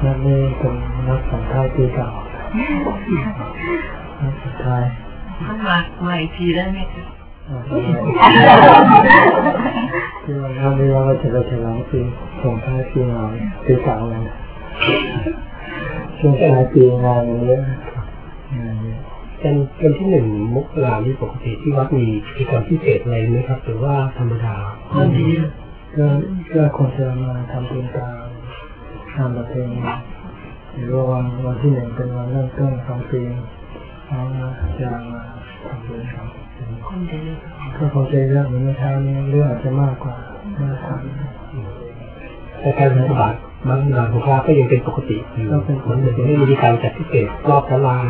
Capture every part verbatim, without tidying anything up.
นักนี้เป็นนักสังฆายปีเก่านักสังฆายมันมาใหม่ทีได้ไหมคะที่วันนี้ว่าเราจะไปฉลองปีส่งท้ายปีใหม่ปีเก่าเลยช่วงท้ายปีงานเยอะเป็นเป็นที่หนึ่งมกราที่ปกติที่วัดมีกิจกรรมพิเศษอะไรไหมครับหรือว่าธรรมดาก็ดีก็ก็คนจะมาทำเป็นตามตามประเพณีหรือว่าวันวันที่หนึ่งเป็นวันเริ่มต้นของปีเขาจะมาทำเป็นครับก็คงจะเยอะเหมือนเมื่อเช้านี้เรื่องอาจจะมากกว่าเมื่อทำแต่การบิณฑบาตบางงานของพระก็ยังเป็นปกติก็เป็นมันจะไม่มีการจัดพิเศษรอบศาลา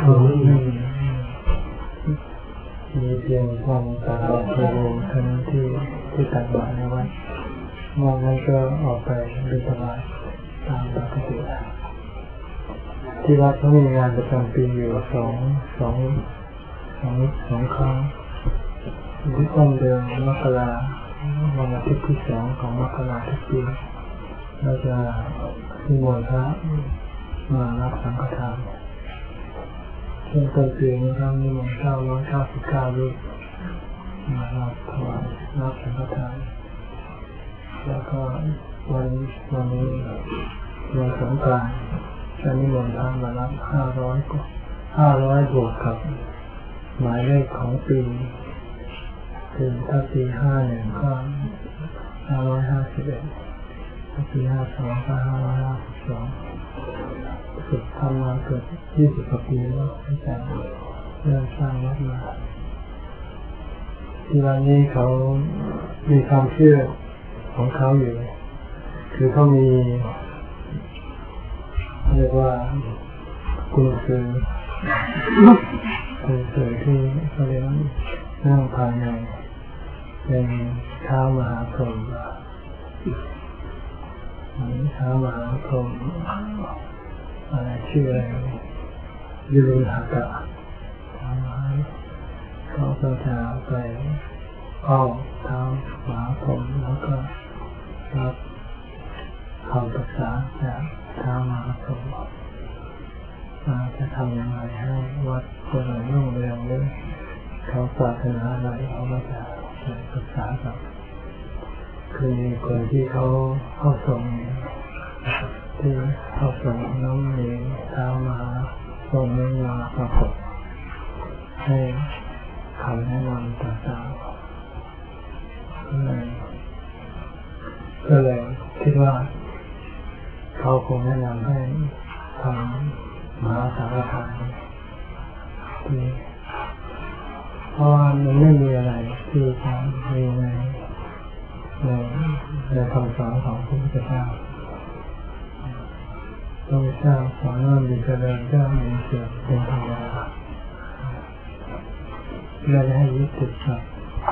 มีเพียงความต่างกันเพียงเท่านั้นที่ที่ตัดบาตรในวัดวันนั้นก็ออกไปบิณฑบาตตามปกติที่วัดเขามีงานประจำปีอยู่สองสองสองสองครั้งที่ต้นเดือนมกราวันอาทิตย์ที่สองของมกราทุกปีเราจะนิมนต์พระมารับสังฆทานช่วงต้นปีนี้ครับนิมนต์เก้าร้อยเก้าสิบเก้ารูปมารับถวายรับสังฆทานแล้วก็วันวันนี้วันสงกรานต์จะนิมนต์พระมารับห้าร้อยกว่าห้าร้อยบวกกับหมายเลขของปีถึงถ้าปีห้าหนึ่งก็ห้าร้อยห้าสิบเอ็ดถ้าปีห้าสองก็ห้าร้อยห้าสิบสองฝึกทำมาเกือบยี่สิบกว่าปีแล้วตั้งแต่เริ่มสร้างวัดมาที่วันนี้เขามีความเชื่อของเขาอยู่คือเขามีเรียกว่ากุญสือกุญสือที่เขาเรียกว่านั่งภายในเป็นเท้ามหาพรหมเท้ามหาพรหมอะไรชื่ออะไรยูรุหากะเท้ามหาเขาก็จะไปอ้อมเท้ามหาพรหมแล้วก็รับคำปรึกษาจากเท้ามหาพรหมจะทำอย่างไรให้วัดเจริญรุ่งเรืองหรือเขาปรารถนาอะไรเขาก็จะปรึกษากับคือมีคนที่เขาเข้าส่งที่เข้าส่งน้องมีเท้ามาส่งเรื่องมาปรากฏให้คำแนะนำต่างๆก็เลยก็เลยคิดว่าเขาคงแนะนำให้ทำมหาสังฆทานที่เพราะว่ามันไม่มีอะไรที่จะมีในในในคำสอนของพระพุทธเจ้าพระพุทธเจ้าสอนว่ามีเจริญก็มีเสื่อมเป็นธรรมดาเพื่อให้ยึดติดกับ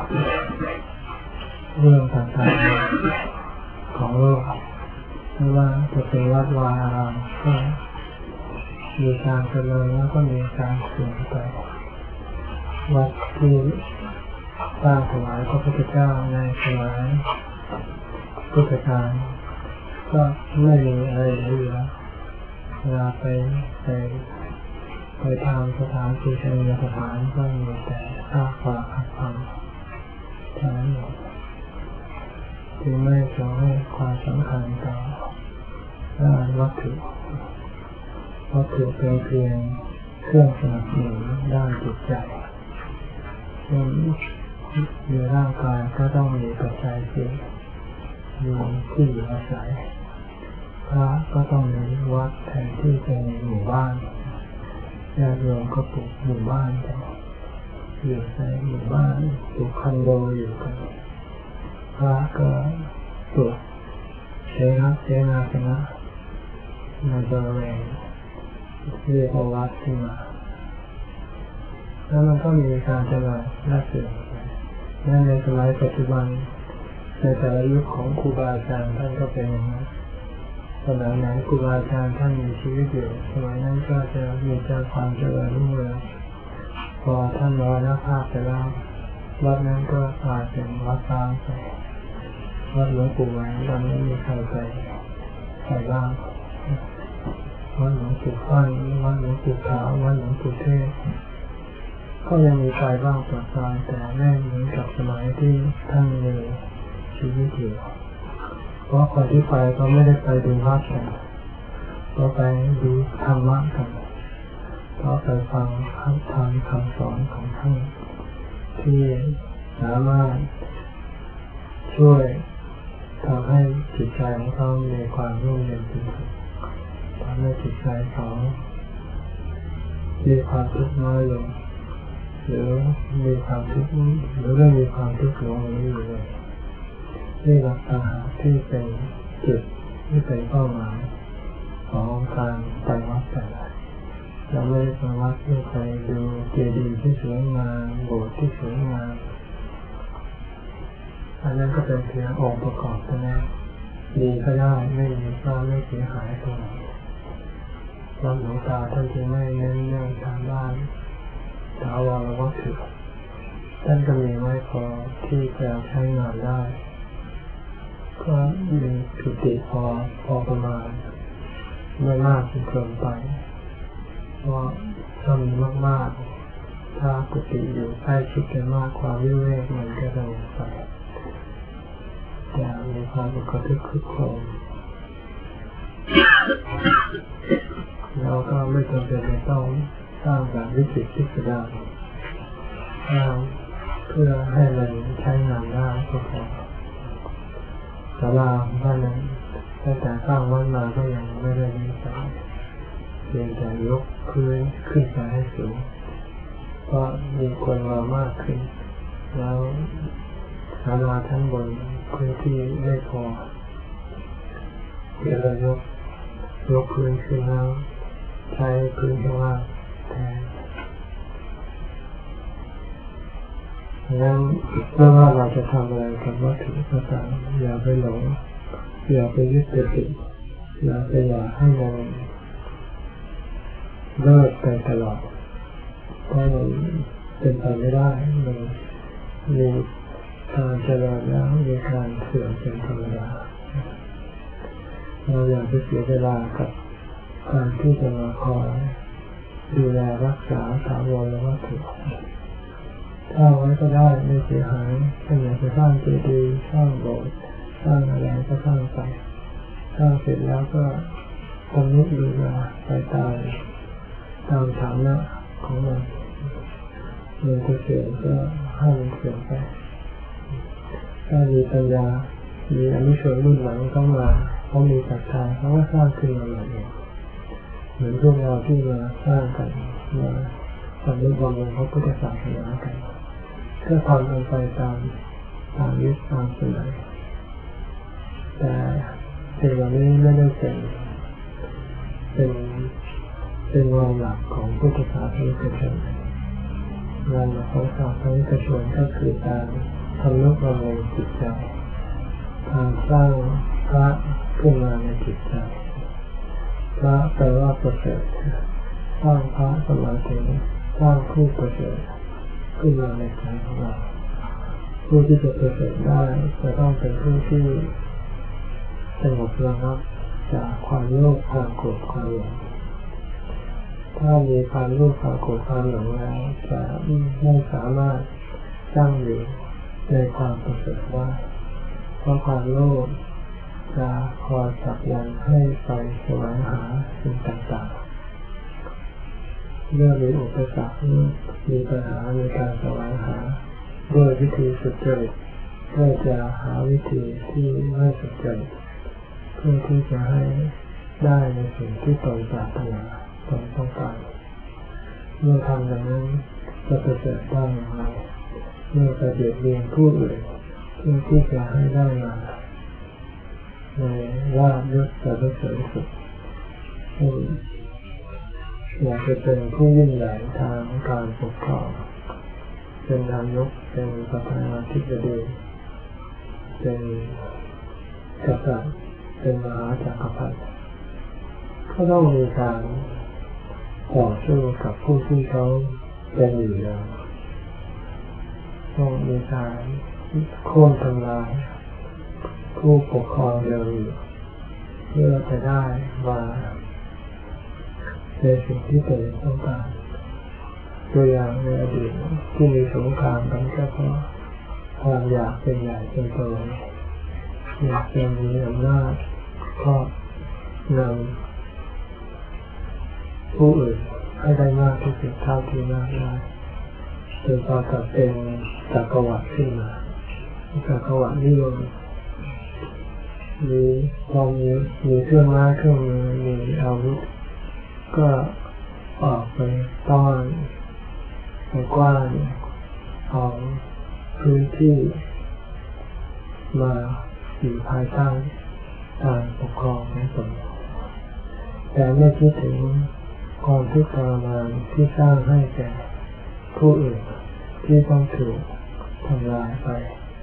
เรื่องต่างๆของโลกไม่ว่าจะเป็นวัดวาอารามก็มีการเจริญแล้วก็มีการเสื่อมไปวัดที่สร้างถวายพระพุทธเจ้าในสมัยพุทธกาลก็ไม่มีอะไรเหลือเวลาไปไปไปทำสถานที่เชิงสถานก็มีแต่ซากปรักหักพังเท่านั้นเองจึงไม่ทรงให้ความสำคัญต่อด้านวัตถุวัตถุเป็นเพียงเครื่องสนับสนุนด้านจิตใจในร่างกายก็ต้องมีปัจจัยสี่มีที่อยู่อาศัยพระก็ต้องมีวัดแทนที่จะมีหมู่บ้านญาติโยมก็ปลูกหมู่บ้านกันอยู่ในหมู่บ้านปลูกคอนโดอยู่กันพระก็ปลูกเสนาเสนาสนะในบริเวณเรียกว่าวัดขึ้นมาแล้วมันก็มีการเจริญและเสื่อมไปในสมัยปัจจุบันในแต่ละยุคของครูบาอาจารย์ท่านก็เป็นอย่างนั้นสมัยไหนครูบาอาจารย์ท่านมีชีวิตอยู่สมัยนั้นก็จะมีเจริญความเจริญรุ่งเรืองพอท่านมรณภาพไปแล้ววัดนั้นก็กลายเป็นวัดร้างไปวัดหลวงปู่แหวนตอนนี้มีใครไปใครบ้างวัดหลวงปู่ฟั่นวัดหลวงปู่ขาววัดหลวงปู่เทศก็ยังมีไฟบ้างปะปรายแต่ไม่เหมือนกับสมัยที่ท่านมีชีวิตอยู่เพราะคนที่ไปก็ไม่ได้ไปดูภาพกันก็ไปดูธรรมะกันก็ไปฟังคำธรรมคำสอนของท่านที่สามารถช่วยทำให้จิตใจของเขามีความร่มเย็นเป็นสุขทำให้จิตใจเขามีความทุกข์น้อยลงหรือมีความทุกข์หรือไม่มีความทุกข์หลงเหลืออยู่เลยนี่หลักต่างหากที่เป็นจุดที่เป็นเป้าหมายของการไปวัดแต่ละเราไม่ได้ไปวัดเพื่อไปดูเจดีย์ที่สวยงามโบสถ์ที่สวยงามอันนั้นก็เป็นเพียงองค์ประกอบเท่านั้นดีก็ได้ไม่ดีก็ไม่เสียหายตรงไหนวัดหลวงตาท่านจึงไม่เน้นเรื่องทางด้านถาวรวัตถุท่านก็มีไว้พอที่จะใช้งานได้ก็มีกุฏิพอพอประมาณไม่มากจนเกินไปเพราะถ้ามีมากๆถ้ากุฏิอยู่ใกล้ชิดกันมากความวิเวกมันก็จะหมดไปจะมีความอึกระทึกครึกโครมเราก็ไม่จำเป็นต้องสร้างแบบวิจิตรพิสดารสร้างเพื่อให้มันใช้งานได้ก็พอศาลาบ้านนั้นตั้งแต่สร้างวัดมาก็ยังไม่ได้มีใช้เพียงแต่ยกพื้นขึ้นไปให้สูงเพราะมีคนมามากขึ้นแล้วศาลาทั้งบนพื้นที่ไม่พอเดี๋ยวเรายกยกพื้นขึ้นแล้วใช้พื้นข้างล่างแทนงั้นไม่ว่าเราจะทำอะไรกับวัตถุต่างๆอย่าไปหลงอย่าไปยึดติดอย่าไปอยากให้มันเลิกไปตลอดเพราะมันเป็นไปไม่ได้มันมีการเจริญแล้วมีการเสื่อมเป็นธรรมดาเราอย่าไปเสียเวลากับการที่จะมาคอยดูแลรักษาถาวรวัตถุถ้าไว้ก็ได้ไม่เสียหายถ้าอยากจะสร้างเจดีย์สร้างโบสถ์สร้างอะไรก็สร้างไปสร้างเสร็จแล้วก็ทำนุดูแลไปตามตามฐานะของมันเงินจะเสื่อมก็ให้มันเสื่อมไปถ้ามีปัญญามีอนุชนรุ่นหลังเข้ามาเขามีศรัทธาเขาก็สร้างขึ้นมาใหม่เองเหมือนพวกเราที่มาสร้างกันมาทำด้วยความเป็นพระพุทธศาสนากันก็ทำกันไปตามตามยุคตามสมัยแต่สิ่งเหล่านี้ไม่ได้เป็นเป็นเป็นงานหลักของพุทธศาสนิกชนงานหลักของศาสนิกชนก็คือการทำนุบำรุงจิตใจการสร้างพระขึ้นมาในจิตใจพระแปลว่าประเสริฐสร้างพระสมาธิสร้างผู้ประเสริฐขึ้นมาในใจของเราผู้ที่จะประเสริฐได้จะต้องเป็นผู้ที่สงบระงับจากความโลภความโกรธความหลงถ้ามีความโลภความโกรธความหลงแล้วจะไม่สามารถตั้งอยู่ในความประเสริฐได้เพราะความโลภจะคอยจับยันให้ไปแสวงหาสิ่งต่างๆเมื่อมีอุปสรรคมีปัญหาในการแสวงหาด้วยวิธีสุจริตเพื่อจะหาวิธีที่ไม่สุจริตเพื่อที่จะให้ได้ในสิ่งที่ตนปรารถนาตนต้องการเมื่อทำอย่างนั้นจะประเสริฐได้อย่างไรเมื่อไปเบียดเบียนผู้อื่นเพื่อที่จะให้ได้มาในลาภยศสรรเสริญสุขอยากจะเป็นผู้ยิ่งใหญ่ทางการปกครองเป็นนายกเป็นประธานาธิบดีเป็นกษัตริย์เป็นมหาจักรพรรดิก็ต้องมีการต่อสู้กับผู้ที่เขาเป็นอยู่แล้วต้องมีการโค่นทำลายผู้ปกครองเดิมอยู่เพื่อจะได้มาในสิ่งที่ตัวเองต้องการตัวอย่างในอดีตที่มีสงครามกันก็เพราะความอยากเป็นใหญ่เป็นโตอยากจะมีอำนาจครอบนำผู้อื่นให้ได้มากที่สุดเท่าที่มากได้จนพอกับเป็นจักรวรรดิขึ้นมาจักรวรรดินิยมมีพอมีมีเครื่องม้าเครื่องมือมีอาวุธก็ออกไปต้อนไปกว้านเอาพื้นที่มาอยู่ภายใต้การปกครองของตนแต่ไม่คิดถึงความทุกข์ทรมานที่สร้างให้แก่ผู้อื่นที่ต้องถูกทำลายไป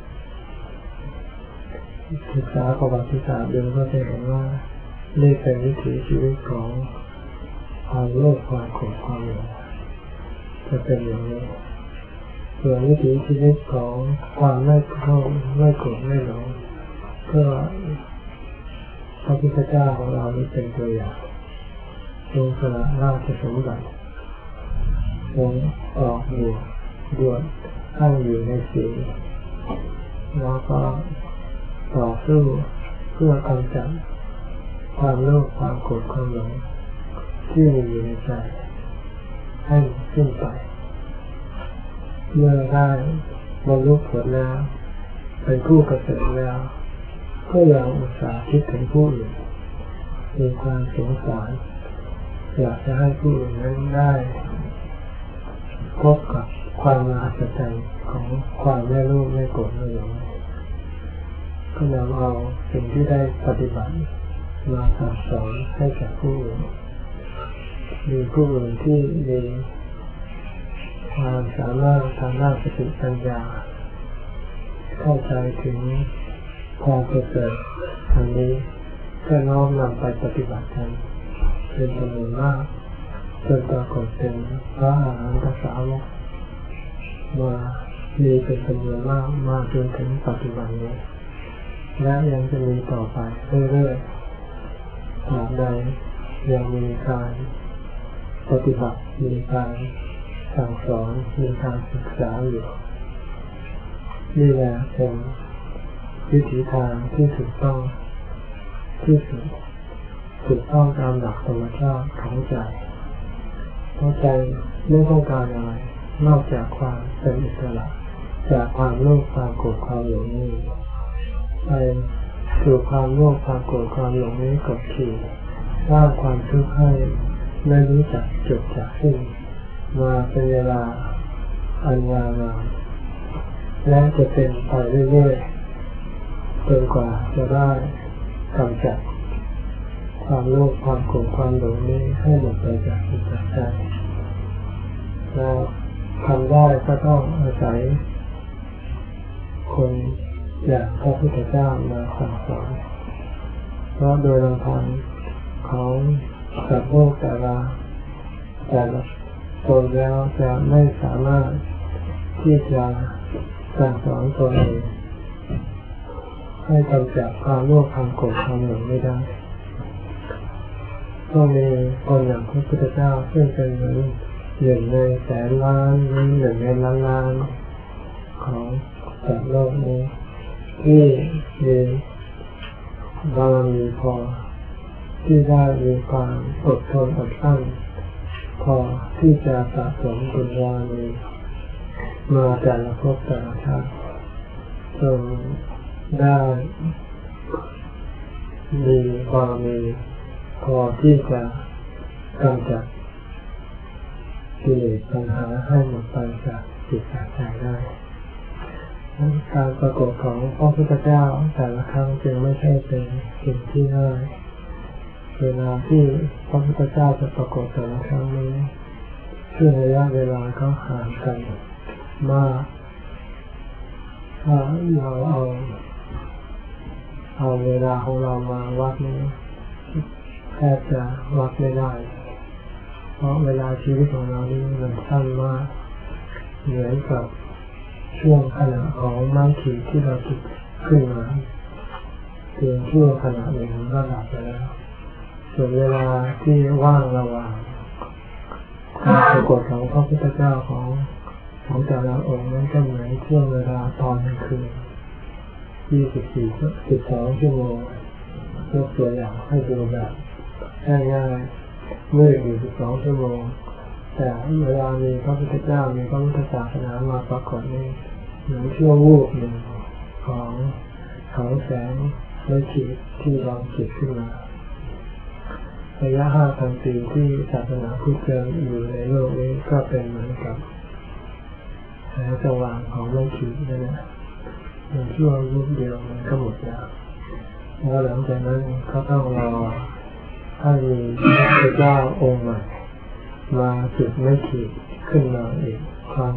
ศึกษาประวัติศาสตร์ดูก็จะเห็นว่านี่เป็นวิถีชีวิตของความโลภความโกรธความหลงจะเป็นอย่างนี้ส่วนวิถีชีวิตของความไม่โลภไม่โกรธไม่หลงก็พระพุทธเจ้าของเรานี่เป็นตัวอย่างทรงสละราชสมบัติทรงออกบวชบวชตั้งอยู่ในศีลแล้วก็ต่อสู้เพื่อกำจัดความโลภความโกรธความหลงที่มีอยู่ในใจให้สิ้นไปเมื่อได้บรรลุผลแล้วเป็นผู้เกษตรแล้วก็ยังอุตส่าห์คิดถึงผู้อื่นมีความสงสารอยากจะให้ผู้อื่นนั้นได้พบกับความมหัศจรรย์ของความไม่โลภไม่โกรธไม่หลงก็นำเอาสิ่งที่ได้ปฏิบัติมาสั่งสอนให้แก่ผู้อื่นมีผู้อื่นที่มีความสามารถทางด้านสติปัญญาเข้าใจถึงความประเสริฐอันนี้ก็น้อมนำไปปฏิบัติกันเป็นจำนวนมากจนปรากฏเป็นพระอรหันตสาวกมามีเป็นจำนวนมากมาจนถึงปัจจุบันนี้และยังจะมีต่อไปเรื่อยๆตราบใดยังมีการปฏิบัติมีการสั่งสอนมีการศึกษาอยู่นี่แหละเป็นวิถีทางที่ถูกต้องที่สุดถูกต้องตามหลักธรรมชาติของใจเพราะใจไม่ต้องการอะไรนอกจากความเป็นอิสระจากความโลภความโกรธความหลงนี้ไปสู่ความโลภความโกรธความหลงนี้กดขี่สร้างความทุกข์ให้ไม่รู้จักจบจากสิ้นมาเป็นเวลาอันยาวนานและจะเป็นไปเรื่อยๆจนกว่าจะได้กำจัดความโลภความโกรธความหลงนี้ให้หมดไปจากจิตใจแล้วทำได้ก็ต้องอาศัยคนอย่างพระพุทธเจ้ามาสั่งสอนเพราะโดยลำพังของสัตว์โลกแต่ละแต่ละตนแล้วจะไม่สามารถที่จะสั่งสอนตัวเองให้กำจัดความโลภความโกรธความหลงไม่ได้ก็มีคนอย่างพระพุทธเจ้าซึ่งเป็นเหมือนหนึ่งในแสนล้านหรือหนึ่งในล้านล้านของสัตว์โลกนี้ที่มีบารมีพอที่ได้มีความอดทนอดกลั้นพอที่จะสะสมบุญบารมีมาแต่ละภพแต่ละชาติจนได้มีบารมีพอที่จะกำจัดกิเลสปัญหาให้หมดไปจากจิตจากใจได้การปรากฏของพระพุทธเจ้าแต่ละครั้งจึงไม่ใช่เป็นสิ่งที่ง่ายเวลาที่พระพุทธเจ้าจะปรากฏแต่ละครั้งนี้ช่วงระยะเวลาก็ห่างกันมากถ้าเราเอาเอาเวลาของเรามาวัดนี้แทบจะวัดไม่ได้เพราะเวลาชีวิตของเรานี่มันสั้นมากเหมือนกับช่วงขณะของไม้ขีดที่เราติดขึ้นมาเพียงช่วงขณะหนึ่งก็หลับไปแล้วส่วนเวลาที่ว่างระหว่างการปรากฏของพระพุทธเจ้าของของแต่ละองค์นั้นก็เหมือนช่วงเวลาตอนกลางคืนยี่สิบสี่ สิบสองชั่วโมงยกตัวอย่างให้ดูแบบง่ายๆมืดอยู่สิบสองชั่วโมงแต่เวลามีพระพุทธเจ้ามีพระพุทธศาสนามาปรากฏนี่เหมือนช่วงวูบหนึ่งของของแสงและขีดที่ลองจิตขึ้นมาระยะห้าพันปีที่ศาสนาพุทธอยู่ในโลกนี้ก็เป็นเหมือนกับแสงสว่างของไม่ขีดนั่นแหละในช่วงรูปเดียวมันก็หมดแล้วแล้วหลังจากนั้นเขาต้องรอให้มีพระเจ้าองค์ใหม่มาจุดไม่ขีดขึ้นมาอีกครั้ง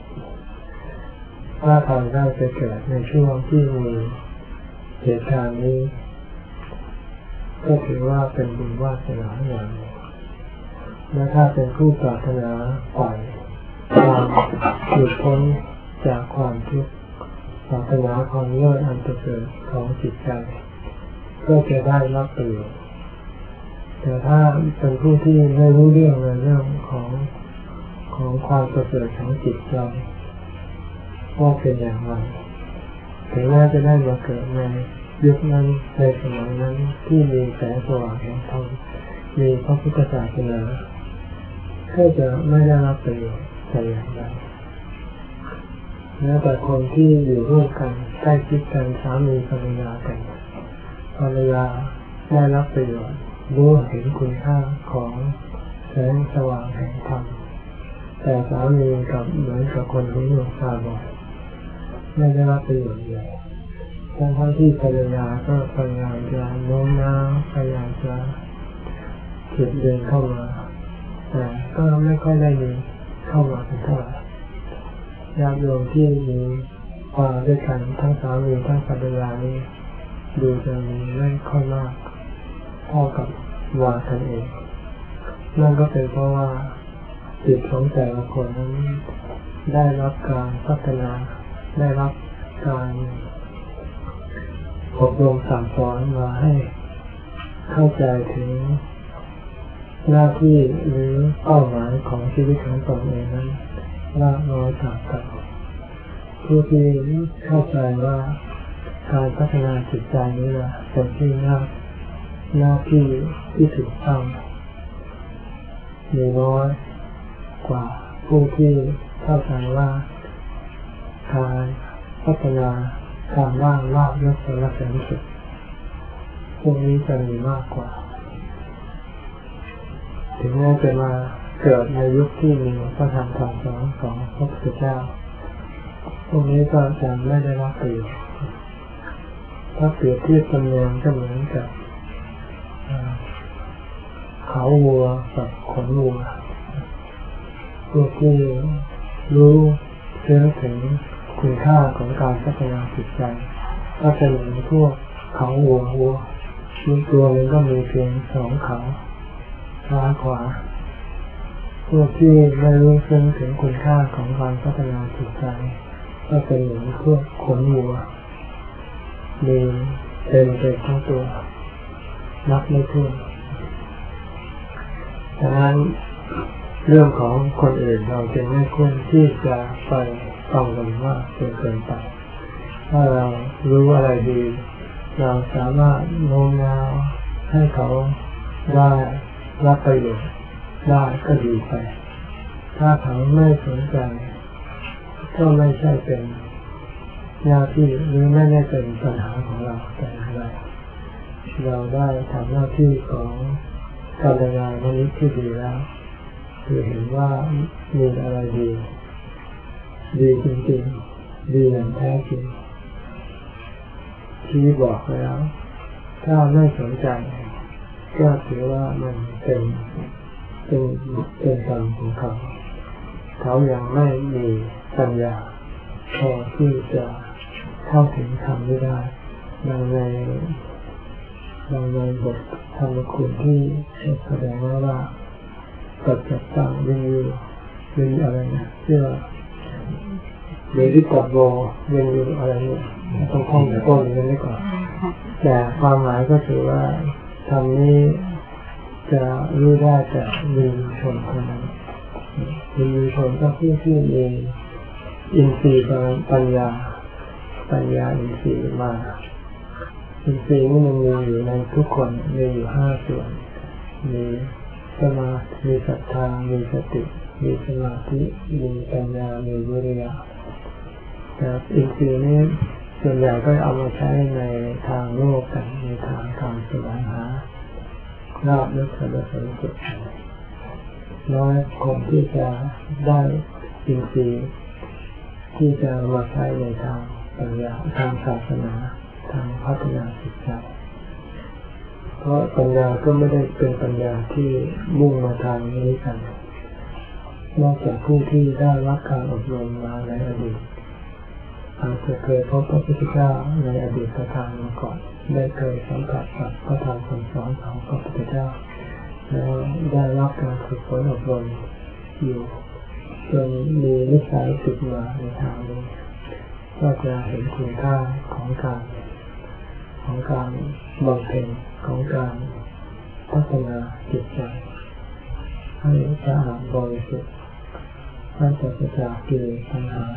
ถ้าทำได้จะเกิดในช่วงที่มีเหตุการณ์นี้ก็ถือว่าเป็นบุญวาสนาอย่างหนึ่งและถ้าเป็นผู้ปรารถนาฝ่ายความหลุดพ้นจากความทุกข์ปรารถนาความเลิศอันประเสริฐของจิตใจก็จะได้รับประโยชน์แต่ถ้าเป็นผู้ที่ไม่รู้เรื่องในเรื่องของของความประเสริฐของจิตใจว่าเป็นอย่างไรถึงแม้จะได้มาเกิดในยุคนั้นในสมัยนั้นที่มีแสงสว่างแห่งธรรมมีพระพุทธศาสนาก็จะไม่ได้รับประโยชน์แต่อย่างใดแม้แต่คนที่อยู่ร่วมกันใกล้ชิดกันสามีภรรยากันภรรยาได้รับประโยชน์รู้เห็นคุณค่าของแสงสว่างแห่งธรรมแต่สามีกับเหมือนกับคนหูหนวกตาบอดไม่ได้รับประโยชน์เลยทั้งที่ภรรยาก็พยายามจะโน้มน้าวพยายามจะฉุดดึงเข้ามาแต่ก็ไม่ค่อยได้มีเข้ามาเป็นเท่าไหร่ญาติโยมที่มีมาด้วยกันทั้งสามีทั้งภรรยานี่ดูจะมีไม่ค่อยมากเท่ากับว่ากันเองนั่นก็เป็นเพราะว่าจิตของแต่ละคนนั้นได้รับการพัฒนาได้รับการอบรมสั่งสอนมาให้เข้าใจถึงหน้าที่หรือเป้าหมายของชีวิตของตนเองนั้นละน้อยต่างกันผู้ที่เข้าใจว่าการพัฒนาจิตใจนี้นะเป็นที่หน้าหน้าที่ที่ถูกต้องมีน้อยกว่าผู้ที่เข้าใจว่าการพัฒนาการว่างลาภยศสรรเสริญสุขพวกนี้จะมีมากกว่าถึงแม้จะมาเกิดในยุคที่มีพระธรรมคำสอนของพระพุทธเจ้าพวกนี้ก็จะไม่ได้รับประโยชน์ถ้าเปรียบเทียบจำนวนก็เหมือนกับเขาวัวกับขนวัวพวกที่รู้เชื่อถึงคุณค่าของการพัฒนาจิตใจก็จะเหมือนพวกเขาวัววัวมีตัวนึงก็มีเพียงสองขาซ้ายขวาพวกที่ไม่รู้เชื่อถึงคุณค่าของการพัฒนาจิตใจก็เป็นเหมือนพวกขนวัวมีเต็มเต็มทั้งตัวนับไม่ถ้วนดังนั้นเรื่องของคนอื่นเราจะไม่ควรที่จะไปฟังกันมากจนเกินไปถ้าเรารู้อะไรดีเราสามารถโน้มน้าวให้เขาได้รับประโยชน์ได้ก็ดีไปถ้าเขาไม่สนใจก็ไม่ใช่เป็นหน้าที่หรือไม่ได้เป็นปัญหาของเราแต่อย่างไรเราได้ทำหน้าที่ของกัลยาณมิตรที่ดีแล้วคือเห็นว่ามีอะไรดีดีจริงๆดีอย่างแท้จริงที่บอกแล้วถ้าไม่สนใจก็ถือว่ามันเป็นเป็นเป็นกรรมของเขาเขายังไม่มีปัญญาพอที่จะเข้าถึงธรรมได้ดังในดังในบทธรรมคุณที่แสดงว่าว่าปัจจัตตังวิญญูวิญอะไรนะที่ว่าเดี๋ยวที่ตัดโบวิญญูอะไรเนี่ยต้องท่องแต่ต้นนี้ไว้ก่อนแต่ความหมายก็คือว่าธรรมนี้จะรู้ได้แต่มีชนคนนั้นมีผลกับผู้ที่มีอินทรีย์ปัญญาปัญญาอินทรีย์มาอินทรีย์นี่มันมีอยู่ในทุกคนมีอยู่ห้าส่วนมีสมาธิมีศรัทธามีสติมีสมาธิมีปัญญามีวิริยะแต่อินทรีย์นี้ส่วนใหญ่ก็เอามาใช้ในทางโลกกันในทางการแสวงหาลาภยศสรรเสริญสุขน้อยคนที่จะได้อินทรีย์ที่จะมาใช้ในทางปัญญาทางศาสนาทางพัฒนาจิตใจเพราะปัญญาก็ไม่ได้เป็นปัญญาที่มุ่งมาทางนี้กันนอกจากผู้ที่ได้รับการอบรมมาในอดีตอาจจะเคยพบพระพุทธเจ้าในอดีตการมาก่อนได้เคยสัมผัสกับพระธรรมคำสอนของพระพุทธเจ้าแล้วได้รับการฝึกฝนอบรมอยู่จนมีนิสัยติดมาในทางนี้ก็จะเห็นคุณค่าของการของการบำเพ็ญของการพัฒนาจิตใจให้สะอาดบริสุทธิ์ให้ปราศจากกิเลสตัณหา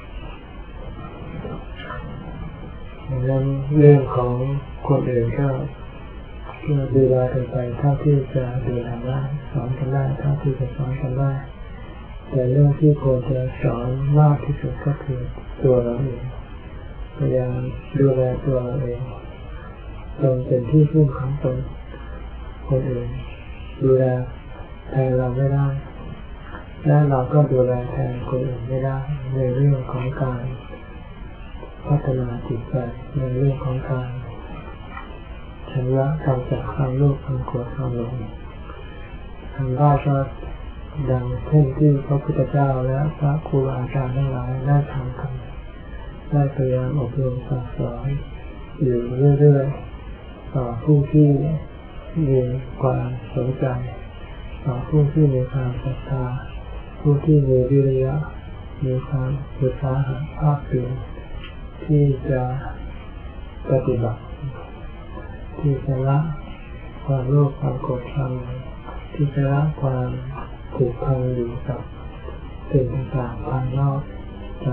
ดังนั้นเรื่องของคนอื่นก็ดูแลกันไปเท่าที่จะดูแลได้สอนกันได้เท่าที่จะสอนกันได้แต่เรื่องที่ควรจะสอนมากที่สุดก็คือตัวเราเองพยายามดูแลตัวเราเองตนเป็นที่พึ่งของตนคนอื่นดูแลแทนเราไม่ได้และเราก็ดูแลแทนคนอื่นไม่ได้ในเรื่องของการพัฒนาจิตใจในเรื่องของการชำระกำจัดความโลภความโกรธความหลงทำได้ก็ดังเช่นที่พระพุทธเจ้าและพระครูอาจารย์ทั้งหลายได้ทำกันได้พยายามอบรมสั่งสอนอยู่เรื่อยๆต่อผู้ที่มีความสนใจต่อผู้ที่มีความศรัทธาผู้ที่มีวิริยะมีความอุตสาหะภาคเพียรที่จะปฏิบัติที่จะละความโลภความโกรธความหลงที่จะละความผูกพันอยู่กับสิ่งต่างๆภายนอกใจ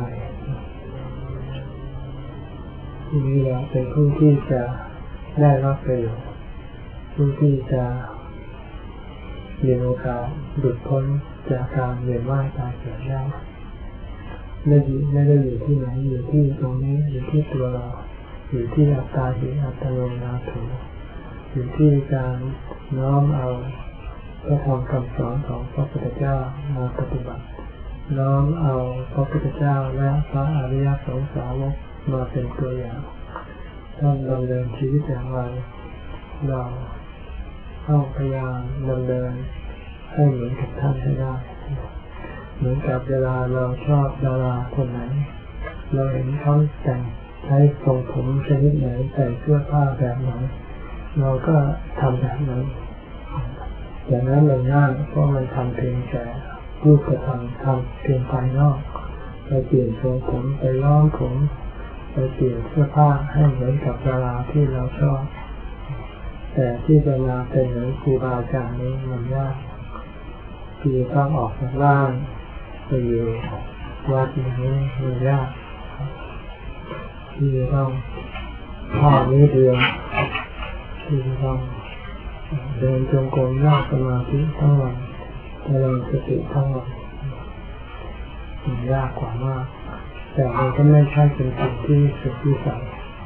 ที่นี้เราเป็นผู้ที่จะได้รับประโยชน์ผู้ที่จะมีโอกาสหลุดพ้นจากการเวียนว่ายตายเกิดได้ไม่ได้ไม่ได้อยู่ที่ไหนอยู่ที่ตรงนี้อยู่ที่ตัวเราอยู่ที่อัตตาหิอัตโนนาโถอยู่ที่การน้อมเอาพระธรรมคำสอนของพระพุทธเจ้ามาปฏิบัติน้อมเอาพระพุทธเจ้าและพระอริยสงสาวกมาเป็นตัวอย่างท่านดำเนินชีวิตอย่างไรเราต้องพยายามดำเนินให้เหมือนกับท่านให้ได้เหมือนกับเวลาเราชอบดาราคนไหนเราเห็นเขาแต่งใช้ทรงผมชนิดไหนใส่เสื้อผ้าแบบไหนเราก็ทำแบบนั้นอย่างนั้นมันง่ายเพราะมันทำเพียงแต่รูปธรรมทำเพียงภายนอกไปเปลี่ยนทรงผมไปย้อมผมไปเปลี่ยนเสื้อผ้าให้เหมือนกับดาราที่เราชอบแต่ที่จะมาเป็นเหมือนครูบาอาจารย์นี้มันยากที่ต้องออกจากบ้านไปอยู่วัดอย่างนี้มันยากที่ต้องพ่อนี้เดือนที่ต้องเดินจงกรมนั่งสมาธิทั้งวันเจริญสติทั้งวันมันยากกว่ามากแต่มันก็ไม่ใช่เป็นสิ่งที่สุดที่สุด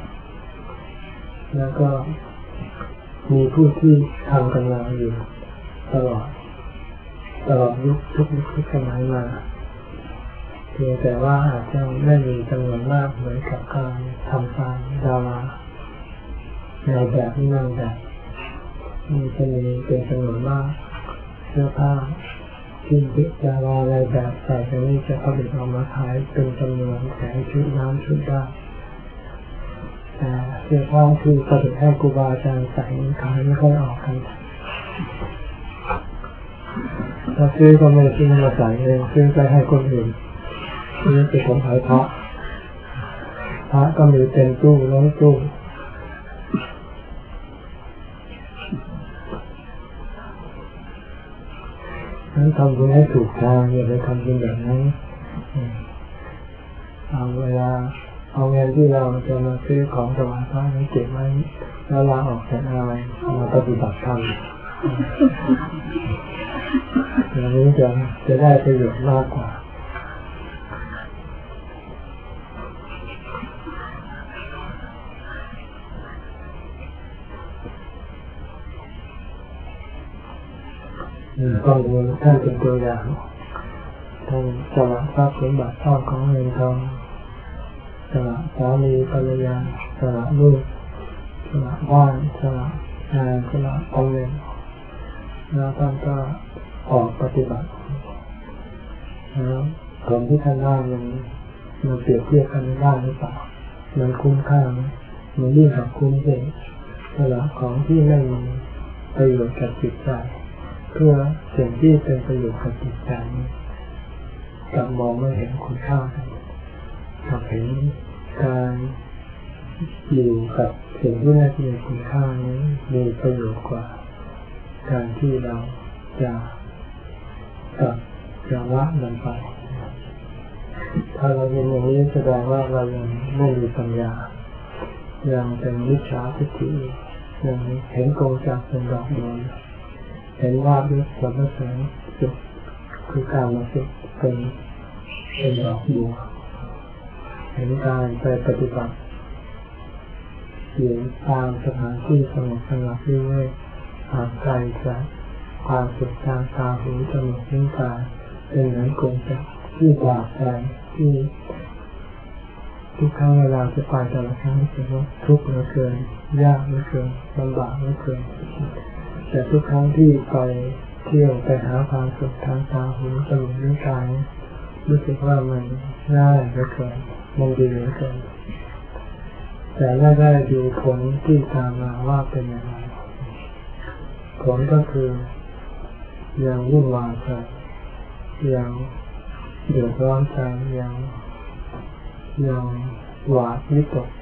แล้วก็มีผู้ที่ทำกันมาอยู่ตลอดตลอดยุคทุกยุคทุกสมัยมาเพียงแต่ว่าอาจจะไม่มีจำนวนมากเหมือนกับการทำตามดาราในแบบนี้นั่งแบบมันจะมีเป็นจำนวนมากเสื้อผ้าที่ดาราในแบบใส่กันนี้จะผลิตออกมาขายเป็นจำนวนแสนชุดน้ำชุดได้แต่เสื้อผ้าที่ผลิตให้ครูบาอาจารย์ใส่ขายไม่ค่อยออกกันถ้าซื้อก็ไม่ได้ซื้อมาใส่เองซื้อไปให้คนอื่นซื้อเป็นของขายพระพระก็มีเต็มตู้ร้อยตู้นั้นทำบุญให้ถูกทางอย่าไปทำบุญแบบนั้นเอาเวลาเอาเงินที่เราจะมาซื้อของถวายพระนั้นเก็บไว้แล้วลาออกจากอะไรมาปฏิบัติธรรมอย่างนี้จะจะได้ประโยชน์มากกว่าต้องดูท่านเป็นตัวอย่างท่านสละทรัพย์สมบัติชอบของเงินทองสละสามีภรรยาสละลูกสละบ้านสละงานสละตำแหน่งแล้วท่านก็ออกปฏิบัติแล้วผลที่ท่านได้มันมันเปรียบเทียบกันได้หรือเปล่ามันคุ้มค่าไหมมันยิ่งกว่าคุ้มเองสละของที่ไม่มีประโยชน์กับจิตใจเพื่อสิ่งที่เป็นประโยชน์กับจิตใจกลับมองไม่เห็นคุณค่ากับเห็นการอยู่กับสิ่งที่น่าจะมีคุณค่านี้มีประโยชน์กว่าการที่เราจะตัดจะละมันไปถ้าเราเห็นอย่างนี้แสดงว่าเรายังไม่มีปัญญายังเป็นมิจฉาทิฏฐิยังเห็นกงจักรเป็นดอกบัวเห็นว่าด้วยสมถะสุขคือการมาสุขเป็นเป็นดอกบัวเห็นการไปปฏิบัติอยู่ตามสถานที่สงบสงัดที่ไม่ห่างไกลจากความสุขทางตาหูจมูกลิ้นกายเป็นเหมือนกงจักรที่บาดใจที่ทุกครั้งเวลาจะไปแต่ละครั้งรู้สึกว่าทุกข์เหลือเกินยากเหลือเกินลำบากเหลือเกินแต่ทุกครั้งที่ไปเที่ยวไปหาความสุขทางตาหูจมูกลิ้นกายรู้สึกว่ามันง่ายเหลือเกินมันดีเหลือเกินแต่ไม่ได้ดูผลที่ตามมาว่าเป็นยังไงผลก็คือยังวุ่นวายใจยังเดือดร้อนใจยังยังหวาดวิตก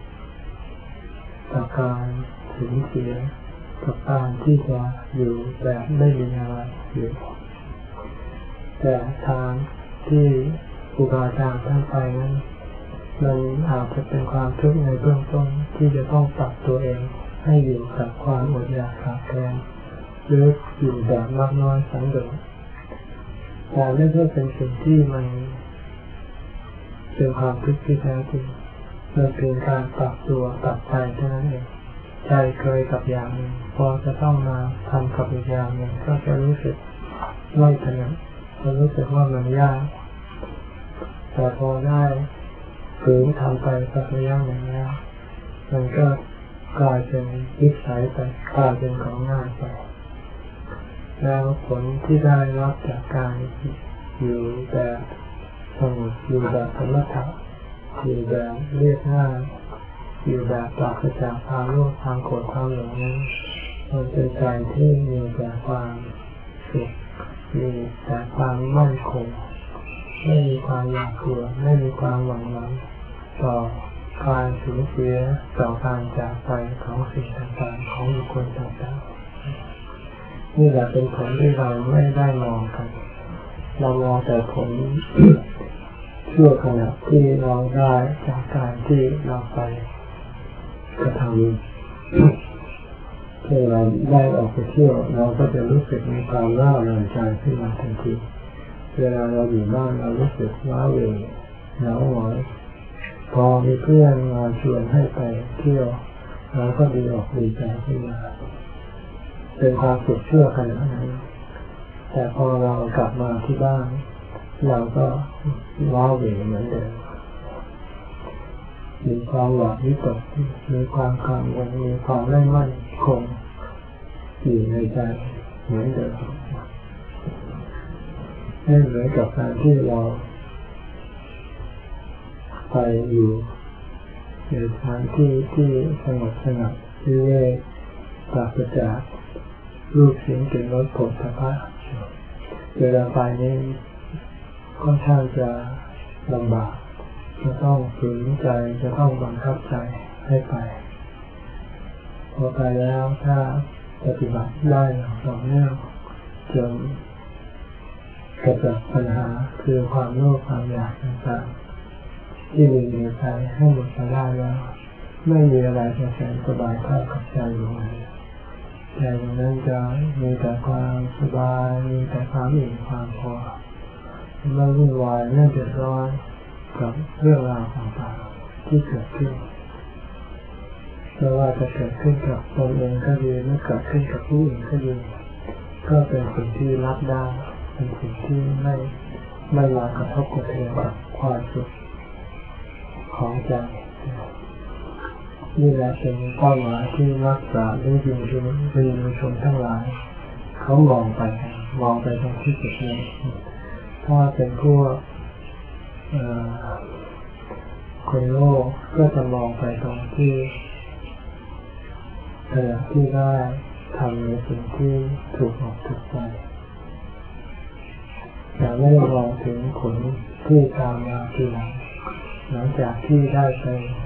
กับการสูญเสียกับการที่จะอยู่แบบไม่มีอะไรอยู่แต่ทางที่ครูบาอาจารย์ท่านไปนั้นมันอาจจะเป็นความทุกข์ในเบื้องต้นที่จะต้องปรับตัวเองให้อยู่กับความอดอยากขาดแคลนหรืออยู่แบบมากน้อยสันโดษแต่ไม่ใช่เป็นสิ่งที่มันเป็นความทุกข์ที่แท้จริงมันเป็นการปรับตัวปรับใจเท่านั้นเองใจเคยกับอย่างหนึ่งพอจะต้องมาทำกับอีกอย่างหนึ่งก็จะรู้สึกไม่ถนัดจะรู้สึกว่ามันยากแต่พอได้ฝืนทำไปสักระยะหนึ่งแล้วมันก็กลายเป็นนิสัยไปกลายเป็นของง่ายไปแล้วผลที่ได้รับจากการอยู่แบบสงบอยู่แบบสมถะอยู่แบบเรียบง่ายอยู่แบบปราศจากความโลภความโกรธความหลงนั้นมันเป็นใจที่มีแต่ความสุขมีแต่ความมั่นคงไม่มีความอยากกลัวไม่มีความหวังหวังต่อการสูญเสียต่อการจากไปของสิ่งต่างๆของบุคคลต่างๆนี่แหละเป็นผลที่เราไม่ได้มองกันเรามองแต่ผล ชั่วขณะที่เราได้จากการที่เราไปกระทำที่เราได้ออกไปเที่ยวเราก็จะรู้สึกมีความร่าเริงใจขึ้นมาทันทีเวลาเราอยู่บ้านเรารู้สึกว้าเหวเหงาหงอยพอมีเพื่อนมาชวนให้ไปเที่ยวเราก็ดีออกดีใจขึ้นมาเป็นความสุขชั่วขณะนั้นแต่พอเรากลับมาที่บ้านเราก็ว้าเหวเหมือนเดิมมีความหวาดวิตกมีความกังวลมีความไม่มั่นคงอยู่ในใจเหมือนเดิมไม่เหมือนกับการที่เราไปอยู่ในสถานที่ที่สงบสงัดที่เว่ปราศจากรูปเสียงกลิ่นรสโผฏฐัพพะเวลาไปนี้ค่อนข้างจะลำบากจะต้องฝืนใจจะต้องบังคับใจให้ไปพอไปแล้วถ้าปฏิบัติได้อย่างต่อเนื่องจนกำจัดปัญหาคือความโลภความอยากต่างๆที่มีในใจให้หมดไปได้แล้วไม่มีอะไรจะแสนสบายเท่ากับใจดวงนี้ใจดวงนั้นจะมีแต่ความสบายมีแต่ความอิ่มความพอไม่วุ่นวายไม่เดือดร้อนกับเรื่องราวต่างๆที่เกิดขึ้นไม่ว่าจะเกิดขึ้นกับตนเองก็ดีไม่เกิดขึ้นกับผู้อื่นก็ดีก็เป็นสิ่งที่รับได้เป็นสิ่งที่ไม่ไม่มากระทบกระเทือนกับความสุขของใจนี่แหละเป็นเป้าหมายที่นักปราชญ์ได้ยินชมได้ยินชมทั้งหลายเขามองไปมองไปตรงที่จุดนี้ถ้าเป็นพวกคนโลกก็จะมองไปตรงที่ขณะที่ได้ทำในสิ่งที่ถูกอกถูกใจแต่ไม่ได้มองถึงผลที่ตามมาทีหลังหลังจากที่ได้ไป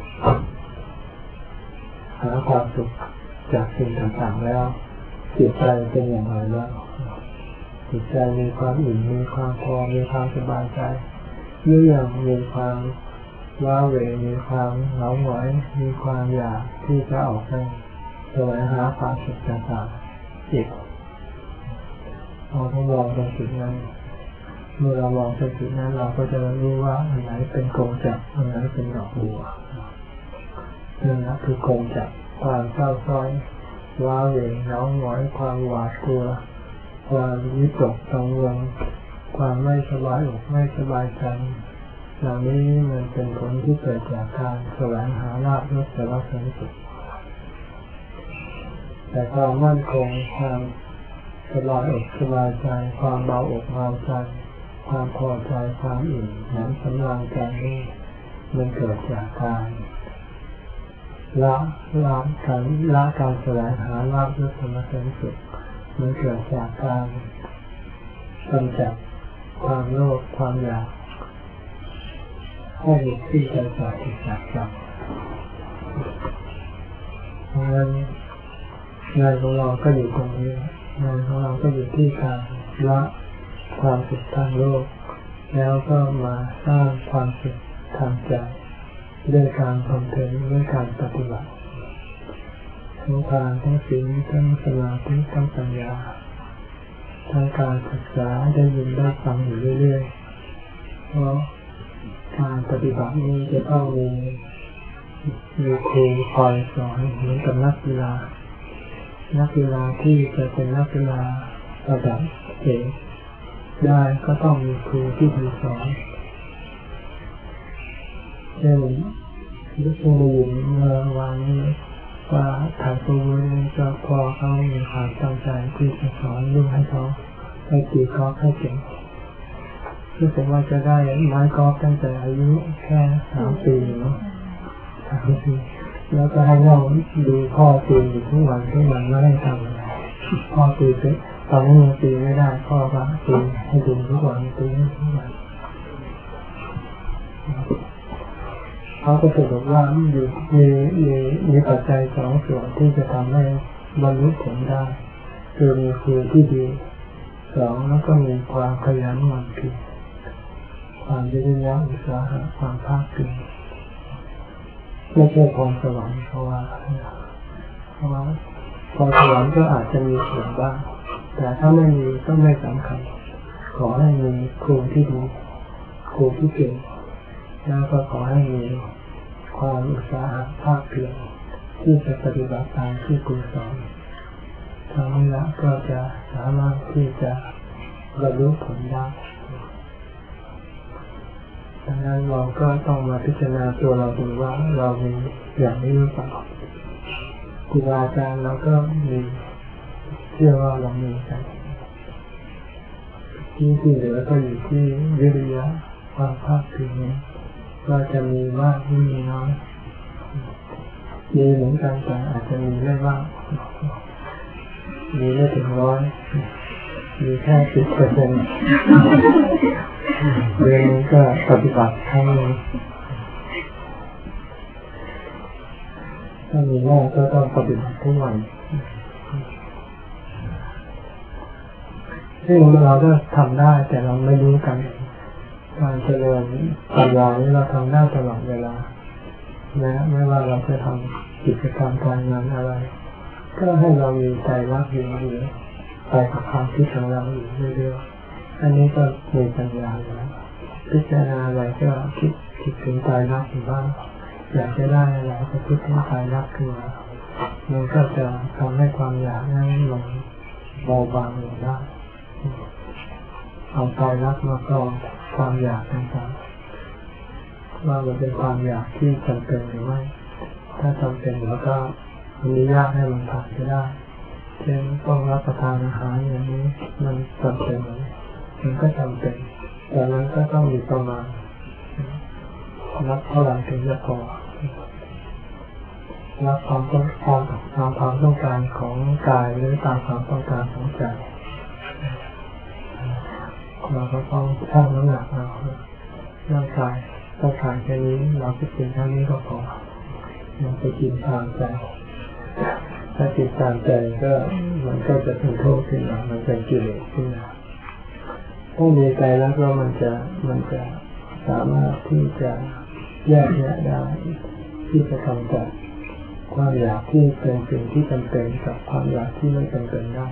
หาความสุขจากสิ่งต่างๆแล้วจิตใจเป็นอย่างไรแล้วจิตใจมีความอิ่มมีความพอมีความสบายใจหรือยังมีความว้าเหวมีความเหงาหงอยมีความอยากที่จะออกไปแสวงหาความสุขต่างๆอีกเราต้องมองตรงจุดนั้นเมื่อเรามองตรงจุดนั้นเราก็จะรู้ว่าอันไหนเป็นกงจักรอันไหนเป็นดอกบัวนั่นแหละคือกงจักรความเศร้าส้อยว้าเหวเหงาหงอยความหวาดกลัวความวิตกกังวลความไม่สบายอกไม่สบายใจเหล่านี้มันเป็นผลที่เกิดจากการแสวงหาลาภยศสรรเสริญสุขแต่ความมั่นคงความสบายอกสบายใจความเบาอกเบาใจความพอใจความอิ่มหนำสำราญใจนี้มันเกิดจากการละละการละการแสวงหาลาภยศสรรเสริญสุขมันเกิดจากการกำจัดความโลภความอยากให้หลุดสิ้นไปจากจิตจากใจเพราะฉะนั้นงานของเราก็อยู่ตรงนี้งานของเราก็อยู่ที่การละความสุขทางโลกแล้วก็มาสร้างความสุขทางใจด้วยการบำเพ็ญด้วยการปฏิบัติทั้งทานทั้งศีลทั้งสมาธิทั้งปัญญาทั้งการศึกษาได้ยินได้ฟังอยู่เรื่อยๆเพราะการปฏิบัตินี้จะต้องมีมีครูคอยสอนเหมือนกับนักกีฬานักกีฬาที่จะเป็นนักกีฬาระดับเอกได้ก็ต้องมีครูที่ดีสอนเช่นยุคสมัยเมื่อวานนี้ว่าทางตัวเองก็พอเขามีความตั้งใจที่จะสอนลูกให้เขาให้ตีกอล์ฟให้เก่งรู้สึกว่าจะได้ไม้กอล์ฟตั้งแต่อายุแค่สามปีเนาะสามปีแล้วก็ให้น้องดูพ่อตีอยู่ทุกวันทุกวันไม่ให้ทำอะไรพ่อตีเสร็จตอนนี้ยังตีไม่ได้พ่อก็ตีให้ดูทุกวันตีทุกวันเขาก็จะบอกว่ามีมีมีมีปัจจัยสองส่วนที่จะทำให้บรรลุผลได้คือมีครูที่ดีสองแล้วก็มีความขยันหมั่นเพียรความวิริยะอุตสาหะความภาคเพียรไม่ใช่พรสวรรค์เพราะว่าเพราะว่าพรสวรรค์ก็อาจจะมีส่วนบ้างแต่ถ้าไม่มีก็ไม่สำคัญขอให้มีครูที่ดีครูที่เก่งแล้วก็ขอให้มีความอุตสาหะภาคเพียรที่จะปฏิบัติตามที่ครูสอนทางนี้ละก็จะสามารถที่จะบรรลุผลได้ดังนั้นเราก็ต้องมาพิจารณาตัวเราดูว่าเรามีอย่างนี้หรือเปล่าครูอาจารย์เราก็มีเชื่อว่าเรามีกันที่ที่เหลือก็อยู่ที่วิริยะความภาคเพียรก็จะมีมากหรือมีน้อยมีเหมือนกันแต่อาจจะมีไม่มากมีไม่ถึงร้อยมีแค่สิบเปอร์เซ็นต์เรื่องนี้ก็ปฏิบัติทั้งนี้ถ้ามีมากก็ต้องปฏิบัติทุกวันซึ่งเราก็ทำได้แต่เราไม่รู้กันการเจริญปัญญานี้เราทำได้ตลอดเวลาและไม่ว่าเราจะทำกิจกรรมการงานอะไรก็ให้เรามีใจรักอยู่อยู่ไปกับความคิดของเราอยู่เรื่อยๆอันนี้ก็มีปัญญาแล้วพิจารณาอะไรก็คิดคิดถึงใจรักอยู่บ้างอยากจะได้อะไรก็คิดถึงใจรักขึ้นมามันก็จะทำให้ความอยากนั้นลงเบาบางลงได้เอาใจรักมาก็ความอยากต่างๆว่ามันเป็นความอยากที่จำเป็นหรือไม่ถ้าจำเป็นแล้วก็อนุญาตให้มันผ่านไปได้เช่นต้องรับประทานอาหารอย่างนี้มันจำเป็นไหมมันก็จำเป็นแต่นั้นก็ต้องมีประมาณรับเท่าไหร่ถึงจะพอรับความต้องการตามความต้องการของกายหรือตามความต้องการของใจเราก็ต้องชั่งน้ำหนักเอาร่างกายต้องการแค่นี้เราไปกินเท่านี้ก็พอเราไปกินตามใจถ้ากินตามใจก็มันก็จะเป็นโทษขึ้นมามันเป็นกิเลสขึ้นมาถ้ามีใจแล้วก็มันจะมันจะสามารถที่จะแยกแยะได้ที่จะกำจัดความอยากที่เป็นสิ่งที่จำเป็นกับความอยากที่ไม่จำเป็นได้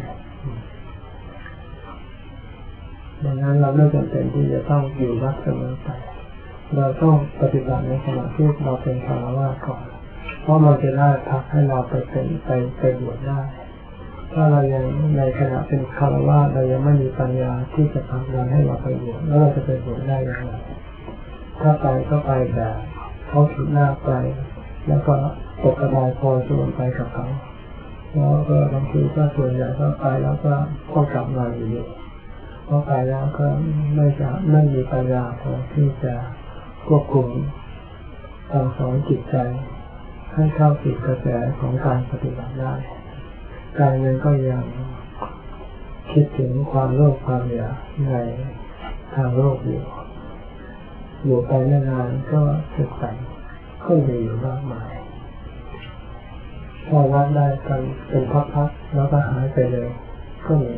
ดังนั้นเราไม่จำเป็นที่จะต้องอยู่วัดเสมอไปเราต้องปฏิบัติในขณะที่เราเป็นฆราวาสก่อนเพราะมันจะได้พักให้เราไปเป็นไปไปบวชได้ถ้าเรายังในขณะเป็นฆราวาสเรายังไม่มีปัญญาที่จะผลักดันให้เราไปบวชแล้วเราจะไปบวชได้อย่างไรถ้าไปก็ไปแบบเขาถือหน้าไปแล้วก็ตกกระไดพลอยส่วนไปกับเขาแล้วก็บางทีก็ส่วนใหญ่ก็ไปแล้วก็ต้องกลับมาอยู่ดีพอไปแล้วก็ไม่จะไม่มีปัญญาพอที่จะควบคุมสั่งสอนจิตใจให้เข้าสู่กระแสของการปฏิบัติได้กายนั้นก็ยังคิดถึงความโลภความอยากในทางโลกอยู่อยู่ไปนานๆก็สึกใสก็มีอยู่มากมายพอวัดได้กันเป็นพักๆแล้วก็หายไปเลยก็มี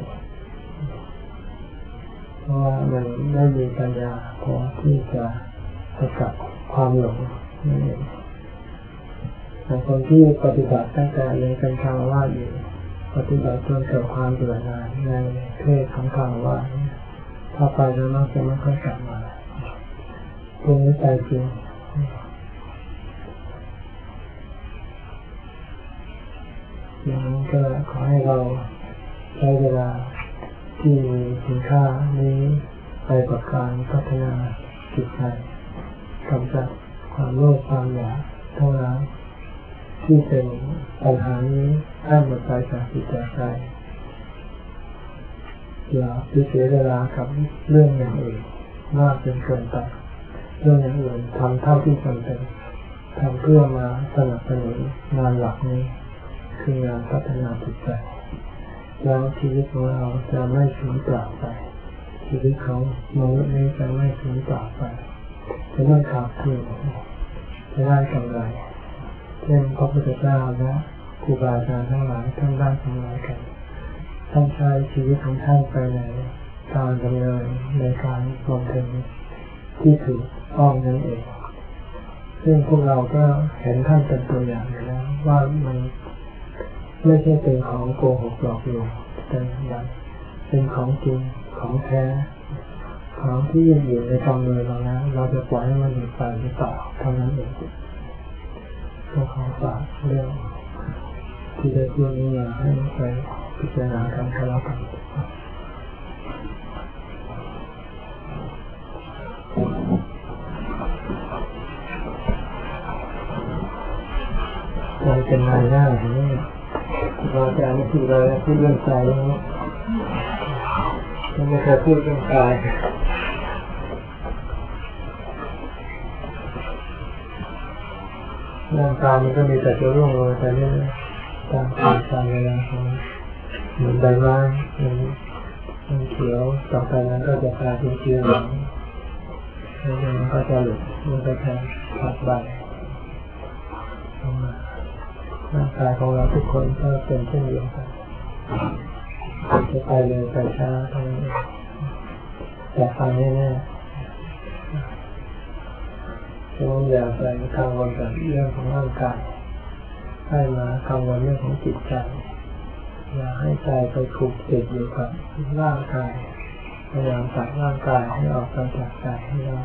เพราะว่ามันไม่มีปัญญาพอที่จะสกัดความหลงนั่นเองแต่คนที่ปฏิบัติตั้งแต่ยังเป็นฆราวาสอยู่ปฏิบัติจนเกิดความเบื่อหน่ายในเพศของฆราวาสถ้าไปแล้วมักจะไม่ค่อยกลับมาตรงนี้ใจจริงอย่างนั้นก็ขอให้เราใช้เวลาที่มีคุณค่านี้ไปกับการพัฒนาจิตใจกำจัดความโลภความอยากทั้งหลายที่เป็นปัญหานี้ให้หมดไปจากจิตใจอย่าไปเสียเวลากับเรื่องอย่างอื่นมากจนเกินไปเรื่องอย่างอื่นทำเท่าที่จำเป็นทำเพื่อมาสนับสนุนงานหลักนี้คืองานพัฒนาจิตใจแล้วชีวิตของเราจะไม่สูญเปล่าไปชีวิตของมนุษย์นี้จะไม่สูญเปล่าไปจะไม่ขาดทุนจะได้กำไรเช่นพระพุทธเจ้าและครูบาอาจารย์ทั้งหลายท่านได้กำไรกันท่านใช้ชีวิตของท่านไปในการดำเนินในการบำเพ็ญที่ถูกต้องนั่นเองซึ่งพวกเราก็เห็นท่านเป็นตัวอย่างอยู่แล้วว่ามันไม่ใช่เป็นของโกหกหลอกลวงแต่อย่างใดเป็นของจริงของแท้ของที่อยู่ในกำมือเรานะเราจะปล่อยให้มันหลุดไปหรือเปล่าเท่านั้นเองก็ขอฝากเรื่องที่ได้พูดนี้มาให้ไปพิจารณากันก็แล้วกันใจเป็นนายหน้าอย่างนี้เราจะไม่พูดอะไรพูดเรื่องใจอย่างนี้ไม่เคยพูดเรื่องกายร่างกายมันก็มีแต่จะร่วงโรยไปเรื่อยๆตามกาลตามเวลาของเหมือนใบไม้มันเขียวต่อไปนั้นก็จะกลายเป็นเขียวแล้วมันก็จะหลุดมันก็จะขาดใบร่างกายของเราทุกคนก็เป็นเช่นเดียวกันจะไปเร็วไปช้าทั้งนั้นแต่ฟังแน่ๆฉะนั้นอย่าไปกังวลกับเรื่องของร่างกายให้มากังวลเรื่องของจิตใจอย่าให้ใจไปผูกติดอยู่กับร่างกายพยายามตัดร่างกายให้ออกไปจากใจให้ได้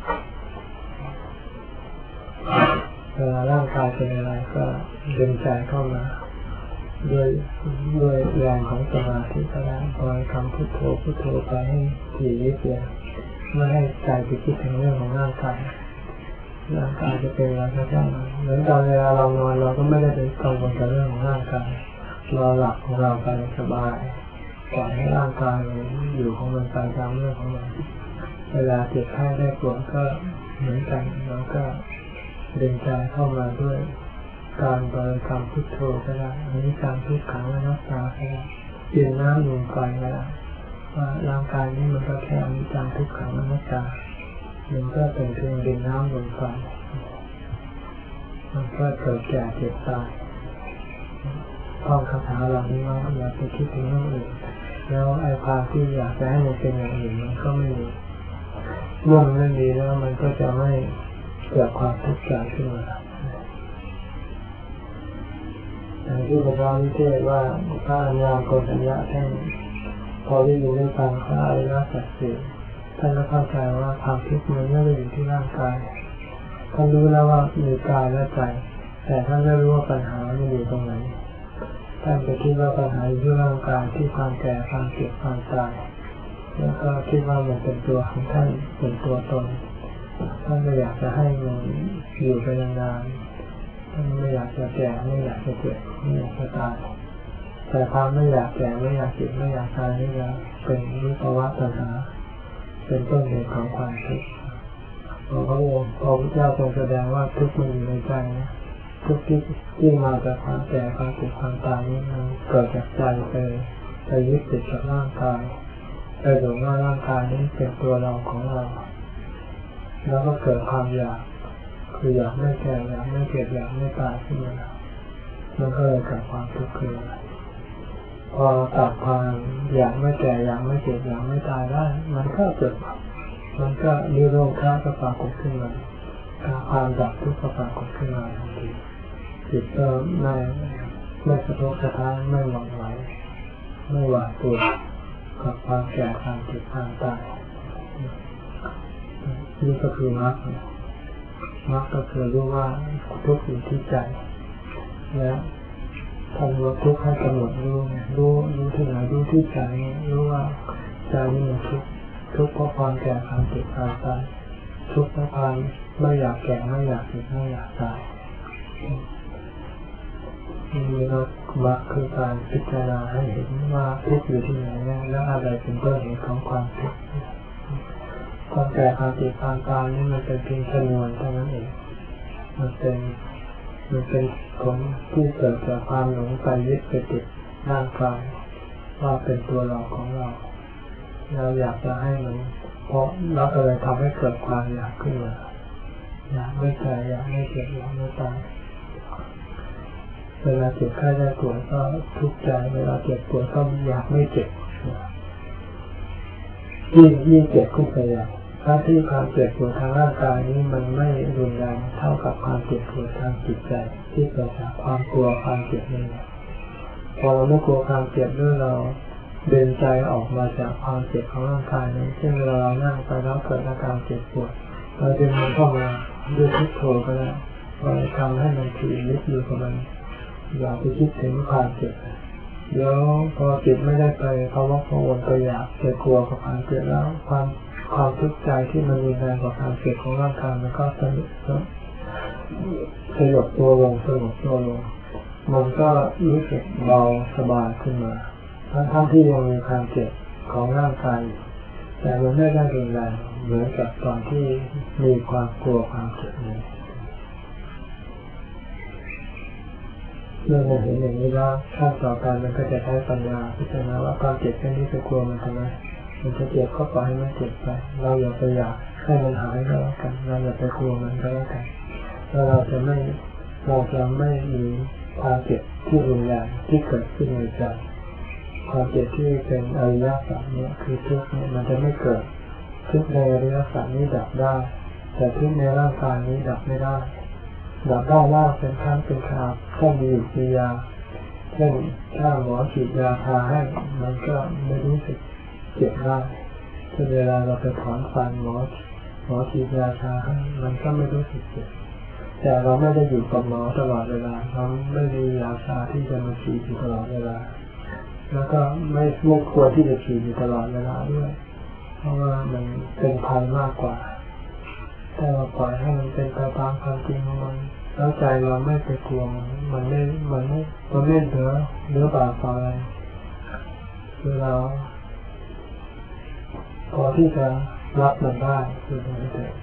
เวลาร่างกายเป็นอะไรก็ดึงใจเข้ามาด้วยด้วยแรงของสมาธิก็ได้บริกรรมพุทโธพุทโธไปให้ถี่ยิบเลยไม่ให้ใจไปคิดถึงเรื่องของร่างกายร่างกายจะเป็นอะไรก็ได้เหมือนตอนเวลาเรานอนเราก็ไม่ได้ไปกังวลกับเรื่องของร่างกายเราหลับของเราไปสบายปล่อยให้ร่างกายอยู่ของมันไปตามเรื่องของมันเวลาเจ็บไข้ได้ปวดก็เหมือนกันเราก็ดึงใจเข้ามาด้วยการบริกรรมพุทโธก็ได้อันนี้การทุกขังอนัตตาก็ได้เปลี่ยนน้ำลงไปก็ได้ว่าร่างกายนี้มันก็แค่อนิจจังทุกขังอนัตตามันก็เป็นเพียงดินน้ำลมไฟมันก็เกิดแก่เจ็บตายท่องคาถาเหล่านี้ว่าอย่าไปคิดถึงเรื่องอื่นแล้วไอ้ความที่อยากจะให้มันเป็นอย่างอื่นมันก็ไม่มีเมื่อมันไม่มีแล้วมันก็จะไม่เกิดความทุกข์ใจขึ้นมาอย่างที่พระราวิเทศว่าพระอัญญาโกณทัญญะท่านพอได้ยินได้ฟังพระอริยสัจสี่ท่านก็เข้าใจว่าความทุกข์มันไม่ได้อยู่ที่ร่างกายท่านรู้แล้วว่ามีกายและใจแต่ท่านไม่รู้ว่าปัญหามันอยู่ตรงไหนท่านไปคิดว่าปัญหาอยู่ที่ร่างกายที่ความแก่ความเจ็บความตายแล้วก็คิดว่ามันเป็นตัวของท่านเป็นตัวตนท่านไม่อยากจะให้มันอยู่ไปนานๆท่านไม่อยากจะแก่ไม่อยากจะเจ็บไม่อยากจะตายแต่ความไม่อยากแก่ไม่อยากเจ็บไม่อยากตายนี่แหละเป็นวิภาวะตัณหาเป็นต้นเหตุของความทุกข์พระองค์พระพุทธเจ้าทรงแสดงว่าทุกข์มันอยู่ในใจนะทุกข์ที่ที่มาจากความแก่ความเจ็บความตายนี่มันเกิดจากใจไปไปยึดติดกับร่างกายไปหลงว่าร่างกายนี้เป็นตัวเราของเราแล้วก็เกิดความอยากคืออยากไม่แก่อยากไม่เจ็บอยากไม่ตายขึ้นมามันก็เลยเกิดความทุกข์ขึ้นมาพอตัดความอยากไม่แก่อยากไม่เจ็บอยากไม่ตายได้มันก็เกิดมันก็นิโรธะก็ปรากฏขึ้นมาความดับทุกข์ก็ปรากฏขึ้นมาทันทีจิตก็ไม่ไม่สะทกสะท้านไม่หวั่นไหวไม่หวาดกลัวกับความแก่ความเจ็บความตายนี่ก็คือมรรคมรรคก็คือรู้ว่าทุกข์อยู่ที่ใจและทำรู้ทุกข์ให้กำหนดรู้รู้รู้ที่ไหนรู้ที่ใจรู้ว่าใจนี่มันทุกข์ทุกข์เพราะความแก่ความเจ็บความตายทุกข์เพราะความไม่อยากแก่ไม่อยากเจ็บไม่อยากตายนี่เรามรรคคือการพิจารณาให้เห็นว่าทุกข์อยู่ที่ไหนและอะไรเป็นต้นเหตุของความทุกข์ความแก่ความเจ็บความตายนี่มันเป็นเพียงชนวนเท่านั้นเองมันเป็นมันเป็นผลที่เกิดจากความหลงไปยึดไปติดร่างกายว่าเป็นตัวเราของเราเราอยากจะให้มันเพราะเราก็เลยทำให้เกิดความอยากขึ้นมาอยากไม่แก่อยากไม่เจ็บอยากไม่ตายเวลาเจ็บไข้ได้ป่วยก็ทุกข์ใจเวลาเจ็บปวดก็อยากไม่เจ็บยิ่งยิ่งเจ็บขึ้นไปใหญ่ถ้าที่ความเจ็บปวดทางร่างกายนี้มันไม่รุนแรงเท่ากับความเจ็บปวดทางจิตใจที่เกิดจากความกลัวความเจ็บนี่พอเราไม่กลัวความเจ็บด้วยเราเดินใจออกมาจากความเจ็บของร่างกายนั้นเช่นเวลาเรานั่งไปแล้วเกิดอาการเจ็บปวดเราดึงมันเข้ามาด้วยพุทโธก็ได้เราทำให้มันถี่นิดอยู่กับมันอย่าไปคิดถึงความเจ็บเดี๋ยวพอจิตไม่ได้ไปเขาว่ากังวลไปอยากไปกลัวกับความเจ็บแล้วความความทุกข์ใจที่มันรุนแรงกว่าความเจ็บของร่างกายมันก็สงบสงบตัวลงสงบตัวลงมันก็รู้สึกเบาสบายขึ้นมาทั้งทั้งที่ยังมีความเจ็บของร่างกายแต่มันไม่ได้รุนแรงเหมือนกับตอนที่มีความกลัวความเจ็บนี้เมื่อมันเห็นอย่างนี้แล้วขั้นต่อไปมันก็จะใช้ปัญญาพิจารณาว่าความเจ็บแค่นี้จะกลัวมันทำไมมันจะเจ็บก็ปล่อยให้มันเจ็บไปเราอย่าไปอยากให้มันหายก็แล้วกันเราอย่าไปกลัวมันก็แล้วกันแล้วเราจะไม่เราจะไม่มีความเจ็บที่รุนแรงที่เกิดขึ้นในใจความเจ็บที่เป็นอริยสัจเนี่ยคือทุกข์เนี่ยมันจะไม่เกิดทุกข์ในอริยสัจนี้ดับได้แต่ทุกข์ในร่างกายนี้ดับไม่ได้ดับได้ว่าเป็นครั้งเป็นคราวถ้ามีกิริยาเช่นถ้าหมอฉีดยาทาให้มันก็ไม่รู้สึกเจ็บได้เช่นเวลาเราไปถอนฟันหมอหมอฉีดยาทาให้มันก็ไม่รู้สึกเจ็บแต่เราไม่ได้อยู่กับหมอตลอดเวลาเราไม่มียาชาที่จะมาฉีดอยู่ตลอดเวลาแล้วก็ไม่ไม่ควรที่จะฉีดอยู่ตลอดเวลาด้วยเพราะว่ามันเป็นภัยมากกว่าถ้าเราปล่อยให้มันเป็นไปตามความจริงของมันแล้วใจเราไม่ไปกลัวมันมันไม่มันไม่มันไม่เหนือเหนือบาปอะไรคือเราพอที่จะรับมันได้คือมันไม่ได้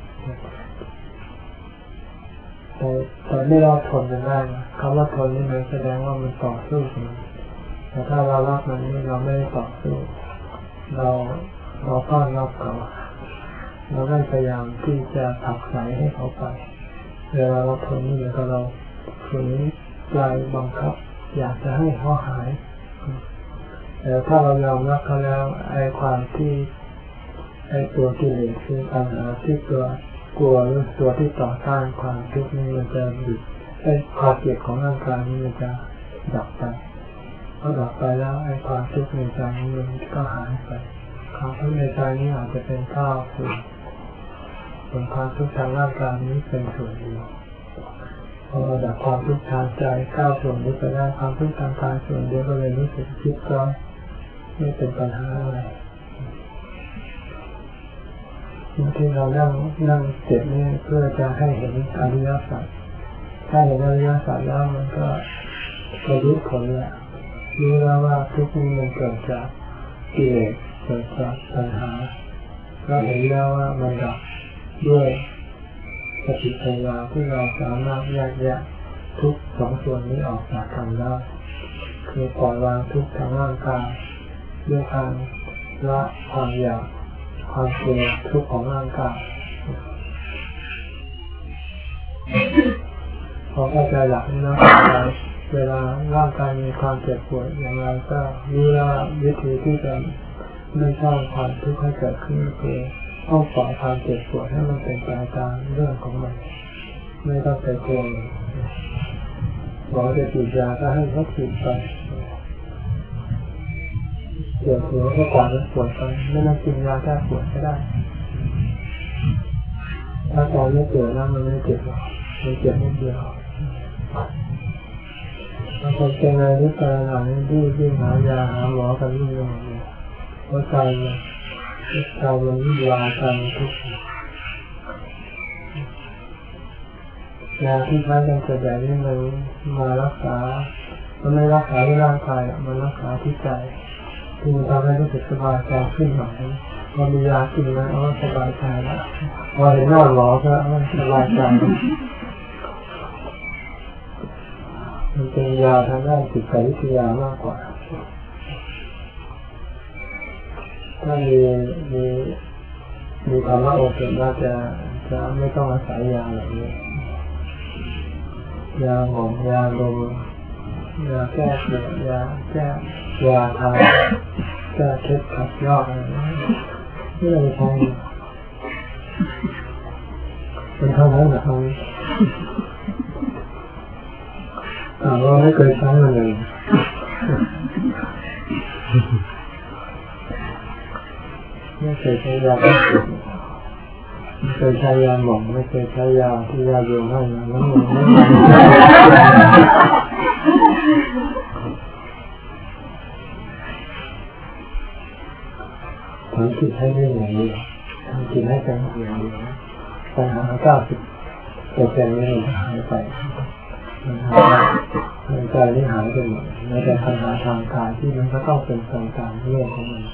แต่แต่ไม่รอดทนกันได้คำว่าทนนี่มันแสดงว่ามันต่อสู้กันแต่ถ้าเรารับมันนี่เราไม่ได้ต่อสู้เราเราต้อนรับเขาเราไม่พยายามที่จะผลักไสให้เขาไปเวลาเราทนนี่ก็เราฝืนใจบังคับอยากจะให้เขาหายแต่ถ้าเรายอมรับเขาแล้วไอ้ความที่ไอ้ตัวกิเลสคือปัญหาที่ตัวกลัวหรือตัวที่ต่อต้านความทุกข์นี้มันจะหยุดไอ้ความเจ็บของร่างกายนี้มันจะดับไปพอดับไปแล้วไอ้ความทุกข์ในใจนี้มันก็หายไปความทุกข์ในใจนี้อาจจะเป็นข้าวส่วนส่วนความทุกข์ทางร่างกายนี้เป็นส่วนเดียวพอดับความทุกข์ทางใจข้าวส่วนนี้ไปได้ความทุกข์ทางกายส่วนเดียวก็เลยรู้สึกคิดร้อนไม่เป็นปัญหาอะไรที่เรานั่งนั่งเจ็บนี่เพื่อจะให้เห็นอริยสัจถ้าเห็นอริยสัจแล้วมันก็บรรลุผลแล้วรู้แล้วว่าทุกข์นี้มันเกิดจากกิเลสเกิดจากปัญหาเราเห็นแล้วว่ามันดับด้วยสติปัญญาที่เราสามารถแยกแยะทุกสองส่วนนี้ออกจากกันได้คือปล่อยวางทุกทางร่างกายด้วยการละความอยากความกลัวทุกข์ของร่างกายพอเข้าใจหลักนี้แล้วเวลาร่างกายมีความเจ็บปวดอย่างไรก็รู้แล้ววิธีที่จะไม่สร้างความทุกข์ให้เกิดขึ้นคือต้องปล่อยความเจ็บปวดให้มันเป็นไปตามเรื่องของมันไม่ต้องไปกลัวหมอจะฉีดยาก็ให้เขาฉีดไปปวดหัวก็ปล่อยมันปวดไปไม่ต้องกินยาแก้ปวดก็ได้ถ้าตอนไม่ปวดแล้วมันไม่เจ็บหรอกมันเจ็บนิดเดียวบางคนเป็นอะไรที่ตาหนังดื้อดื้อหายาหาหมอกันยุ่งยากเลยเพราะใจมันใจมันวุ่นวายกันทุกยาที่ใช้กันส่วนใหญ่นี่มันมารักษามันไม่รักษาที่ร่างกายมันรักษาที่ใจที่มันทำให้รู้สึกสบายใจขึ้นหน่อยพอมียากินแล้วก็สบายใจแล้วพอเห็นหน้าหมอก็สบายใจมันเป็นยาทางด้านจิตวิทยามากกว่าถ้ามีมีมีธรรมะโอเคน่าจะจะไม่ต้องอาศัยยาแบบนี้ยาหอมยาลมยาแก้ปวดยาแก้ยาทาแก้เคล็ดขัดยอกอะไรนี่เราใช้เป็นเท่านั้นนะครับอ่าเราไม่เคยใช้มันเลยไม่เคยใช้ยาแก้ปวดไม่เคยใช้ยาหมองไม่เคยใช้ยาที่ยาโยนให้มาแล้วมันไม่ทำจิตให้ได้อย่างนี้ทำจิตให้เป็นอย่างนี้ปัญหาเก้าสิบเปอร์เซ็นต์นี้มันหายไปปัญหาทางใจนี่หายไปหมดแม้แต่ปัญหาทางกายที่มันก็ต้องเป็นตามตามเรื่องของมัน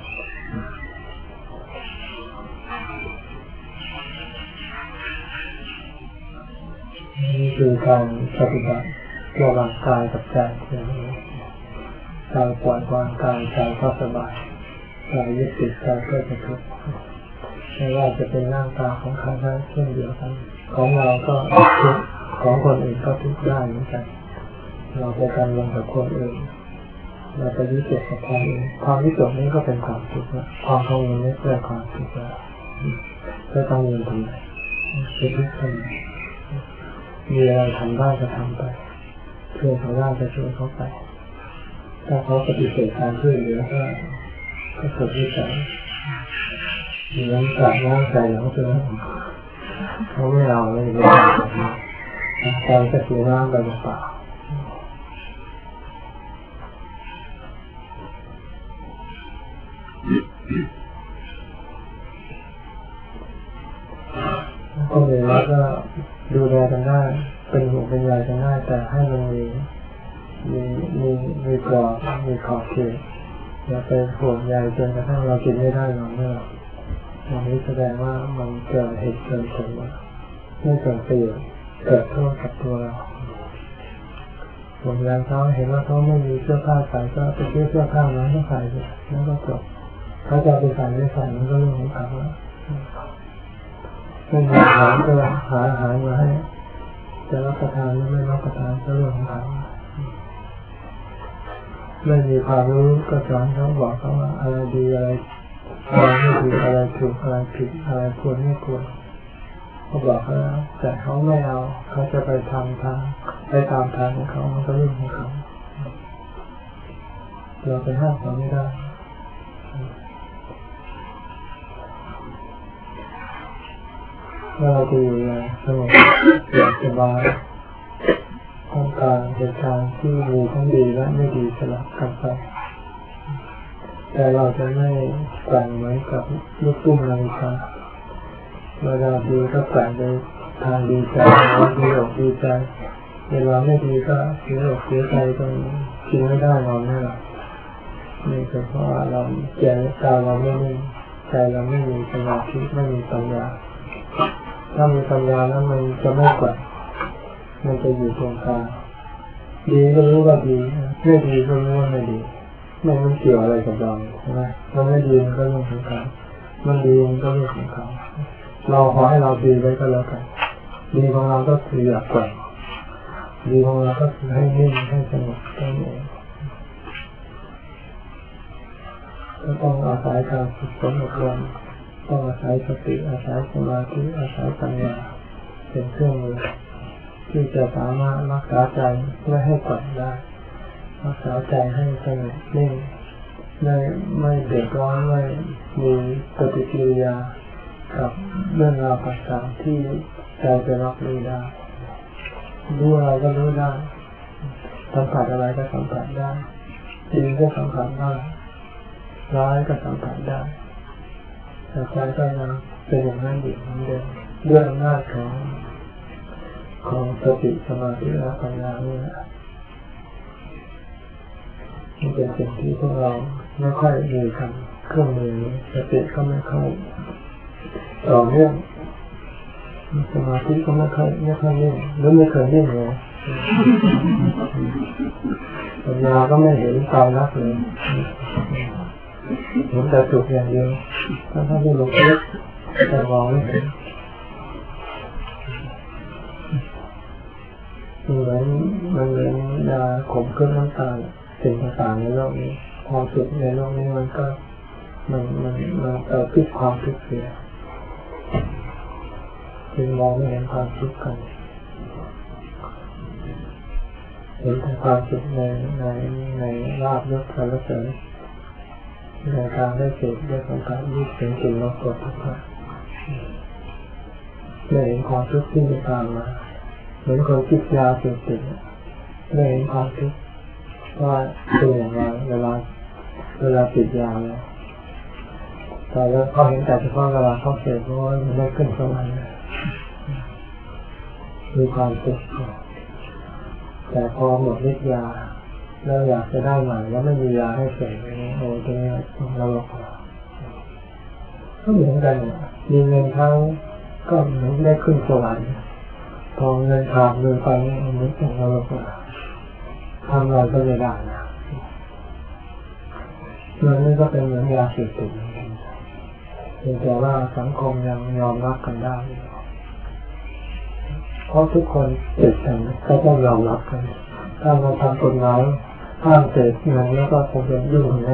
นี่คือการปฏิบัติระหว่างกายกับใจกายปล่อยวางกายใจก็สบายกายยึดติดใจก็จะทุกข์ไม่ว่าจะเป็นร่างกายของใครก็เช่นเดียวกันของเราก็ทุกข์ของคนอื่นก็ทุกข์ได้เหมือนกันเราไปกังวลกับคนอื่นเราไปยึดติดกับความเองความยึดติดนี้ก็เป็นความทุกข์ละความกังวลนี้เป็นความทุกข์ละก็กังวลทำไมคิดทำไมมีอะไรทำได้ก็ทำไปช่วยเขาได้ก็ช่วยเขาไปถ้าเขาปฏิเสธการช่วยเหลือก็ก็สุดวิสัยเหมือนกับน้ำใจแล้วก็เป็นเขาไม่เอาเลยเลยใจก็เสียน้ำไปเปล่าคนอื่นแล้วก็ดูแลกันได้เป็นห่วงเป็นใยกันได้แต่ให้มันมีมีมีมีกรอบมีขอบเขตอย่าไปห่วงใยจนกระทั่งเรากินไม่ได้นอนไม่หลับอย่างนี้แสดงว่ามันเกิดเหตุเกิดผลว่าไม่เกิดประโยชน์เกิดโทษกับตัวเราห่วงใยเขาเห็นว่าเขาไม่มีเสื้อผ้าใส่ก็ไปซื้อเสื้อผ้ามาให้ใส่แล้วก็จบเขาจะไปใส่ไม่ใส่มันก็เรื่องของเขาไม่มีอาหารก็หาอาหารมาให้จะรับประทานหรือไม่รับประทานก็เรื่องของเขาไม่มีความรู้ก็สอนเขาบอกเขาว่าอะไรดีอะไรอะไรไม่ดีอะไรถูกอะไรผิดอะไรควรไม่ควรเขาบอกเขาแล้วแต่เขาไม่เอาเขาจะไปทำทางไปตามทางของเขามันก็เรื่องของเขาเราไปห้ามเขาไม่ได้เราจะอยู่อย่างสงบอย่างสบายท่ามกลางเหตุการณ์ที่มีทั้งดีและไม่ดีสลับกันไปแต่เราจะไม่แกว่งเหมือนกับลูกตุ้มนาฬิกาเวลาดีก็แกว่งไปทางดีใจดีอกดีใจเวลาไม่ดีก็เสียอกเสียใจจนกินไม่ได้นอนไม่หลับนี่ก็เพราะเราใจเราไม่นิ่งใจเราไม่มีสมาธิไม่มีปัญญาถ้ามีปัญญาแล้วมันจะไม่แกว่งมันจะอยู่ตรงกลางดีก็รู้ว่าดีไม่ดีก็รู้ว่าไม่ดีไม่มันเกี่ยวอะไรกับเราใช่ไหมมันไม่ดีมันก็เรื่องของเขามันดีมันก็เรื่องของเขาเราขอให้เราดีไว้ก็แล้วกันดีของเราก็คืออยากแกว่งดีของเราก็คือให้นิ่งให้สงบตั้งเองก็ต้องอาศัยการฝึกฝนอบรมต้องอาศัยสติอาศัยสมาธิอาศัยปัญญาเป็นเครื่องมือที่จะสามารถรักษาใจไม่ให้แกว่งได้รักษาใจให้สงบนิ่งไม่ไม่เดือดร้อนไม่มีปฏิกิริยากับเรื่องราวต่างๆที่ใจจะรับรู้ได้รู้อะไรก็รู้ได้สัมผัสอะไรก็สัมผัสได้ดีก็สัมผัสได้ร้ายก็สัมผัสได้แต่ใจก็ยังเป็นอย่างนั้นอยู่เหมือนเดิมด้วยอำนาจของของสติสมาธิและปัญญานี่แหละนี่เป็นสิ่งที่พวกเราไม่ค่อยมีกันเครื่องมือสติก็ไม่ค่อยต่อเนื่องสมาธิก็ไม่ค่อยไม่ค่อยนิ่งหรือไม่เคยนิ่งเลยปัญญาก็ไม่เห็นตายรักเลยเห็นแต่สุขอย่างเดียวถ้าถ้าที่ลงลึกแต่มองไม่เห็นเหมือนมันเหมือนยาขมเครื่องน้ำตาลสิ่งต่างๆในโลกนี้ความสุขในโลกนี้มันก็มันมันมันเอ่อพิษความทุกข์เสียจึงมองไม่เห็นความทุกข์กันเห็นแต่ความสุขในในในลาภยศสรรเสริญในการได้เสพได้สัมผัสรูปเสียงกลิ่นรสสัมผัสไม่เห็นความทุกข์ที่จะตามมาเหมือนคนติดยาเสพติดไม่เห็นความทุกข์ว่าเป็นอย่างไรเวลาเวลาติดยาแล้วแต่แล้วเขาเห็นแต่เฉพาะเวลาเขาเสพเพราะว่ามันไม่ขึ้นสวรรค์มีความสุขแต่พอหมดฤทธิ์ยาแล้วอยากจะได้ใหม่แล้วไม่มียาให้เสพโอ้ตรงนี้เราหลอกก็เหมือนกันมีเงินเขาก็เหมือนได้ขึ้นสวรรค์พอเงินขาดเงินไปนี่มันเหมือนเราหลอกทำอะไรก็ไม่ได้นะเงินนี่ก็เป็นเหมือนยาเสพติดเพียงแต่ว่าสังคมยังยอมรับกันได้เพราะทุกคนติดกันก็ต้องยอมรับกันถ้าเราทำกฎหมายห้ามเสพเงินแล้วก็คงเป็นยุ่งแน่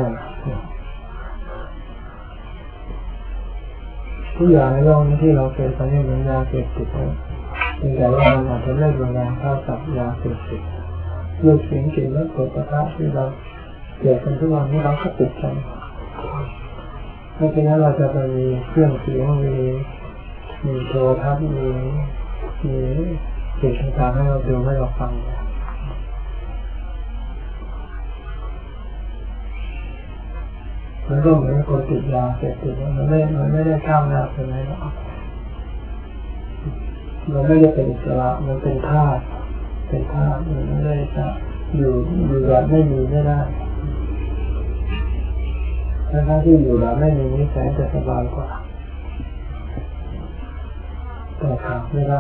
ทุกอย่างในโลกนี้ที่เราเสพไปนี่เป็นยาเสพติดนะแต่ว่ามันอาจจะไม่รุนแรงเท่ากับยาเสพติดรูปเสียงกลิ่นรสผลิตภัณฑ์ที่เราเกิดกันทุกวันนี้เราก็ติดกันเพราะฉะนั้นเราจะไปมีเครื่องเสียงมีมีโทรทัศน์มีมีสิ่งต่างๆให้เราดูให้เราฟังมันก็เหมือนคนติดยาเสพติดมันไม่มันไม่ได้ก้าวหน้าไปไหนหรอกมันไม่ได้เป็นอิสระมันเป็นธาตุเป็นธาตุมันไม่ได้จะอยู่อยู่แบบไม่มีไม่ได้ถ้าที่อยู่แบบไม่มีนี้แสนจะสบายกว่าแต่ขาดไม่ได้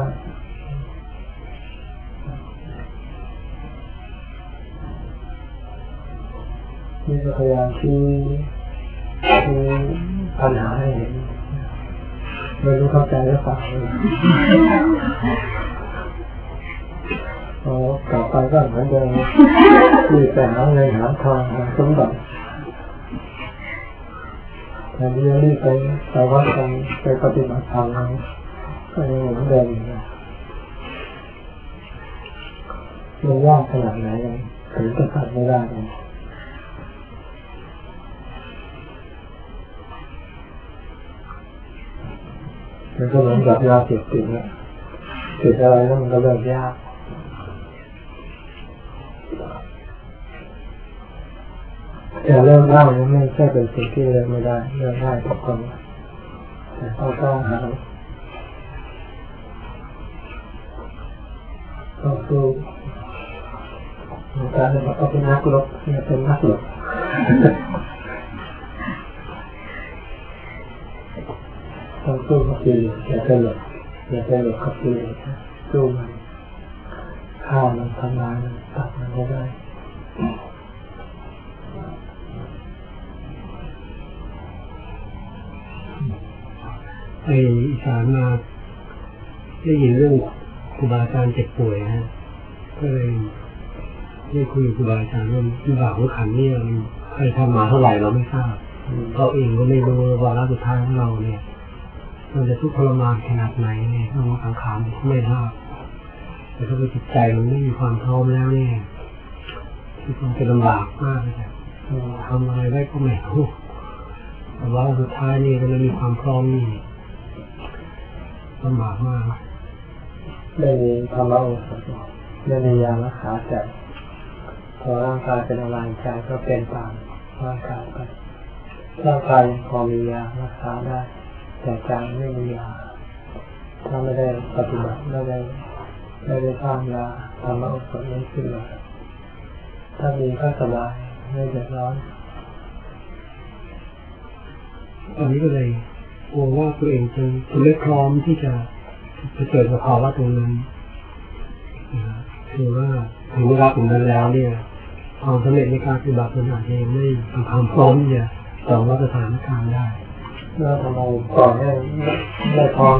นี่ก็พยายามที่ที่ปัญหาให้เห็นไม่รู้เข้าใจหรือเปล่าโอ้ต่อไปก็เหมือนเดิมมีแต่หาเงินหาทองหาสมบัติแต่ที่จะรีบไปไปวัดกันไปปฏิบัติธรรมก็ยังเหมือนเดิมนะมันยากขนาดไหนถึงจะขาดไม่ได้เลยมันก็เหมือนกับยาเสพติดนะติดอะไรแล้วมันก็เลิกยากแต่เลิกได้ไม่ใช่เป็นสิ่งที่เลิกไม่ได้เลิกได้ทุกคนแต่ต้องต้องหาต้องสู้การเป็นก็เป็นนักรบเนี่ยเป็นนักรบต้องสู้กับกิเลสอย่าไปหลบอย่าไปหลบกับกิเลสสู้มันฆ่ามันทำลายมันตัดมันไม่ได้ไอ้อีสานมาได้ยินเรื่องครูบาอาจารย์เจ็บป่วยฮะก็เลยได้คุยกับครูบาอาจารย์ว่าวิบากของขันนี่มันใครทำมาเท่าไหร่เราไม่ทราบเราเองก็ไม่รู้วาระสุดท้ายของเราเนี่ยมันจะทุกข์ทรมานขนาดไหนเนี่ยเราสังขารไม่ทราบแต่ถ้าจิตใจมันไม่มีความพร้อมแล้วเนี่ยที่มันจะลำบากมากเลยทำอะไรได้ก็ไม่รู้แต่ว่าสุดท้ายนี่ก็ไม่มีความพร้อมนี่ลำบากมากได้มีธรรมะองค์สดได้มียารักษาใจพอร่างกายเป็นอะไรใจก็เป็นตามร่างกายไปร่างกายพอมียารักษาได้แต่ใจไม่มียาถ้าไม่ได้ปฏิบัติไม่ได้ไม่ได้สร้างยาธรรมะองค์สดนี้ขึ้นมาถ้ามีก็สบายไม่เดือดร้อนตอนนี้ก็เลยกลัวว่าตัวเองจะจะไม่พร้อมที่จะจะเกิดสภาวะตรงนั้นคือว่าถึงเวลาตรงนั้นแล้วเนี่ยความสำเร็จในการปฏิบัติมันอาจจะยังไม่มีความพร้อมที่จะรองรับสถานการณ์ได้แล้วทำไมก่อนให้ได้พร้อม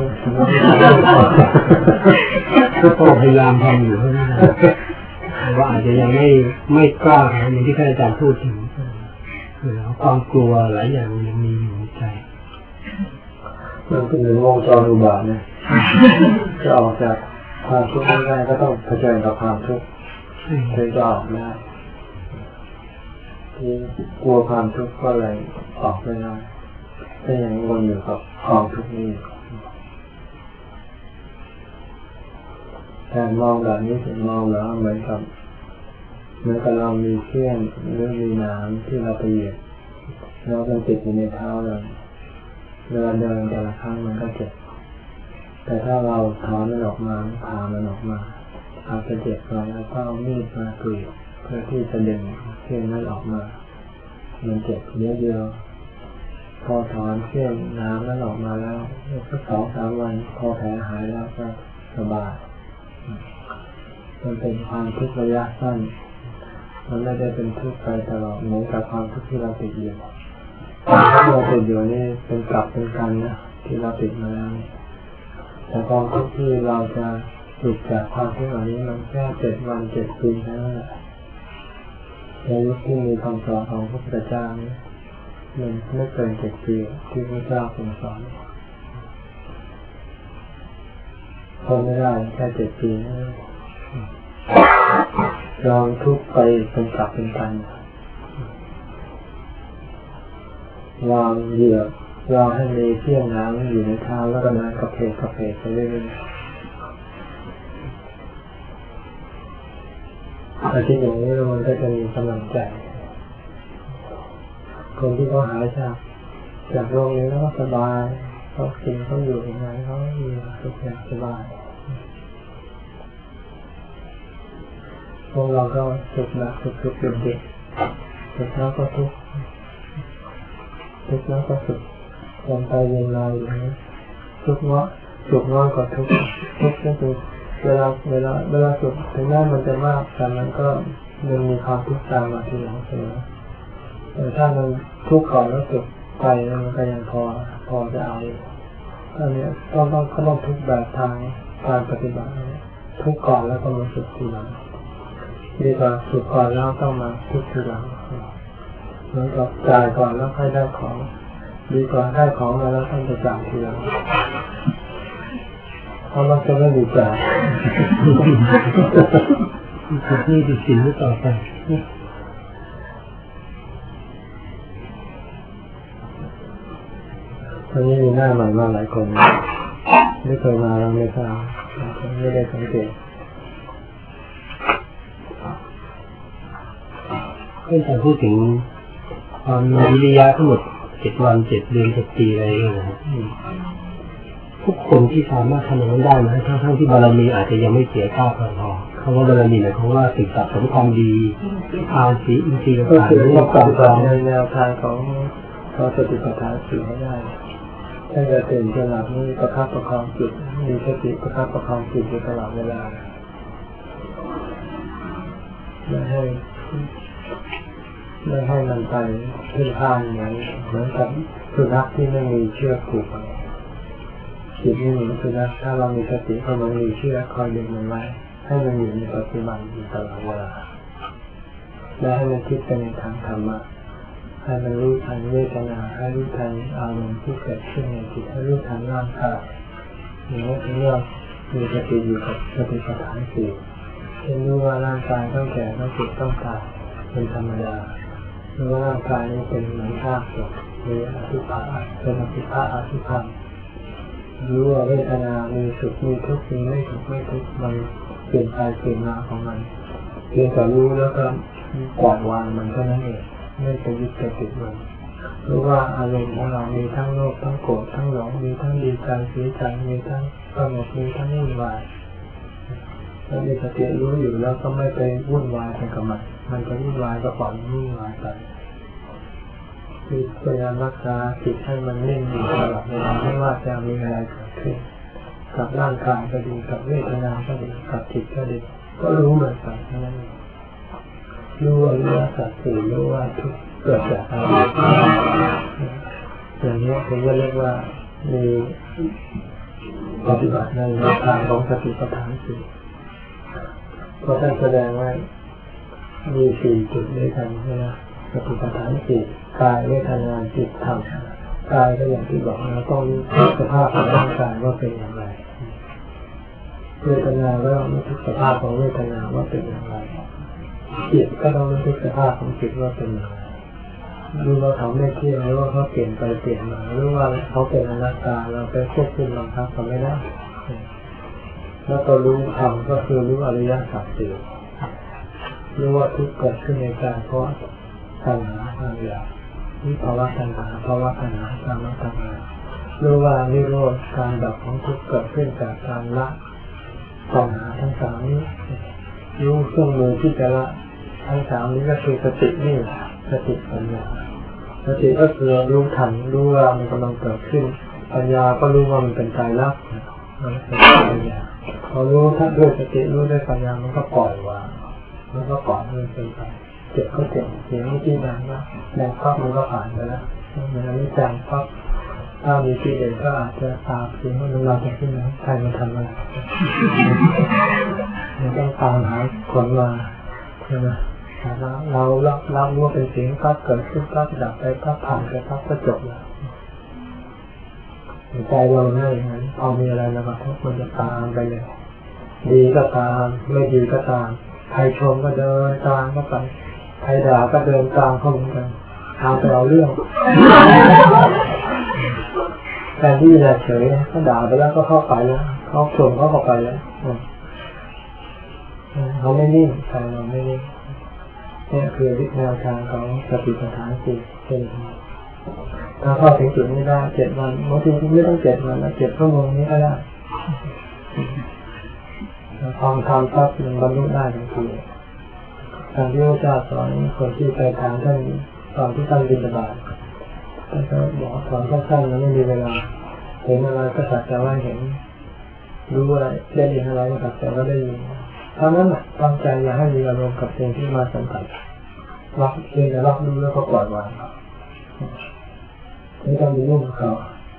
ก็พยายามทำอยู่เท่านั้นแต่ว่าอาจจะยังไม่ไม่กล้าอย่างที่ท่านอาจารย์พูดถึงแล้วความกลัวหลายอย่างยังมีอยู่ในใจมันเป็นวงจรอุบาทนะจะออกจากความทุกข์ได้ก็ต้องเผชิญกับความทุกข์ถึงจะออกได้ที่กลัวความทุกข์ก็เลยออกไม่ได้ก็ยังวนอยู่กับความทุกข์นี้แต่มองแบบนี้ถึงมองแล้วเหมือนกับเหมือนกับเรามีเขี้ยนหรือมีน้ำที่เราไปเหยียบแล้วมันติดอยู่ในเท้าเราเวลาเดินแต่ละครั้งมันก็เจ็บแต่ถ้าเราถอนมันออกมาพามันออกมาอาจจะเจ็บก่อนแล้วก็เอามีดมากรีดเพื่อที่จะดึงเขี้ยนนั้นออกมามันเจ็บเยอะๆพอถอนเขี้ยนน้ำนั้นออกมาแล้วสักสองสามวันพอแผลหายแล้วก็สบายมันเป็นความทุกข์ระยะสั้นมันไม่ได้เป็นทุกข์ไปตลอดเหมือนกับความทุกข์ที่เราติดอยู่ความทุกข์เราติดอยู่นี่เป็นกลับเป็นกันนะที่เราติดมาแล้วแต่ความทุกข์ที่เราจะหลุดจากความทุกข์เหล่านี้มันแค่เจ็ดวันเจ็ดคืนแค่นั้นแหละในยุคที่มีคำสอนของพระพุทธเจ้านี่มันไม่เกินเจ็ดปีที่พระเจ้าทรงสอนทนไม่ได้แค่เจ็ดปีลองทุกไปเป็นกลับเป็นกันวางเหยื่อวางให้มีเที่ยงน้ำอยู่ในเท้าแล้วก็น้ำกระเพกกระเพกไปเรื่อยๆแต่ที่อย่างนี้มันก็จะมีกำลังใจคนที่เขาหายจากจากโรคนี้แล้วก็สบายเขากินเขาอยู่ยังไงเขามีสุขอย่างสบายพวกเราก็สุขหนักสุขสุขเด็กๆสุขแล้วก็ทุกข์ทุกข์แล้วก็สุขวนไปเวียนมาอย่างนี้ทุกข์น้อยสุขน้อยกว่าทุกข์ทุกข์ก็คือเวลาเวลาเวลาสุขถึงแม้มันจะมากแต่มันก็ยังมีความทุกข์ตามมาทีหลังเสมอแต่ถ้ามันทุกข์ก่อนแล้วสุขไปมันก็ยังพอพอจะเอาอันนี้ต้องต้องก็ต้องทุกข์แบบทางการปฏิบัติทุกข์ก่อนแล้วก็มาสุขทีหลังดีกว่าสุขก่อนแล้วต้องมาทุกข์ทีหลังเหมือนกับจ่ายก่อนแล้วค่อยได้ของดีกว่าได้ของมาแล้วต้องจะจ่ายทีหลังเพราะเราจะไม่ดีจ่ายนี่คือสิ่งที่ต่อไปตอนนี้มีหน้าใหม่มาหลายคนไม่เคยมาเราไม่ทราบไม่ได้สังเกตเรื่องการพูดถึงความมีวิริยะทั้งหมดเจ็ดวันเจ็ดเดือนเจ็ดปีอะไรอย่างเงี้ยนะครับทุกคนที่สามารถทำอย่างนั้นได้นะทั้งทั้งที่บารมีอาจจะยังไม่เสียค่าพอคำว่าบารมีหมายความว่าสิ่งสะสมความดีทานศีลอินทรีย์ต่างๆนี่ปฏิบัติในแนวทางของของสติปัฏฐานสี่ให้ได้ถ้าจะตื่นจะหลับนี่ประคับประคองจิตมีสติประคับประคองจิตอยู่ตลอดเวลาไม่ให้ไม่ให้มันไปพึ่งพาอย่างนั้นเหมือนกับสุนัขที่ไม่มีเชือกผูกจิตนี่เหมือนสุนัขถ้าเรามีสติก็มันมีเชือกคอยดึงมันไว้ให้มันอยู่ในปัจจุบันอยู่ตลอดเวลาและให้มันคิดไปในทางธรรมะให้มันรู้ทันเวทนาให้รู้ทันอารมณ์ที่เกิดขึ้นในจิตให้รู้ทันร่างกายอย่างนี้ถึงว่ามีสติอยู่กับสติปัฏฐานสี่เช่นรู้ว่าร่างกายต้องแก่ต้องเจ็บต้องตายเป็นธรรมดารู้ว่าร่างกายนี้เป็นเหมือนธาตุมีอสุภะเป็นอสุภะอสุภังรู้ว่าเวทนามีสุขมีทุกข์มีไม่สุขไม่ทุกข์มันเปลี่ยนไปเปลี่ยนมาของมันเพียงแต่รู้แล้วก็ปล่อยวางมันเท่านั้นเองไม่ไปยึดติดมันรู้ว่าอารมณ์ของเรามีทั้งโลภทั้งโกรธทั้งหลงมีทั้งดีใจเสียใจมีทั้งสงบมีทั้งวุ่นวายแล้วมีสติรู้อยู่แล้วก็ไม่ไปวุ่นวายกับมันมันจะวุ่นวายก็ปล่อยวุ่นวายไปคือพยายามรักษาจิตให้มันนิ่งอยู่ตลอดเวลาไม่ว่าจะมีอะไรเกิดขึ้นกับร่างกายก็ดีกับเวทนาก็ดีกับจิตก็ดีก็รู้เหมือนกันนั่นเองรู้ว่ารู้ว่าสัตว์สื่อรู้ว่าทุกเกิดจากอะไรอย่างนี้ผมก็เรียกว่ามีปฏิบัติในทางของสติปัฏฐานสี่เพราะท่านแสดงว่ามีสี่จุดด้วยกันใช่ไหมสติปัฏฐานสี่กายเวทนาจิตธรรมกายก็อย่างที่บอกเราต้องรู้สภาพของร่างกายว่าเป็นอย่างไรเวทนาก็ต้องรู้สภาพของเวทนาว่าเป็นอย่างไรจิตก็ต้องรู้สภาพของจิตว่าเป็นอย่างไรรู้ว่าเขาไม่เที่ยงรู้ว่าเขาเปลี่ยนไปเปลี่ยนมารู้ว่าเขาเป็นอนัตตาเราไปควบคุมบังคับเขาไม่ได้แล้วก็รู้ธรรมก็คือรู้อริยสัจสี่รู้ว่าทุกข์เกิดขึ้นในใจเพราะตัณหาความอยากวิภาวะตัณหาภาวะตัณหากามตัณหารู้ว่านิโรธการดับของทุกข์เกิดขึ้นจากการละตัณหาทั้งสามนี้รู้เครื่องมือที่จะละทั้งสามนี้ก็คือสตินี่สติปัญญาสติก็คือรู้ทันรู้ว่ามันกำลังเกิดขึ้นปัญญาก็รู้ว่ามันเป็นไตรลักษณ์มันเป็นปัญญาพอรู้ถ้าด้วยสติรู้ด้วยปัญญามันก็ปล่อยวางมันก็ปล่อยมันเป็นไปเจ็บก็เจ็บเสียงที่ดังว่าแรงพักมันก็ผ่านไปแล้วมันไม่แรงพักถ้ามีที่เด่นก็อาจจะตามเสียงว่าเราจะขึ้นมาใครมาทำอะไรมันต้องตามหาคนมาใช่ไหมเราเรารับรับว่าเป็นสิ่งก็เกิดขึ้นก็ดับไปก็ผ่านไปก็จบแล้วใจเราไม่อย่างนั้นพอมีอะไรมากระทบมันจะตามไปเลยดีก็ตามไม่ดีก็ตามใครชมก็เดินตามก็ไปใครด่าก็เดินตามเขาเหมือนกันตามไปเอาเรื่องแต่ที่จะเฉยเขาด่าไปแล้วก็เข้าไปแล้วเขาชมเขาเข้าไปแล้วเขาไม่นิ่งใจเราไม่นิ่งนี่คือวิธีแนวทางของสติปัฏฐานสี่เป็นถ้าเข้าถึงจุดนี้ได้เจ็ดวันบางทีไม่ต้องเจ็ดวันแล้วเจ็ดชั่วโมงนี้ก็ได้ทองทำปั๊บมันบรรลุได้ทันทีทางที่พระเจ้าสอนคนที่ไปถามท่านตอนที่ท่านบิณฑบาตท่านก็บอกสอนสั้นๆแล้วไม่มีเวลาเห็นอะไรก็สักแต่ว่าเห็นรู้อะไรได้ยินอะไรก็สักแต่ว่าได้ยินเท่านั้นแหละตั้งใจอย่าให้มีอารมณ์กับสิ่งที่มาสัมผัสรับเพียงแต่รับรู้แล้วก็ปล่อยวางไม่ต้องไปยุ่งกับเขา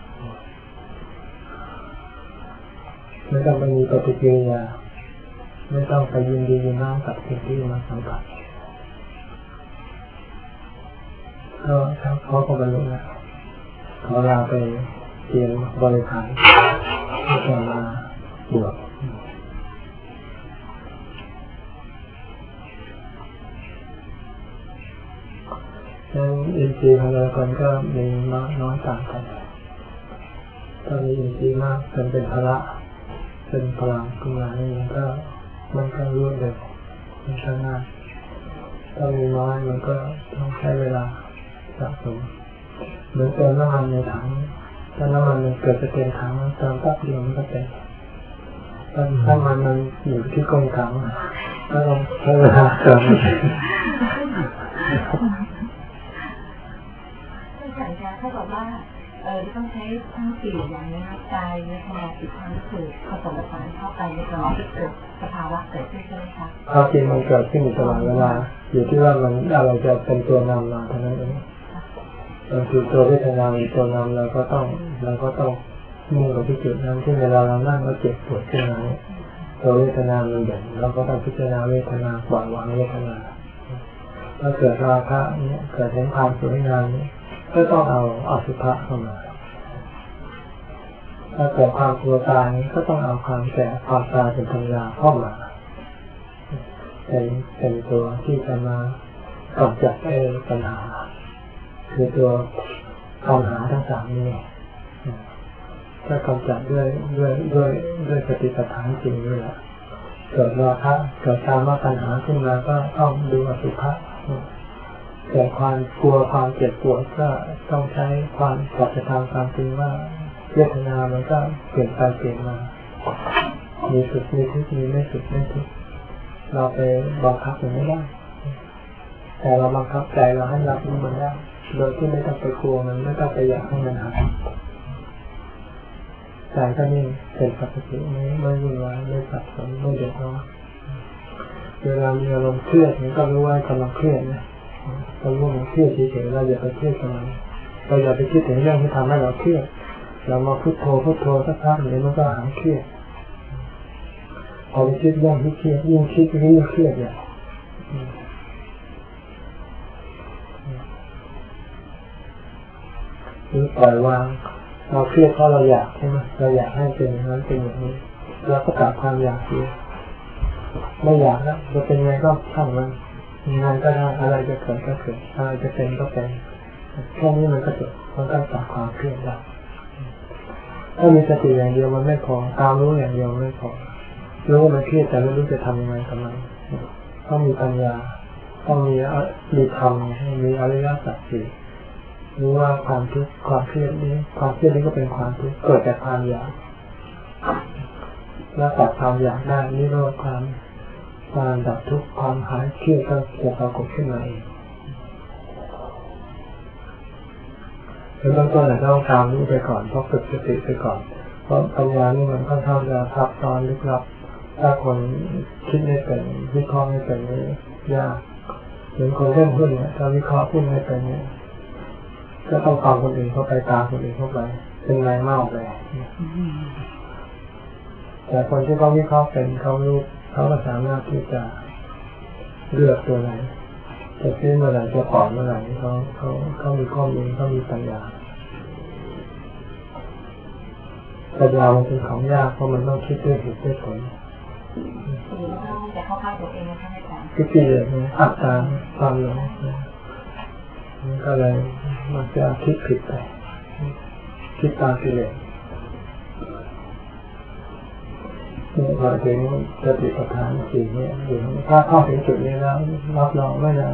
ไม่ต้องไปมีปฏิกิริยาไม่ต้องไปยินดียินร้ายกับสิ่งที่มาสัมผัสก็เขาก็บรรลุแล้วขอลาไปเตรียมบริหารที่จะมาบวชดังอินทรีย์ของแต่ละคนก็มีน้อยน้อยต่างกันถ้ามีอินทรีย์มากเป็นเป็นพละเป็นพลังขึ้นมานี่มันก็มันก็รวดเร็วมันก็ง่ายถ้ามีน้อยมันก็ต้องใช้เวลาสะสมเหมือนเติมน้ำมันในถังถ้าน้ำมันมันเกิดจะเต็มถังเติมแป๊บเดียวมันก็เต็มถ้าน้ำมันมันอยู่ที่ก้นถังก็ต้องใช้เวลาเติมฉันจะถ้าบอกว่าเออต้องใช้ทั้งสี่อย่างนี้นะกายเวทนาจิตธรรมคือผสมผสานเข้าไปในสมองที่เกิดสภาวะเกิดขึ้นใช่ไหมคะความจริงมันเกิดขึ้นอยู่ตลอดเวลาอยู่ที่ว่ามันอะไรจะเป็นตัวนำมาเท่านั้นเองบางทีตัวเวทนาเป็นตัวนำเราก็ต้องเราก็ต้องมุ่งไปที่จุดนั้นที่เวลาเรานั่งก็เจ็บปวดขึ้นมาตัวเวทนามันเด่นเราก็ต้องพิจารณาเวทนาปล่อยวางเวทนาถ้าเกิดราคะเนี่ยเกิดเห็นความสวยงามเนี่ยก็ต้องเอาอสุภะเข้ามาถ้าเกิดความกลัวตายก็ต้องเอาความแก่ความตายเป็นธรรมดาเข้ามาเป็นเป็นตัวที่จะมากำจัดไอ้ปัญหาคือตัวปัญหาทั้งสามนี้ถ้ากำจัดด้วยด้วยด้วยด้วยสติปัฏฐานจริงนี่แหละเกิดราคะเกิดการว่าปัญหาขึ้นมาก็ต้องดูอสุภะเกิดความกลัวความเจ็บปวดก็ต้องใช้ความสัจธรรมความจริงว่าเวทนามันก็เปลี่ยนไปเปลี่ยนมามีสุขมีทุกข์มีไม่สุขไม่ทุกข์เราไปบังคับมันไม่ได้แต่เราบังคับใจเราให้รับรู้มันได้โดยที่ไม่ต้องไปกลัวมันไม่ต้องไปอยากให้มันหายใจก็นิ่งเป็นปกติไม่ไม่วุ่นวายไม่สับสนไม่เดือดร้อนเวลามีอารมณ์เครียดมันก็รู้ว่ากำลังเครียดนะเรารู้มันเครียดเฉยๆเราอย่าไปเครียดกับมันเราอย่าไปคิดถึงเรื่องที่ทำให้เราเครียดเรามาพุทโธพุทโธสักพักเดี๋ยวมันก็หายเครียดพอไปคิดเรื่องที่เครียดยิ่งคิดยิ่งเครียดเนี่ยหรือปล่อยวางเราเครียดเพราะเราอยากใช่ไหมเราอยากให้เป็นอย่างนั้นเป็นอย่างนี้เราก็ตัดความอยากเสียไม่อยากแล้วจะเป็นไงก็ช่างมันงานก็ได้อะไรจะเกิดก็เกิดอะไรจะเป็นก็เป็นแค่นี้มันก็จบมันก็ตัดความเครียดได้ถ้ามีสติอย่างเดียวมันไม่พอตามรู้อย่างเดียวไม่พอรู้ว่ามันเครียดแต่ไม่รู้จะทำยังไงกับมันต้องมีปัญญาต้องมีมีธรรมมีอริยสัจสี่รู้ว่าความทุกข์ความเครียดนี้ความเครียดนี้ก็เป็นความทุกข์เกิดจากความอยากแล้วตัดความอยากได้นี่เรียกว่าความความดับทุกข์ความหายเครียดก็จะปรากฏขึ้นมาเองเริ่มต้นเราต้องตามนี้ไปก่อนเพราะฝึกสติไปก่อนเพราะปัญญานี่มันค่อนข้างจะซับซ้อนลึกลับถ้าคนคิดไม่เป็นวิเคราะห์ไม่เป็นนี่ยากเหมือนคนเล่นหุ้นเนี่ยถ้าวิเคราะห์หุ้นไม่เป็นเนี่ยก็ต้องฟังคนอื่นเข้าไปตามคนอื่นเข้าไปเป็นไงมากเลยแต่คนที่เขาวิเคราะห์เป็นเขารู้เขาก็สามารถที่จะเลือกตัวไหนจะคิดเมื่อไหร่จะปล่อยเมื่อไหร่เขาเขาเขามีข้อมูลเขามีปัญญาปัญญามันเป็นของยากเพราะมันต้องคิดด้วยเหตุด้วยผลจะเข้าข้างตัวเองนะคะอาจารย์คิดกิเลสเนี่ยอัตตาความหลงมันก็เลยมันจะคิดผิดไปคิดตามกิเลสเนี่ยพอถึงสติปัฏฐานสี่เนี่ยอยู่ถ้าเข้าถึงจุดนี้แล้วรับรองไม่นาน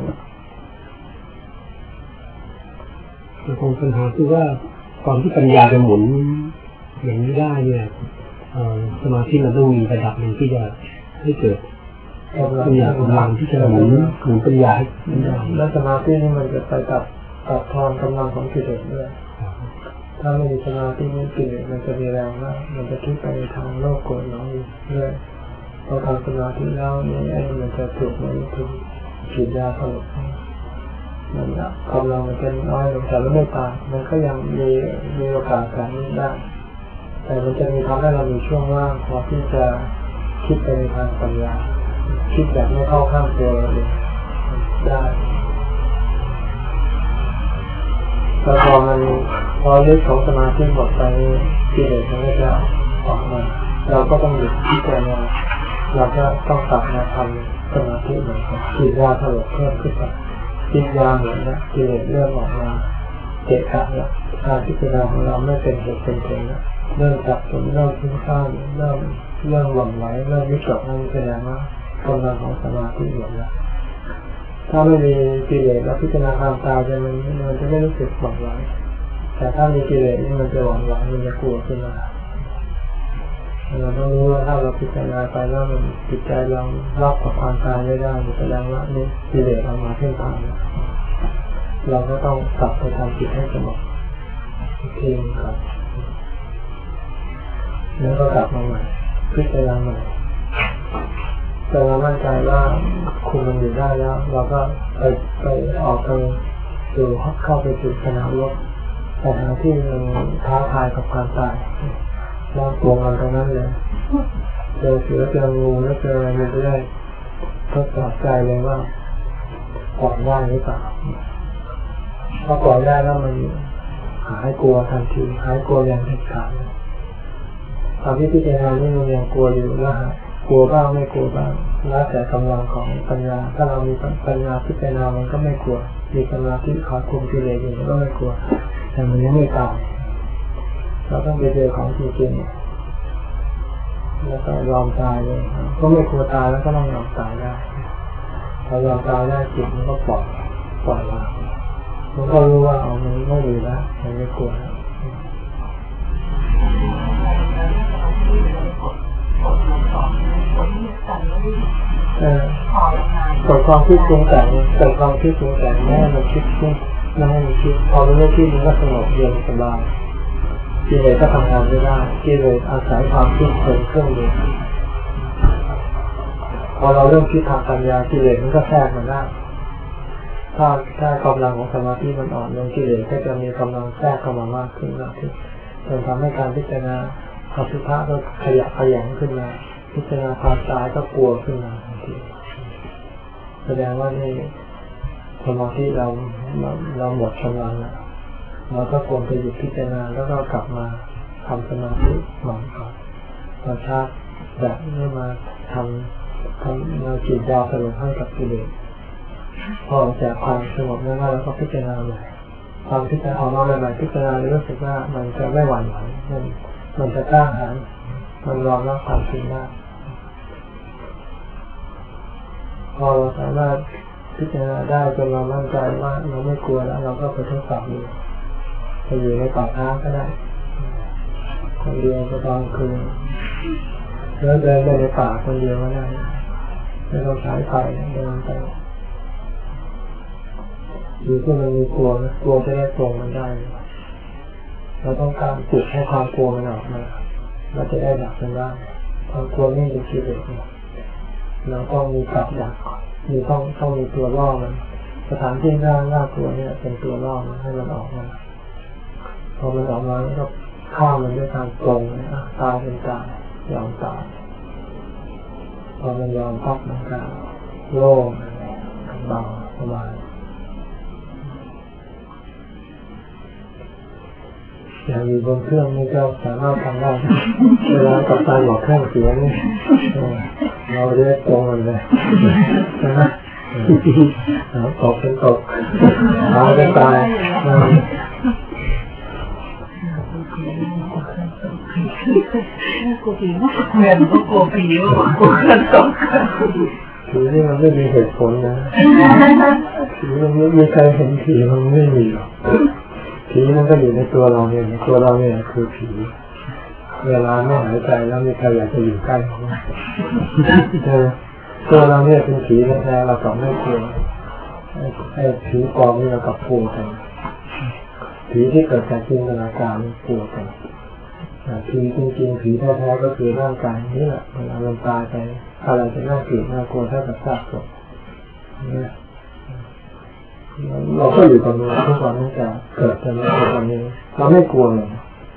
แต่คงปัญหาคือว่าก่อนที่ปัญญาจะหมุนอย่างนี้ได้เนี่ยสมาธิมันต้องมีระดับหนึ่งที่จะให้เกิดปัญญากำลังที่จะหมุนหมุนปัญญาแล้วสมาธินี่มันจะไปตัดตัดทอนกำลังของกิเลสด้วยถ้าไม่มีสมาธินี่กิเลสมันจะมีแรงมากมันจะคิดไปในทางโลภโกรธหลงเรื่อยพอทำสมาธิแล้วนี่ไอ้มันจะถูกมันถูกฉีดยาสลบมันกำลังมันจะน้อยลงแต่ไม่ตายมันก็ยังมีมีโอกาสการนี้ได้แต่มันจะมีทำให้เรามีช่วงว่างพอที่จะคิดไปในทางปัญญาคิดแบบไม่เข้าข้างตัวเราเองได้แล้วพอมันพอยึดของสมาธิหมดไปกิเลสมันก็จะออกมาเราก็ต้องหยุดที่ใจเราเราก็ต้องกลับมาทำสมาธิเหมือนกันกินยาสลบเพิ่มขึ้นไปกินยาเหมือนนะกิเลสเริ่มออกมาเกะกะแล้วการพิจารณาของเราไม่เป็นเหตุเป็นผลแล้วเริ่มจับจนเริ่มทิ้งข้าวเริ่มเริ่มหวั่นไหวเริ่มวิตกนั่นแสดงว่ากำลังของสมาธิหมดแล้วถ้าไม่มีกิเลสแล้วพิจารณาความตายจะมันมันจะไม่รู้สึกหวั่นไหวแต่ถ้ามีกิเลสนี่มันจะหวั่นไหวมันจะกลัวขึ้นมาเราต้องรู้ว่าถ้าเราพิจารณาไปแล้วมันจิตใจเรารับกับความตายไม่ได้แสดงว่านี่กิเลสเอามาเพ่งพานเราก็ต้องกลับไปทำจิตให้สงบอีกทีนึงครับแล้วก็กลับมาใหม่พิจารณาใหม่แต่เรามั่นใจว่าคุมมันอยู่ได้แล้วเราก็ไปไปออกไปสู่เข้าไปสู่สนามรบแต่หาที่มันท้าทายกับความตายเรากลัวมันตรงนั้นเลยเจอเสือเจองูแล้วเจออะไรมันจะได้ทดสอบใจเลยว่าปล่อยได้หรือเปล่าพอปล่อยได้แล้วมันหายกลัวทันทีหายกลัวอย่างเด็ดขาดตอนที่พิจารณาที่มันยังกลัวอยู่แล้วกลัวบ้างไม่กลัวบ้างแล้วแต่กำลังของปัญญาถ้าเรามีปัญญาพิจารณามันก็ไม่กลัวมีสมาธิคอยคุมกิเลสอยู่มันก็ไม่กลัวแต่มันยังไม่ตายเราต้องไปเจอของจริงๆแล้วก็ยอมตายเลยก็ไม่กลัวตายแล้วก็ต้องยอมตายได้พอยอมตายได้จิตมันก็ปล่อยปล่อยวางมันก็รู้ว่าเอามันไม่มีแล้วมันไม่กลัวแล้วส่วนความคิดปรุงแต่งส่วนความคิดปรุงแต่งแม่มันคิดคิดไม่ให้มันคิดพอมันไม่คิดมันก็สงบเย็นสบายกิเลสก็ทำงานไม่ได้กิเลสอาศัยความคิดเป็นเครื่องมือพอเราเริ่มคิดทางปัญญากิเลสมันก็แทรกมาได้ถ้าถ้ากำลังของสมาธิมันอ่อนลงกิเลสก็จะมีกำลังแทรกเข้ามามากขึ้นมากขึ้นจนทำให้การพิจารณาอสุภะก็ขยับขยันขึ้นมาพิจารณาความตายก็กลัวขึ้นมาทันทีแสดงว่านี่สมาธิเราเราหมดกำลังแล้วเราก็ควรไปหยุดพิจารณาแล้วก็กลับมาทำสมาธิใหม่ก่อนเราชาร์จแบบนี้มาทำทำมาจิตยาสลบให้กับกิเลสพอจากความสงบนั้นแล้วก็พิจารณาใหม่ความพิจารณาของเราใหม่ๆพิจารณารู้สึกว่ามันจะไม่หวั่นไหวมันมันจะกล้าหาญมันรองรับความจริงได้พอเราสามารถพิจารณาได้จนเรามั่นใจว่าเราไม่กลัวแล้วเราก็ไปทดสอบดูไปอยู่ในป่าช้าก็ได้คนเดียวก็ตอนคืนแล้วเดินไปในป่าคนเดียวก็ได้ไม่ต้องใช้ไฟเดินไปอยู่ที่มันมีกลัวนะกลัวจะได้ตรงมันได้เราต้องการปลุกให้ความกลัวมันออกมาเราจะได้ดับมันได้ความกลัวนี่เป็นกิเลสเราต้องมีกับดักมีต้องต้องมีตัวล่อมันสถานที่น่าน่ากลัวเนี่ยเป็นตัวล่อมันให้มันออกมาพอมันออกมาก็ฆ่ามันด้วยการตรงนะตายเป็นตายยอมตายพอมันยอมพักมันก็โล่งเบาสบายอย่างอยู่บนเครื่องนี่ก็สามารถทำได้เวลากับตาบอกเครื่องเสียนี่เราเรียกตรงกันเลยใช่ไหมตกเป็นตกตายเป็นตายกลัวผีมากเหมือนก็กลัวผีกลัวกันตกผีนี่มันไม่มีเหตุผลนะผีมันไม่มีใครเห็นผีมันไม่มีหรอกผีมันก็อยู่ในตัวเราเนี่ยในตัวเราเนี่ยคือผีเวลาไม่หายใจแล้วมีใครอยากจะอยู่ใกล้ของมันตัวเราเนี่ยเป็นผีแท้ๆเรากลับไม่กลัวไอ้ผีปลอมนี่เรากลับกลัวกันผีที่เกิดจากจินตนาการกลัวกันผีจริงๆผีแท้ๆก็คือร่างกายนี่แหละเวลามันตายไปอะไรจะน่าเกลียดน่ากลัวเท่ากับซากศพเนี่ยเราก็อยู่กับมันทุกวันตั้งแต่เกิดจนถึงวันนี้เราไม่กลัวเลย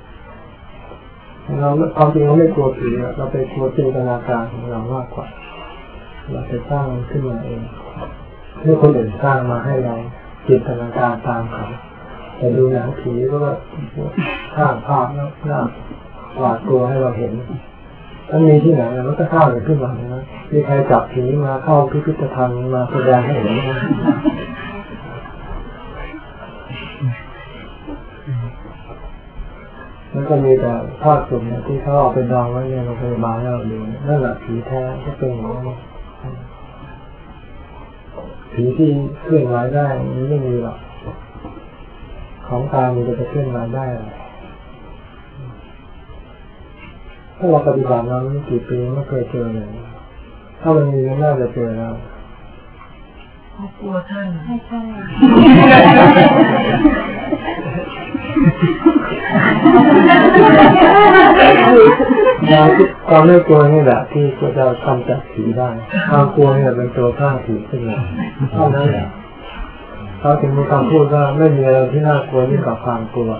เราความจริงเราไม่กลัวผีเราไปกลัวจินตนาการของเรามากกว่าเราจะสร้างมันขึ้นมาเองให้คนอื่นสร้างมาให้เราจินตนาการตามเขาแต่ดูหนังผีก็แบบสร้างภาพแล้วหน้าหวาดกลัวให้เราเห็นถ้ามีที่ไหนเราก็สร้างขึ้นมาใช่ไหมมีใครจับผีมาเข้าพิพิธภัณฑ์มาแสดงให้เห็นไหมแล้วก็มีแต่ภาพสุ่มเนี่ยที่เขาเอาไปดองไว้ในโรงพยาบาลให้เราดูนั่นแหละผีแท้ก็เป็นอย่างนี้ผีที่เคลื่อนไหวได้นี้ไม่มีหรอกของตายมันจะเคลื่อนไหวได้หรอถ้าเราปฏิบัติมาไม่กี่ปีไม่เคยเจอเลยถ้ามันมีก็น่าจะเจอแล้วกลัวท่านไม่ใช่ความไม่กลัวนี่แหละที่จะทำจากผีได้ความกลัวนี่แหละเป็นตัวสร้างผีขึ้นมาเท่านั้นแหละเขาถึงมีคำพูดว่าไม่มีอะไรที่น่ากลัวยิ่งกว่าความกลัว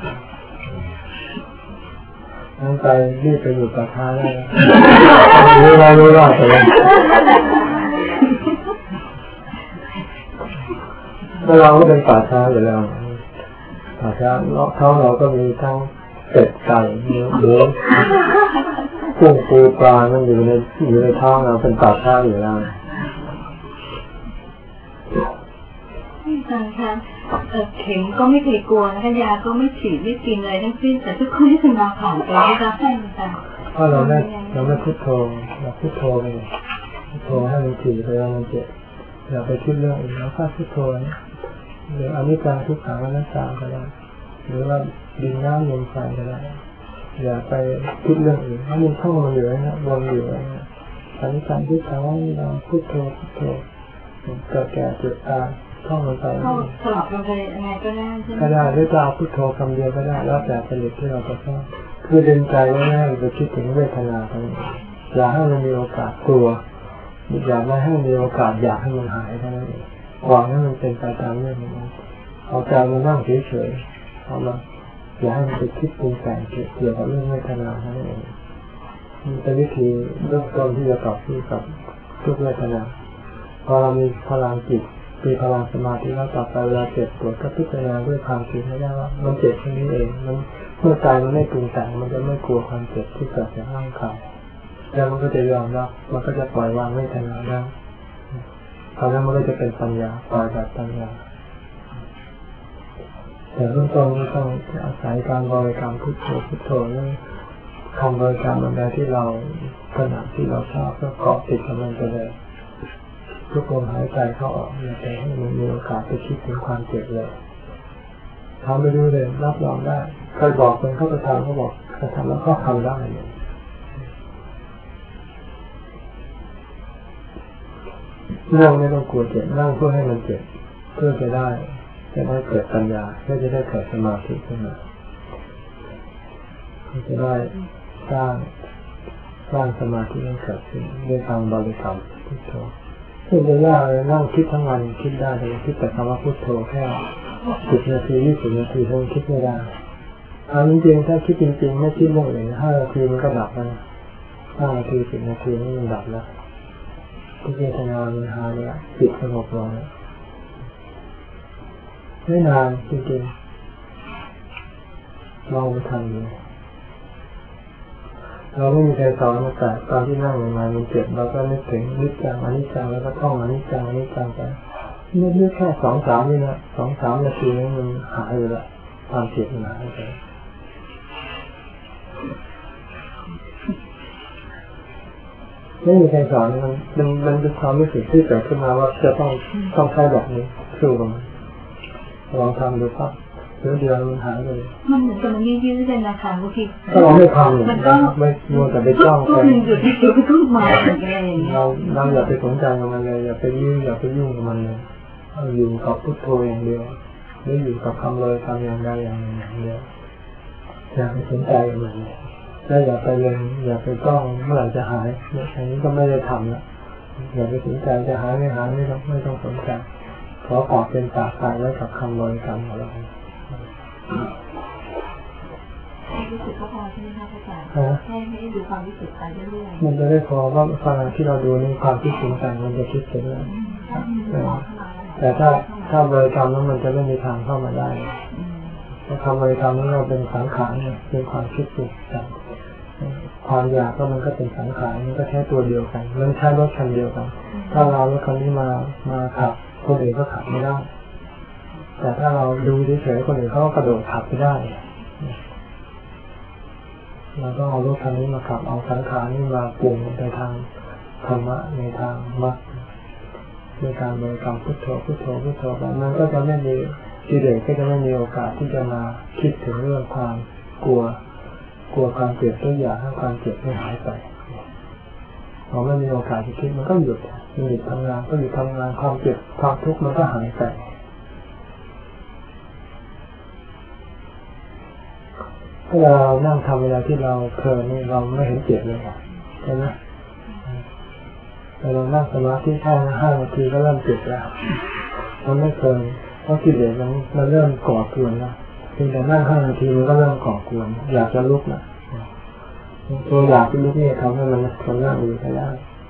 นั่งไปรีบไปอยู่กับท้าได้รู้ว่ารู้ว่าไปเลยเมื่อเราก็เป็นป่าช้าอยู่แล้วป่าช้าเขาเราก็มีทั้งเป็ดไก่เนื้อหมูกุ้งปูปลามันอยู่ในอยู่ในท้องเราเป็นป่าช้าอยู่แล้วอาจารย์คะเข็มก็ไม่เคยกลัวนะคะยาก็ไม่ฉีดไม่กินอะไรทั้งสิ้นแต่ทุกคนที่ทำงานผ่านไปไม่ได้ใช่ไหมคะเพราะเราไม่เราไม่พุทโธเราพุทโธไปพุทโธให้มันถี่ไปแล้วมันเจ็บอย่าไปคิดเรื่องอื่นแล้วแค่พุทโธหรืออนิจจังทุกขังอนัตตาก็ได้หรือว่าดินน้ำลมไฟก็ได้อย่าไปคิดเรื่องอื่นถ้ามันท่องมันอยู่นะวนอยู่นะอนิจจังทุกขังเราพุทโธพุทโธเกิดแก่เจ็บตายท่องมันไปสลับกันไปยังไงก็ได้ใช่ไหมก็ได้หรือจะเอาพุทโธคำเดียวก็ได้แล้วแต่ผลิตที่เราจะชอบคือดึงใจไว้ให้ไปคิดถึงเวทนาทั้งนี้อย่าให้มันมีโอกาสกลัวอย่าไม่ให้มีโอกาสอยากให้มันหายเท่านั้นเองวางให้มันเป็นไปตามเรื่องนั้นเอาใจมันนั่งเฉยๆเอามาอย่าให้มันไปคิดปรุงแต่งเกี่ยวกับเรื่องเวทนาเท่านั้นเองมันเป็นวิธีเริ่มต้นที่จะต่อสู้กับทุกเวทนาพอเรามีพลังจิตมีพลังสมาธิแล้วต่อไปเวลาเจ็บปวดก็พิจารณาด้วยความคิดไม่ได้ว่ามันเจ็บแค่นี้เองมันเมื่อใจมันไม่ปรุงแต่งมันจะไม่กลัวความเจ็บที่เกิดจากร่างกายแล้วมันก็จะยอมรับมันก็จะปล่อยวางเวทนาได้ตอนนั้นมันก็จะเป็นปัญญาปล่อยแบบปัญญาแต่เบื้องต้นก็ต้องอาศัยการบริกรรมพุทโธพุทโธนี่คำบริกรรมอะไรที่เราถนัดที่เราชอบก็เกาะติดกับมันไปเลยทุกลมหายใจเข้าออกอย่าไปให้มันมีโอกาสไปคิดถึงความเจ็บเลยทำไปดูเลยรับรองได้ใครบอกคนเข้าไปทำเขาบอกเขาทำแล้วก็ทำได้เลยนั่งไม่ต้องกลัวเจ็บนั่งเพื่อให้มันเจ็บเพื่อจะได้จะได้เกิดปัญญาเพื่อจะได้เกิดสมาธิขึ้นมาเพื่อจะได้สร้างสร้างสมาธิให้เกิดขึ้นด้วยทางบริกรรมพุทโธซึ่งจะยากเลยนั่งคิดทั้งวันคิดได้แต่คิดแต่คำว่าพุทโธแค่สิบนาทียี่สิบนาทีคงคิดไม่ได้เอาจริงๆถ้าคิดจริงๆไม่คิดเรื่องอื่นห้านาทีมันก็ดับแล้วห้านาทีสิบนาทีนี่มันดับแล้วพิจารณาเวลาเนี่ยจิตสงบลงไม่นานจริงๆลองไปทำดูเราไม่มีใครสอนมาแต่ตอนที่นั่งใหม่ๆมันเจ็บเราก็นึกถึงนิจจังอนิจจังแล้วก็ท่องอนิจจังอนิจจังไปนึกแค่สองสามนี่นะสองสามนาทีนี้มันหายเลยละความเจ็บมันหายไปไม่มีใครสอนมันมันมันเป็นความรู้สึกที่เกิดขึ้นมาว่าจะต้องต้องใช้แบบนี้สู้กับมันลองทำดูครับเดี๋ยวเดียวมันหายเลยมันเหมือนกับมันยืดๆเลยนะคะบางทีถ้าเราไม่ทำเนี่ยไม่มัวแต่ไปจ้องไปหยุดหยุดก็มาอะไรอย่างเงี้ยเราเราอย่าไปสนใจกับมันเลยอย่าไปยุ่งอย่าไปยุ่งกับมันเลยอยู่กับพุทโธอย่างเดียวหรืออยู่กับคำเลยทำอย่างใดอย่างหนึ่งอย่างเดียวอย่าไปสนใจกับมันแล้วอย่าไปเลยอย่าไปจ้องเมื่อไหร่จะหายอันนี้ก็ไม่ได้ทำละอย่าไปสนใจจะหายไม่หายไม่ต้องไม่ต้องสนใจขอปากเป็นปากตายไว้กับคำลอยกรรมของเราให้รู้สึกก็พอใช่ไหมคะอาจารย์ให้ให้ดูความรู้สึกไปเรื่อยๆมันจะได้พอว่าขณะที่เราดูในความคิดถึงกันมันจะคิดถึงแล้วแต่ถ้าถ้าบริกรรมนั้นมันจะไม่มีทางเข้ามาได้เพราะคำบริกรรมนั้นเราเป็นสังขารเนี่ยเป็นความคิดปรุงแต่งความอยากก็มันก็เป็นสังขารมันก็แค่ตัวเดียวกันมันใช้รถคันเดียวกันถ้าเรารถคันนี้มามาขับคนอื่นก็ขับไม่ได้แต่ถ้าเราดูเฉยๆคนอื่นเขาก็กระโดดขับไปได้เราก็เอารถคันนี้มาขับเอาสังขารนี้มาปรุงในทางธรรมะในทางมรรคในการบริกรรมพุทโธพุทโธพุทโธไปมันก็จะไม่มีกิเลสก็จะไม่มีโอกาสที่จะมาคิดถึงเรื่องความกลัวกลัวความเจ็บตัวอย่างให้ความเจ็บไม่หายไปพอไม่มีโอกาสจะคิดมันก็หยุดมันหยุดทำงานก็หยุดทำงานความเจ็บความทุกข์มันก็หายไปถ้าเรานั่งทำเวลาที่เราเพลินนี่เราไม่เห็นเจ็บเลยใช่ไหมแต่เรานั่งสมาธิแค่ห้านาทีก็เริ่มเจ็บแล้วมันไม่เพลินเพราะกิเลสมันมันเริ่มก่อกวนแล้วเพียงแต่นั่งห้านาทีมันก็เริ่มก่อกวนอยากจะลุกนะตัวอยากจะลุกนี่ทำให้มันทนนั่งอยู่ไม่ได้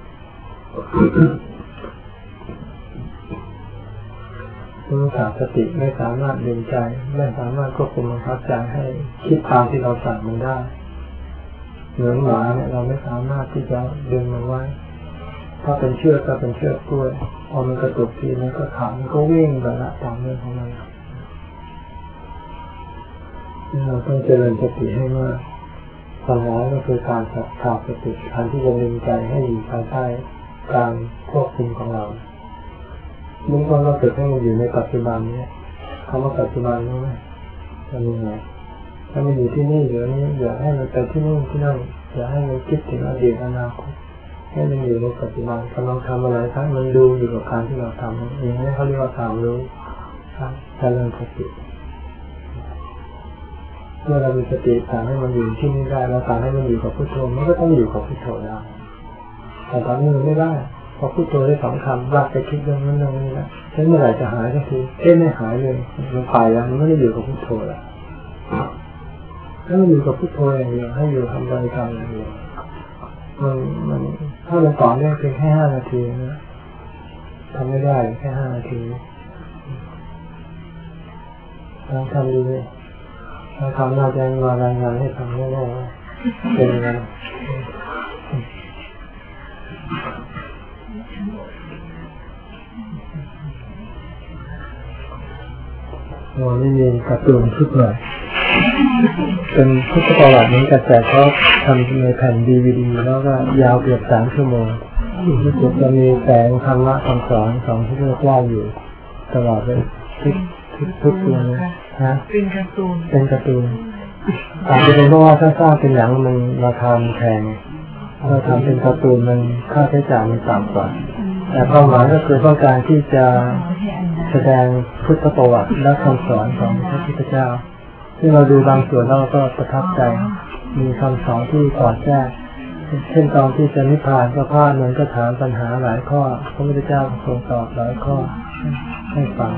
ตัวขาดสติไม่สามารถดึงใจไม่สามารถควบคุมบังคับใจให้คิดตามที่เราสั่งมันได้เหมือนหมาเนี่ยเราไม่สามารถที่จะดึงมันไว้ถ้าเป็นเชือกก็เป็นเชือกกล้วยพอมันกระตุกทีมันก็ขาดมันก็วิ่งไปละตามเรื่องของมันเราต้องเจริญสติให้มากปัญหาก็คือการขาดสติการที่จะดึงใจให้อยู่ภายใต้การควบคุมของเรามุ่งมั่นเราฝึกให้มันอยู่ในปัจจุบันนี้คำว่าปัจจุบันรู้ไหมจะมีไงถ้ามันอยู่ที่นี่เดี๋ยวนี้อย่าให้มันไปที่นู่นที่นั่นอย่าให้มันคิดถึงอดีตอนาคตให้มันอยู่ในปัจจุบันกำลังทำอะไรครับมันดูอยู่กับการที่เราทำอย่างนี้เขาเรียกว่าความรู้ครับเจริญสติเมื่อเรามีสติสั่งให้มันอยู่ที่นี่ได้เราสั่งให้มันอยู่กับพุทโธมันก็ต้องอยู่กับพุทโธได้แต่ตอนนี้มันไม่ได้พอพุทโธได้สองคำรักไปคิดเรื่องนั้นเรื่องนี้แล้วใช้เมื่อไหร่จะหายสักทีเอ๊ะไม่หายเลยมันไปแล้วมันไม่ได้อยู่กับพุทโธแล้วถ้ามันอยู่กับพุทโธอย่างเดียวให้อยู่ทำบริกรรมอย่างเดียวมันมันถ้ามันต่อเนื่องเพียงแค่ห้านาทีนะทำไม่ได้แค่ห้านาทีลองทำดูเลยลองทำน่าจะมารายงานให้ฟังแน่ๆเป็นยังไงโอ้นี่มีการ์ตูนชุดใหม่เป็นพุทธประวัตินี้กระแสเขาทำในแผ่นดีวีดีแล้วก็ยาวเกือบสามชั่วโมงที่สุดจะมีแสงธรรมะคำสอนของพระพุทธเจ้าอยู่ตลอดเลยทุกทุกทุกตัวเลยฮะเป็นการ์ตูนเป็นการ์ตูนอาจจะเป็นเพราะว่าถ้าสร้างเป็นหนังมันราคาแพงเราทำเป็นการ์ตูนมันค่าใช้จ่ายมันต่ำกว่าแต่ความหมายก็คือต้องการที่จะแสดงพุทธประวัติและคำสอนของพระพุทธเจ้าที่เราดูบางส่วนเราก็ประทับใจมีคำสอนที่สอดแทรกเช่นตอนที่จะนิพพานก็พระนนท์ก็ถามปัญหาหลายข้อพระพุทธเจ้าทรงตอบหลายข้อให้ฟัง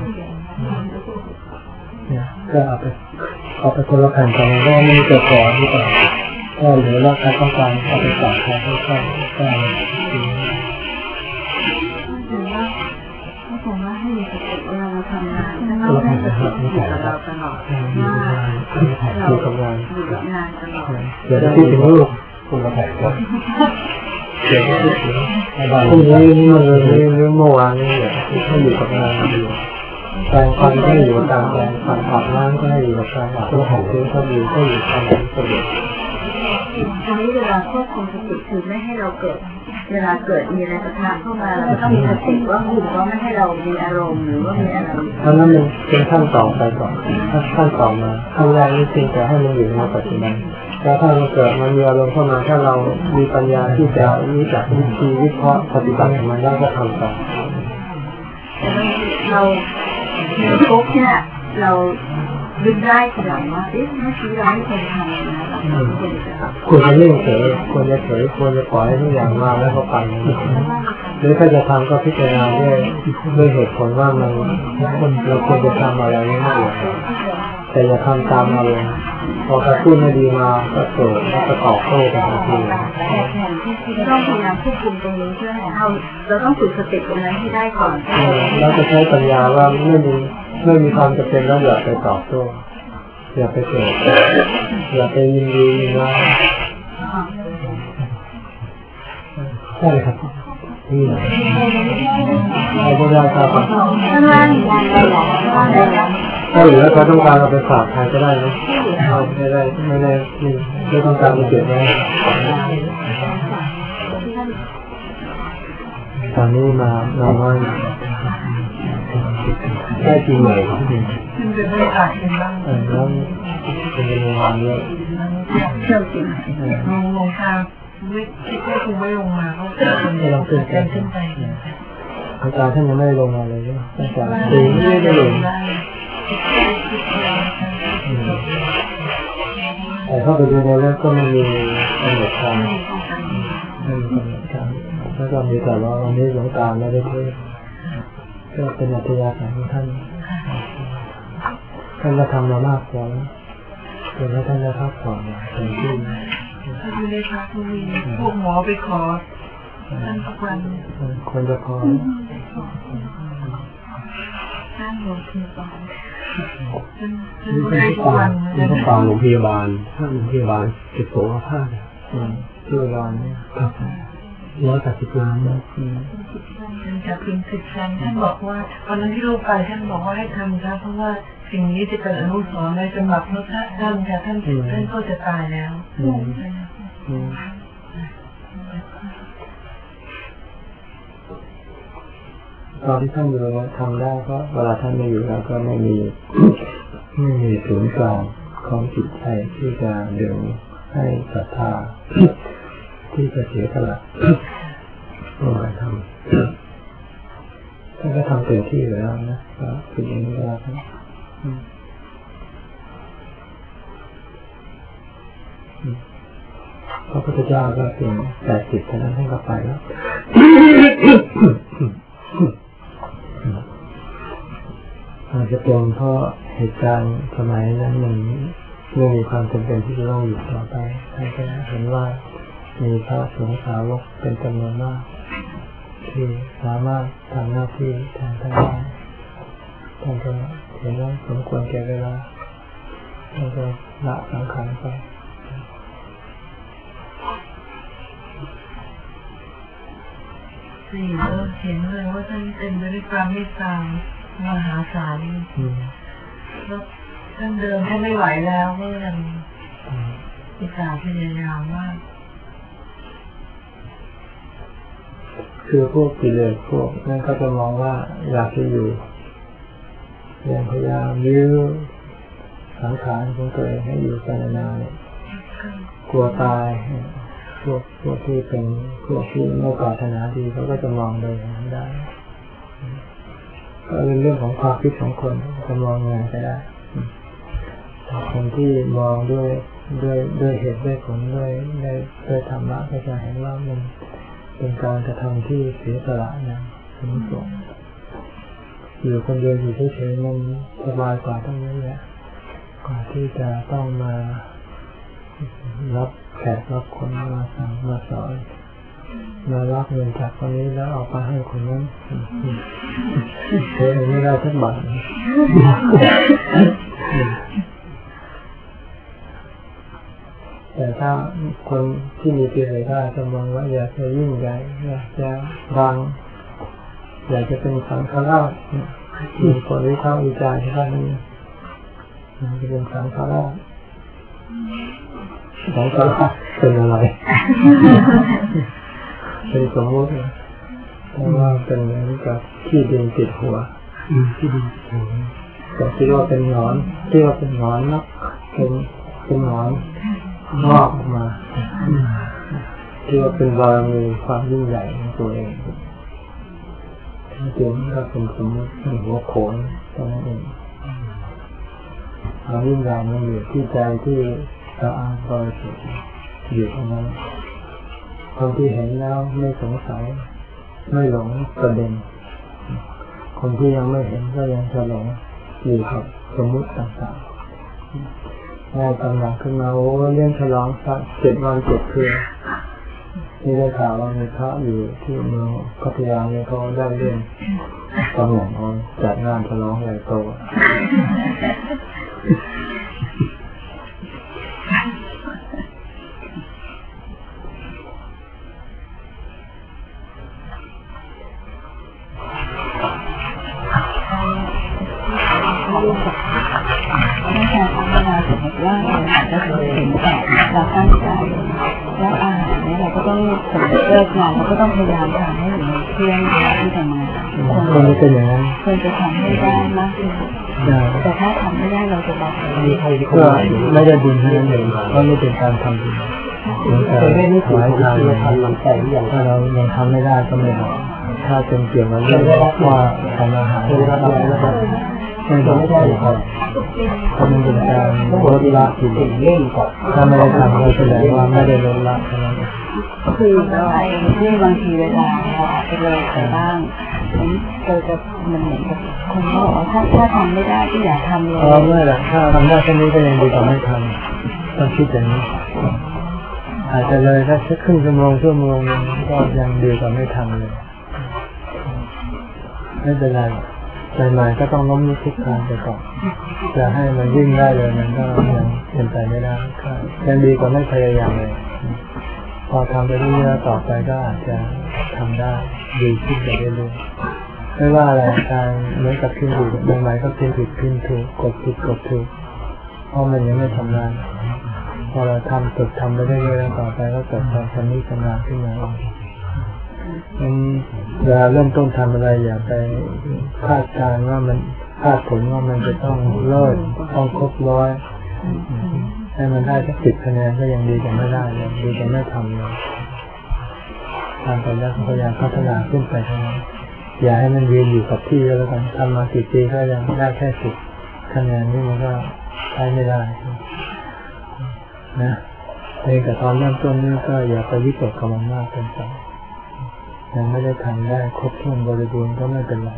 เนี่ยก็เอาไปเอาไปคนละแผ่นกันก็ไม่มีตัวก่อนหรือเปล่าก็หรือว่าใครต้องการเอาไปฝากใครให้เข้าได้ผมว่าให้มีสติเวลาเราททำงานเราไม่ได้อยู่กับเราตลอดว่าเราอยู่กับงานตลอดเดี๋ยวจะคิดถึงลูกคุณมาแข่งกันเดี๋ยวจะคิดถึงพรุ่งนี้นี่มันเรื่องเมื่อวานนี่เนี่ยให้อยู่กับงานอยู่แปลงฟันก็อยู่กับการแปลงฟันอาบน้ำก็ให้อยู่กับการอาบน้ำของพื้นก็อยู่ก็อยู่กับการสะดวกตอนนี้เวลาควบคุมสติคือไม่ให้เราเกิดเวลาเกิดมีอะไรกระทบเข้ามาเราต้องมีสติว่าคุมว่าไม่ให้เรามีอารมณ์หรือว่ามีอะไรเพราะนั้นมันเป็นขั้นต่อไปก่อนขั้นต่อมาขั้นแรกนี่จริงแต่ให้มันอยู่ในปัจจุบันแล้วถ้ามันเกิดมันมีอารมณ์เข้ามาถ้าเรามีปัญญาที่จะรู้จักวิธีวิเคราะห์ปฏิบัติมันแล้วก็ทำต่อเราเราทุกเนี่ยเราดึงได้ขนาดว่าเอ๊ะเมื่อกี้เราไม่เคยทำนะเราควรจะควรจะเล่นเฉยควรจะเฉยควรจะปล่อยให้ทุกอย่างมาแล้วก็ไปหรือถ้าจะทำก็พิจารณาด้วยด้วยเหตุผลว่ามันเราควรจะทำอะไรไม่ได้แต่อย่าทำตามอารมณ์พอกระตุ้นไม่ดีมาก็โกรธแล้วก็ตอบโต้กันทันทีต้องพยายามควบคุมตรงนี้เพื่อให้เราเราต้องฝึกสติตรงนั้นให้ได้ก่อนเราจะใช้ปัญญาว่าไม่มีไม่มีความจำเป็นแล้วอย่าไปตอบโต้อย่าไปโกรธอย่าไปยินดียินร้ายใช่ครับนี่ไอ้พวกเราครับถ้าเหลือเขาต้องการเราไปฝากใครก็ได้นะไม่ได้ไม่ได้ไม่ต้องการไปเก็บไว้ตอนนี้มาเราน้อยได้จริงเลยครับมันจะได้อาจเป็นบ้างเออแล้วเป็นเรื่องเยอะเชื่อจริงลงลงทางไม่คิดว่าคงไม่ลงมาเขาจะลงขึ้นไปขึ้นไปอาจารย์ท่านยังไม่ลงมาเลยใช่ไหมอาจารย์ตีไม่ได้ลงแต่เข้าไปดูในเว็บก็ไม่มีกำหนดการไม่มีกำหนดการแล้วก็มีแต่ว่าวันนี้หลวงตาไม่ได้เทศก็เป็นอัธยาศัยของท่านท่านจะทำมามากกว่าจนแล้วท่านจะพักผ่อนเต็มที่ถ้าอยู่ในพักมีพวกหมอไปขอท่านทุกวันควรจะขอท่านหลวงพยาบาลท่านได้ทุกวันท่านฟังหลวงพยาบาลท่านหลวงพยาบาลติดโสภาพที่อุดรนี่ครับร้อยแปดสิบล้านนะท่านจะพิมพ์สิทธิ์ท่านบอกว่าวันนั้นที่ลูกไปท่านบอกว่าให้ทำครับเพราะว่าสิ่งนี้จะเป็นอนุสรณ์ในสมบัติพระท่านค่ะท่านท่านก็จะตายแล้วตอนที่ท่านอยู่ทำได้ก็เวลาท่านไม่อยู่แล้วก็ไม่มีไม่มีศูนย์กลางของจิตใจที่จะเดี๋ยวให้ศรัทธาที่จะเสียสละลงไปทำท่านก็ทำเต็มที่อยู่แล้วนะก็คืออย่างนี้แล้วพระพุทธเจ้าก็เพียงแปดสิบเท่านั้นท่านก็ไปแล้วอาจจะเป็นเพราะเหตุการณ์สมัยนั้นมันไม่มีความจำเป็นที่จะต้องอยู่ต่อไปท่านก็เห็นว่ามีพระสงฆ์สาวกเป็นจำนวนมากที่สามารถทำหน้าที่แทนท่านได้ท่านก็เห็นว่าสมควรแก่เวลาท่านก็ละสังขารไปสี่เออเห็นเลยว่าท่านเต็มไปด้วยความเมตตามหาศาลแล้วท่านเดินท่านไม่ไหวแล้วก็ยังอุตส่าห์พยายามมากคือพวกกิเลสพวกนั้นก็จะมองว่าอยากจะอยู่ยังพยายามยื้อสังขารของตัวเองให้อยู่ไปนานๆกลัวตายพวกพวกที่เป็นพวกที่ไม่ปรารถนาดีเขาก็จะมองโดยนั้นได้ก็เป็นเรื่องของความคิดของคนจะมองยังไงก็ได้คนที่มองด้วยด้วยด้วยเหตุด้วยผลด้วยด้วยด้วยธรรมะก็จะเห็นว่ามันเป็นการกระทำที่เสียสละนะสมส่วนอยู่คนเดียวอยู่เฉยๆมันสบายกว่าทั้งนั้นแหละกว่าที่จะต้องมารับแขกรับคนมาสั่งมาสอนมารับเงินจากคนนี้แล้วเอาไปให้คนนั้นเธอไม่ได้สักบาทแต่ถ้าคนที่มีกิเลสได้จะมองว่าอยากจะยิ่งใหญ่อยากจะดังอยากจะเป็นสังฆราชมีคนวิพากษ์วิจารณ์ที่ว่านี่จะเป็นสังฆราชสังฆราชเป็นอะไรเป็นสมมติเพราะว่าเป็นเหมือนกับขี้ดินติดหัวขี้ดินติดหัวแต่คิดว่าเป็นหนอนคิดว่าเป็นหนอนนะเป็นเป็นหนอนงอกออกมาคิดว่าเป็นบารมีความยิ่งใหญ่ของตัวเองจริงๆก็เป็นสมมติเป็นหัวโขนเท่านั้นเองความยิ่งใหญ่มันอยู่ที่ใจที่สะอาดบริสุทธิ์อยู่ตรงนั้นคนที่เห็นแล้วไม่สงสัยไม่หลงประเด็นคนที่ยังไม่เห็นก็ยังจะหลงอยู่กับสมมุติต่างๆได้ตำหนักขึ้นมาโอ้เรื่องฉลองสักเจ็ดวันเจ็ดคืนนี่ได้ข่าวว่ามีพระอยู่ที่เมืองพัทยาเนี่ยเขาได้เรื่องตำแหน่งเอาจัดงานฉลองใหญ่โตตั้งแต่ทำเวลาสมมติว่าเราอาจจะเห็นแต่เราตั้งใจแล้วอาหารเนี่ยเราก็ต้องสมมติเลิกงานเราก็ต้องพยายามทำให้อยู่ในเที่ยงเวลาที่ทำงานคนนี้เป็นอย่างนั้นควรจะทำให้ได้มากที่สุดแต่ถ้าทำไม่ได้เราจะบอกก็ไม่ได้บุญเท่านั้นเองก็ไม่เป็นการทำบุญแต่ไม่ถวายทานถ้าเรายังทำไม่ได้ก็ไม่บอกถ้าเป็นเกี่ยวกับเรื่องว่าทำอาหารไม่ได้ไม่บอกไม่บอกถ้ามันเป็นการลดละกิเลสถ้าไม่ได้ทำก็แสดงว่าไม่ได้ลดละเท่านั้นคือเราที่บางทีเวลาเราอาจจะเลยไปบ้างเราจะมันเหมือนกับคนเขาบอกว่าถ้าถ้าทำไม่ได้ก็อย่าทำเลยเออไม่หรอกถ้าทำได้แค่นี้ก็ยังดีกว่าไม่ทำต้องคิดอย่างนี้อาจจะเลยถ้าสักครึ่งชั่วโมงชั่วโมงนึงก็ยังดีกว่าไม่ทำเลยไม่เป็นไรใหม่ๆก็ต้องล้มลุกคลุกคลานไปก่อนจะให้มันยิ่งได้เลยมันก็ยังเป็นไปไม่ได้ยังดีกว่าไม่พยายามเลยพอทำไปเรื่อยๆต่อไปก็อาจจะทำได้ดีขึ้นไปเรื่อยๆไม่ว่าอะไรการเหมือนกับพิมพ์ถูกใหม่ๆก็พิมพ์ผิดพิมพ์ถูกกดผิดกดถูกเพราะมันยังไม่ทำงานพอเราทำฝึกทำไปเรื่อยๆแล้วต่อไปก็เกิดความชำนิชำนาญขึ้นมามันเวลาเริ่มต้นทำอะไรอย่าไปคาดการณ์ว่ามันคาดผลว่ามันจะต้องเลิศต้องครบร้อยให้มันได้สักสิบคะแนนก็ยังดีกว่าไม่ได้เลยดีกว่าไม่ทำเลยทำไปแล้วพยายามพัฒนาขึ้นไปเท่านั้นอย่าให้มันยืนอยู่กับที่แล้วกันทำมากี่ปีก็ยังได้แค่สิบคะแนนนี่มันก็ใช้ไม่ได้นะเองแต่ตอนเริ่มต้นนี่ก็อย่าไปวิตกกับมันมากเกินไปยังไม่ได้ทำได้ครบถ้วนบริบูรณ์ก็ไม่เป็นไร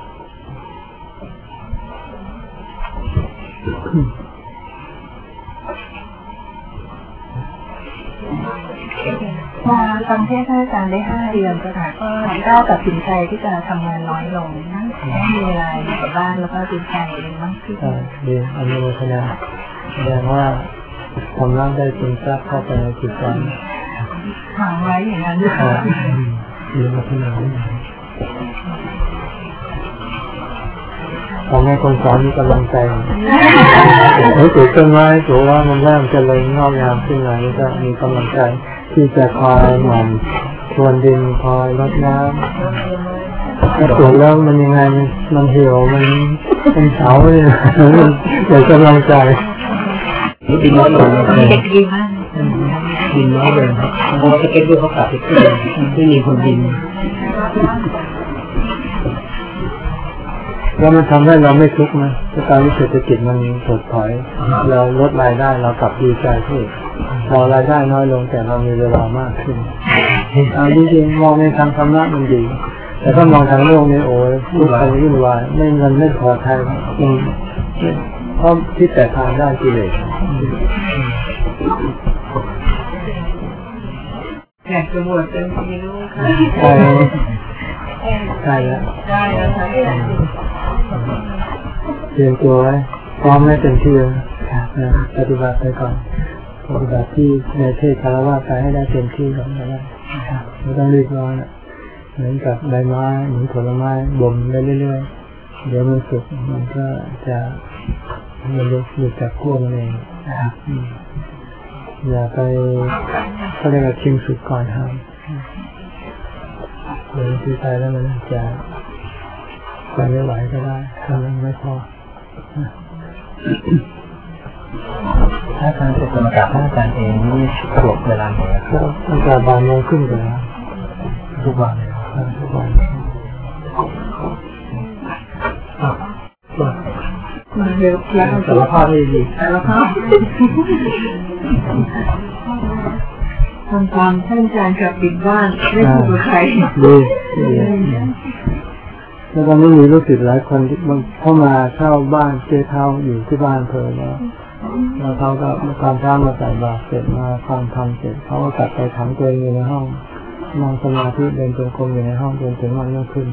มาฟังเทศน์ท่านอาจารย์ได้ห้าเดือนก็ค่ะก็ได้ตัดสินใจที่จะทำงานน้อยลงไม่มีเวลาอยู่กับบ้านแล้วก็ตัดสินใจเองมากขึ้นดีอนุโมทนาแสดงว่าทำร่างได้จริงจักเข้าไปในจิตใจถามไว้อย่างนั้นค่ะดีมากขนาดนี้ทำให้คนสอนมีกำลังใจเฮ้ยปลูกต้นไม้ปลูกว่ามันเริ่มจะเลยงอกงามขึ้นมานี่ก็มีกำลังใจที่จะคอยหมั่นชวนดินคอยรดน้ำถ้าปลูกแล้วมันยังไงมันเหี่ยวมันเป็นเสาเลยอยากกำลังใจดินน้อยลงเด็กดีมากดินน้อยเลยเพราะสเก็ตด้วยเขาตัดไปขึ้นไม่มีคนดินแล้วมันทำให้เราไม่ทุกข์นะการที่เศรษฐกิจมันถดถอยเราลดรายได้เรากลับดีใจที่เรารายได้น้อยลงแต่เรามีเวลามากขึ้นเอาจริงๆมองในทางธรรมะมันดีแต่ถ้ามองทางโลกนี่โอ้ยทุกข์ไปวุ่นวายไม่เงินไม่พอใช้เพราะที่แต่ทางด้านกิเลสอยากจะบวชเป็นทีลูกค่ะใช่แล้วได้แล้วค่ะเตรียมตัวไว้พร้อมไม่เต็มที่ปฏิบัติไปก่อนปฏิบัติที่ในเทศคารวะไปให้ได้เต็มที่ก่อนนะไม่ต้องรีบร้อนเหมือนกับใบไม้เหมือนผลไม้บ่มไปเรื่อยๆเดี๋ยวมันสุกมันก็จะมันหลุดจากขั้วมันเองนะครับอย่าไปเขาเรียกว่าชิงสุดก่อนทำเดี๋ยวที่ไปแล้วมันจะไปไม่ไหวก็ได้ทำยังไม่พอถ้าการฝึกกรรมฐานท่านอาจารย์เองนี่สะดวกเวลาไหนครับตั้งแต่บ่ายโมงครึ่งเลยทุกวันเลยทุกวันมาเร็วแล้วสารภาพให้ดีสารภาพทำตามท่านอาจารย์กับปิดบ้านไม่พูดกับใครดีแล้วตอนนี้มีลูกศิษย์หลายคนที่เข้ามาเช่าบ้านเจ๊เท้าอยู่ที่บ้านเธอแล้วแล้วเขาก็มาตอนเช้ามาใส่บาตรเสร็จมาฟังธรรมเสร็จเขาก็กลับไปขังตัวเองอยู่ในห้องนั่งสมาธิเดินจงกรมอยู่ในห้องจนถึงวันรุ่งขึ้น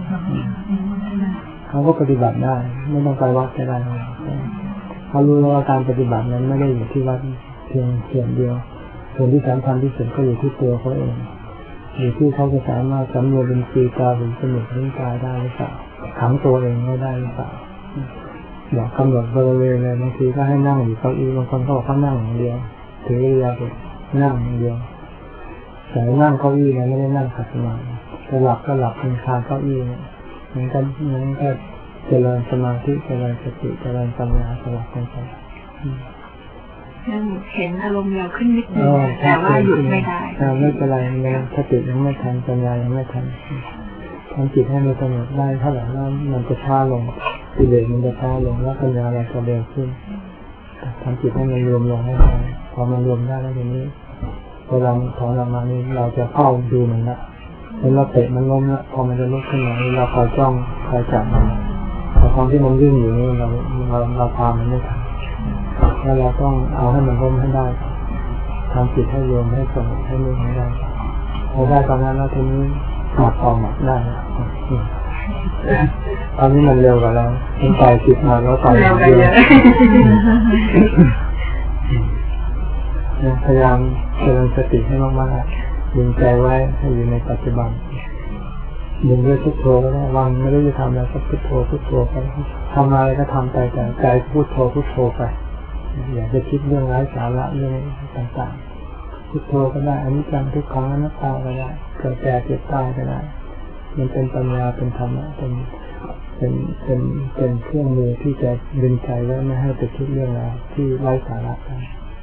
เขาก็ปฏิบัติได้ไม่ต้องไปวัดก็ได้เขารู้ว่าการปฏิบัตินั้นไม่ได้อยู่ที่วัดเพียงเพียงเดียวส่วนที่สำคัญที่สุดก็อยู่ที่ตัวเขาเองอยู่ที่เขาจะสามารถสำรวจเป็นปีกาเป็นสมุดร่างกายได้หรือเปล่าขังตัวเองไม่ได้หรือเปล่าอยากกำหนดบริเวณเลยบางทีก็ให้นั่งอยู่เก้าอี้บางคนก็บอกเขานั่งอย่างเดียวถือเรียบนั่งอย่างเดียวแต่นั่งเก้าอี้เนี่ยไม่ได้นั่งขัดสมาธิจะหลับก็หลับเป็นคาเก้าอี้เนี่ยมันก็มันก็เจริญสมาธิเจริญสติเจริญปัญญาสลับกันไปเห็นอารมณ์เราขึ้นนิดนึงแต่ว่าหยุดไม่ได้ไม่เป็นไรยังสติยังไม่ทันปัญญายังไม่ทันทำจิตให้มันสงบได้เท่าไหร่แล้วมันจะช้าลงกิเลสมันจะช้าลงแล้วปัญญาเราจะเร็วขึ้นทำจิตให้มันรวมลงให้ได้พอมันรวมได้แล้วทีนี้พอเราถอนออกมานี่เราจะเข้าดูมันละเห็นเราเตะมันล้มละพอมันจะลุกขึ้นมาเราคอยจ้องคอยจับมันแต่ความที่มันวิ่งอยู่นี่เราเราเราพามันไม่ทันแล้วเราต้องเอาให้มันล้มให้ได้ทำจิตให้รวมให้สงบให้นิ่งให้ได้พอได้ตอนนั้นแล้วทีนี้หมัดต่อหมัดได้ตอนนี้มันเร็วกว่าเราเป็นต่อยจิตมาแล้วต่อยเร็วพยายามเจริญสติให้มากๆดึงใจไว้ให้อยู่ในปัจจุบันดึงด้วยพุทโธก็ได้วางไม่ได้จะทำอะไรก็พุทโธพุทโธไปทำอะไรก็ทำไปแต่ใจพุทโธพุทโธไปอย่าจะคิดเรื่องไร้สาระเรื่องต่างๆพุทโธก็ได้อนิจจังทุกขังอนัตตาก็ได้เกิดแก่เจ็บตายก็ได้มันเป็นปัญญาเป็นธรรมะเป็นเป็นเป็นเป็นเครื่องมือที่จะดึงใจไว้ไม่ให้ไปคิดเรื่องอะไรที่ไร้สาระกัน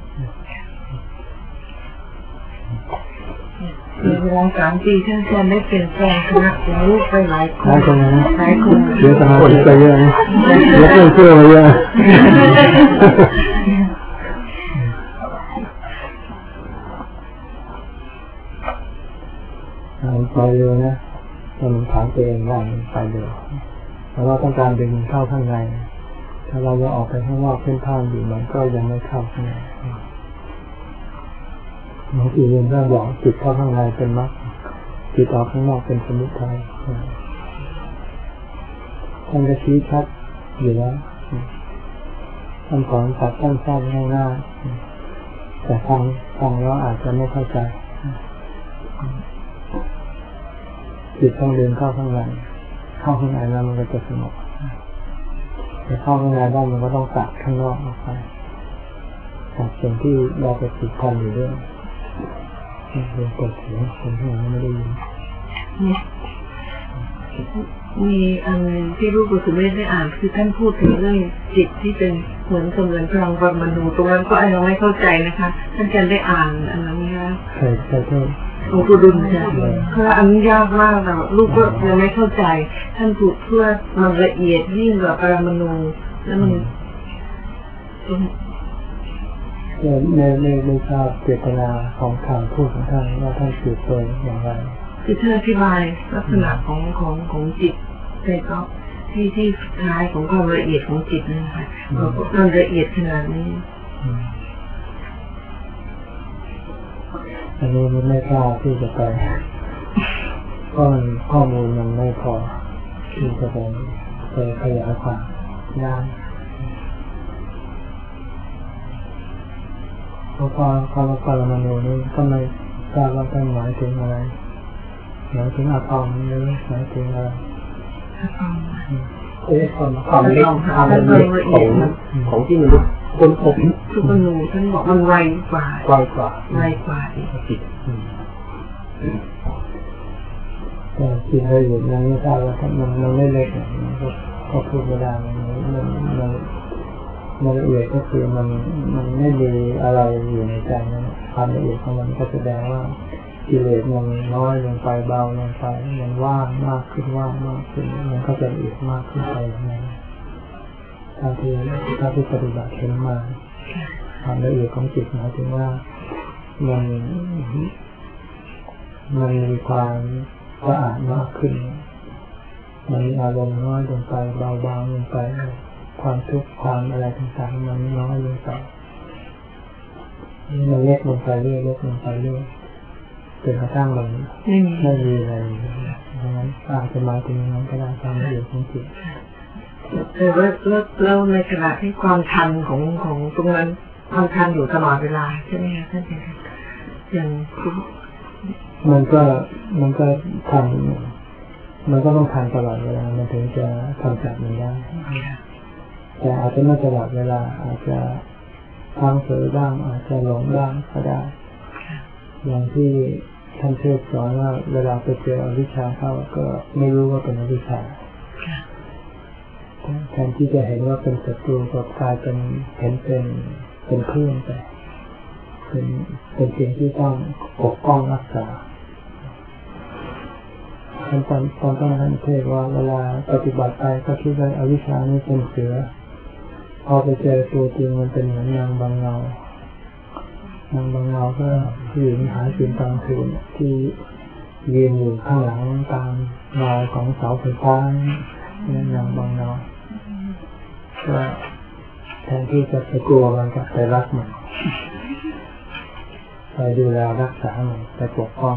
เวลาสามปีท่านอาจารย์ได้เปลี่ยนแปลงคณะของลูกไปหลายคนหลายคนเยอะสมาธิไปเยอะเยอะเพื่อนเพื่อนมาเยอะไปเร็วนะมันถามตัวเองได้ไปเร็วแต่ว่าต้องการดึงเข้าข้างในถ้าเราจะออกไปข้างนอกเส้นทางอยู่มันก็ยังไม่เข้าข้างในบางทีเรียนก็บอกจิตเข้าข้างในเป็นมรรคจิตออกข้างนอกเป็นสมุทัยท่านก็ชี้ชัดอยู่แล้วท่านสอนตัดสั้นๆง่ายๆแต่ฟังฟังแล้วอาจจะไม่เข้าใจจิตต้องเดินเข้าข้างในเข้าข้างในแล้วมันก็จะสงบแต่เข้าข้างในได้มันก็ต้องตัดข้างนอกออกไปตัดสิ่งที่เราไปติดพันอยู่ด้วยเรื่องเปิดเสียงคนที่เราไม่ได้ยินมีอันที่รูปกุศลได้อ่านคือท่านพูดถึงเรื่องจิตที่เป็นเหมือนกับเหมือนพลังปรมาณูตรงนั้นก็เราไม่เข้าใจนะคะท่านอาจารย์ได้อ่านอันนั้นไหมคะใช่ใช่ใช่หลวงปู่ดุลใช่เพราะอันนี้ยากมากแต่ลูกก็ยังไม่เข้าใจท่านพูดเพื่อมันละเอียดยิ่งกว่าปรมาณูแล้วมันในในในทราบเจตนาของทางพูดของท่านว่าท่านสืบโดยอย่างไรคือท่านอธิบายลักษณะของของของจิตในก็ที่ที่ท้ายของความละเอียดของจิตนะคะมันละเอียดขนาดนี้อันนี้มันไม่กล้าที่จะไปเพราะข้อมูลมันไม่พอที่จะไปไปขยายความยากเพราะคำว่าปรมาณูนี้ก็ไม่ทราบว่าต้องหมายถึงอะไรหมายถึงอะตอมหรือหมายถึงอะไรเอ๊ะความความเล็กความละเอียดของของที่มนุษย์คนพบคือมนุษย์ท่านบอกมันไวกว่าไวกว่าไวกว่าจิตแต่จิตเราอยู่นั้นไม่ทราบว่ามันมันไม่เล็กนะก็ก็พูดไม่ได้มันมันมันมันละเอียดก็คือมันมันไม่มีอะไรอยู่ในใจนั้นความละเอียดของมันก็แสดงว่ากิเลสมันน้อยลงไปเบาลงไปมันว่างมากขึ้นว่างมากขึ้นมันก็จะละเอียดมากขึ้นไปอย่างนั้นถ้าที่ถ้าที่ปฏิบัติเห็นมาความละเอียดของจิตหมายถึงว่ามันมันมีความสะอาดมากขึ้นมันมีอารมณ์น้อยลงไปเบาบางลงไปความทุกข์ความอะไรต่างๆมันน้อยลงไปมันเล็กลงไปเรื่อยเล็กลงไปเรื่อยจนกระทั่งมันไม่มีอะไรดังนั้นอาจจะมาถึงนั้นก็ได้ความละเอียดของจิตแล้วแล้วในขณะที่ความทันของของตรงนั้นความทันอยู่ตลอดเวลาใช่ไหมคะท่านอาจารย์อย่างมันก็มันก็ทันมันก็ต้องทันตลอดเวลามันถึงจะกำจัดมันได้แต่อาจจะไม่ตลอดเวลาอาจจะพังเผลอบ้างอาจจะหลงบ้างก็ได้อย่างที่ท่านเทศสอนว่าเวลาไปเจออวิชชาเข้าก็ไม่รู้ว่าเป็นอวิชชาแทนที่จะเห็นว่าเป็นศัตรูก็กลายเป็นเห็นเป็นเป็นเพื่อนไปเป็นเป็นสิ่งที่ต้องปกป้องรักษาท่านตอนตอนต้นท่านเทศว่าเวลาปฏิบัติไปก็คิดว่าอวิชชานี่เป็นเสือพอไปเจอตัวจริงมันเป็นเหมือนนางบางเงานางบางเงาก็ยืนหากินกลางคืนที่ยืนอยู่ข้างหลังตามเงาของเสาไฟฟ้านี่นางบางเงาก็แทนที่จะไปกลัวมันก็ไปรักมันไปดูแลรักษามันไปปกป้อง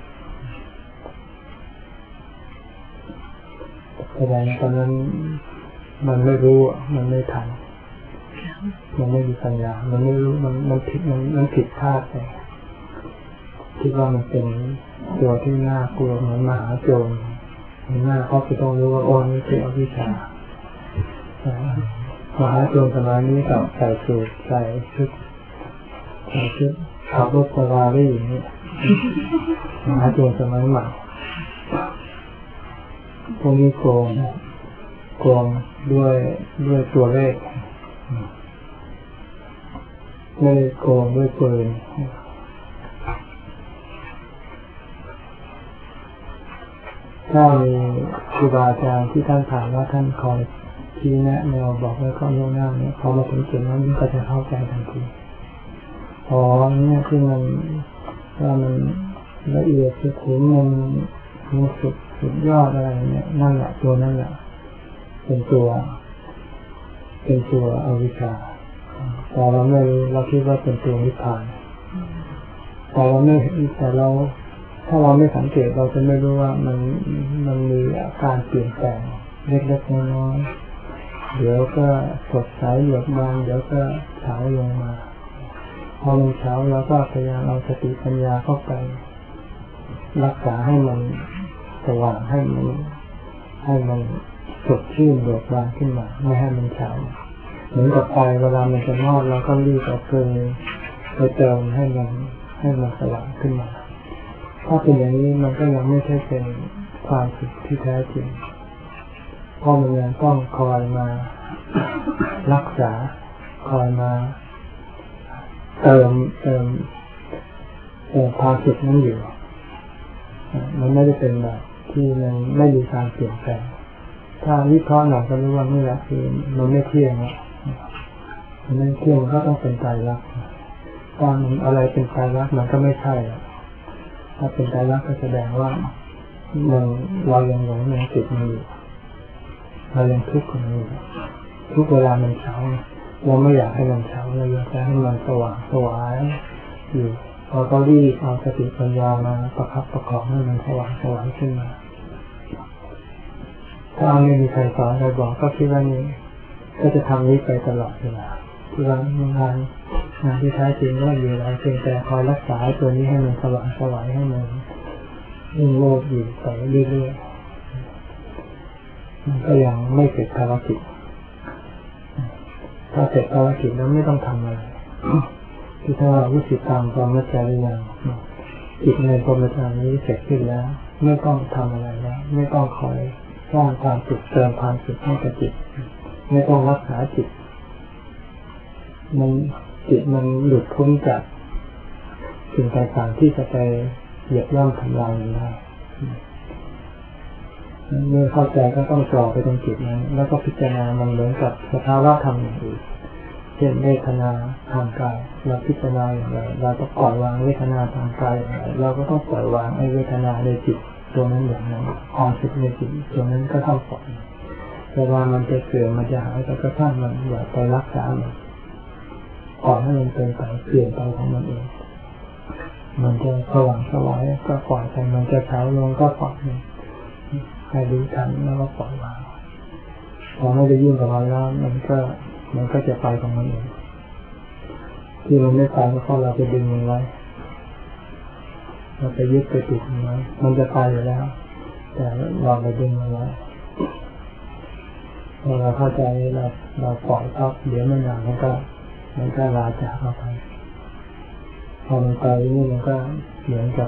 แสดงตอนนั้นมันไม่รู้มันไม่ทันมันไม่มีปัญญามันไม่รู้มันมันผิดมันมันผิดพลาดไปคิดว่ามันเป็นตัวที่น่ากลัวเหมือนมหาโจรมันน่าเขาจะต้องรู้ว่าโอ้นี่คืออวิชชามหาโจรสมัยนี้กับใส่สูทใส่ชุดใส่ชุดขับรถสวารี่อย่างนี้มหาโจรสมัยใหม่พวกนี้โกงโกงด้วยด้วยตัวเลขไม่ได้โกงด้วยปืนถ้ามีครูบาอาจารย์ที่ท่านถามว่าท่านคอยชี้แนะแนวบอกไว้ข้อโน้นนั่นเนี่ยพอมาถึงจุดนั้นก็จะเข้าใจทันทีอ๋อเนี่ยคือมันว่ามันละเอียดสุดถึงมันมันสุดสุดยอดอะไรเนี่ยนั่นแหละตัวนั่นแหละเป็นตัวเป็นตัวอวิชชาแต่เราไม่รู้เราคิดว่าเป็นตัวนิพพานแต่เราไม่แต่เราถ้าเราไม่สังเกตเราจะไม่รู้ว่ามันมันมีอาการเปลี่ยนแปลงเล็กๆน้อยๆเดี๋ยวก็สดใสเหลือบางเดี๋ยวก็เฉาลงมาพอมันเฉาเราก็พยายามเอาสติปัญญาเข้าไปรักษาให้มันสว่างให้มันให้มันสดชื่นเบิกบานขึ้นมาไม่ให้มันเฉาเหมือนกับไฟเวลามันจะมอดเราก็รีบเอาเกลือไปเติมให้มันให้มันสว่างขึ้นมาถ้าเป็นอย่างนี้มันก็ยังไม่ใช่เป็นความสุขที่แท้จริงเพราะมันยังต้องคอยมารักษาคอยมาเติมเติมเติมความสุขนั้นอยู่มันไม่ได้เป็นแบบที่มันไม่มีการเปลี่ยนแปลงถ้าวิเคราะห์หน่อยก็รู้ว่านี่แหละคือมันไม่เที่ยงมันไม่เที่ยงก็ต้องเป็นไตรลักษณ์ถ้ามันอะไรเป็นไตรลักษณ์มันก็ไม่ใช่ถ้าเป็นไตรลักษณ์ก็แสดงว่ามันเรายังหลงยังติดมันอยู่เรายังทุกข์กับมันอยู่ทุกเวลามันเช้าเราไม่อยากให้มันเช้าเราอยากให้มันสว่างสวายอยู่เราก็รีบเอาสติปัญญามาประคับประคองให้มันสว่างสว่างขึ้นมาถ้าไม่มีใครสอนใครบอกก็คิดว่านี่ก็จะทำนี้ไปตลอดเวลาที่ว่างานงานที่แท้จริงก็อยู่อะไรเพียงแต่คอยรักษาตัวนี้ให้มันสว่างสว่างให้มันยิ่งโลกอยู่ไปเรื่อยๆมันก็ยังไม่เสร็จภารกิจถ้าเสร็จภารกิจแล้วไม่ต้องทำอะไรที่ถ้าเรารู้สึกตามความมั่นใจหรือยังจิตในกรรมฐานนี้เสร็จขึ้นแล้วไม่ต้องทำอะไรแล้วไม่ต้องคอยสร้างความสุขเติมความสุขให้กับจิตไม่ต้องรักษาจิตมันจิตมันหลุดพ้นจากสิ่งต่างๆที่จะไปเหยียบย่ำทำลายมันได้เมื่อเข้าใจก็ต้องจ่อไปตรงจิตนั้นแล้วก็พิจารณามันเหมือนกับสภาวะธรรมอย่างอื่นเช่นเวทนาทางกายเราพิจารณาอย่างไรเราต้องปล่อยวางเวทนาทางกายอย่างไรเราก็ต้องปล่อยวางไอ้เวทนาในจิตตัวนั้นอย่างนั้นความสุขในจิตตัวนั้นก็ต้องปล่อยเวลามันจะเสื่อมมันจะหายก็กระทั่งมันอย่าไปรักษามันปล่อยให้มันเป็นไปเปลี่ยนไปของมันเองมันจะสว่างสวายก็ปล่อยไปมันจะเฉาลงก็ปล่อยมันให้รู้ทันแล้วก็ปล่อยวางพอไม่ได้ยุ่งกับมันแล้วมันก็มันก็จะไปของมันเองที่มันไม่ไปก็เพราะเราไปดึงมันไว้เราไปยึดไปติดมันไว้มันจะไปอยู่แล้วแต่เราไปดึงมันไว้พอเราเข้าใจเราเราปล่อยเขาเดี๋ยวไม่นานมันก็มันก็ลาจากเราไปพอมันไปนี่มันก็เหมือนกับ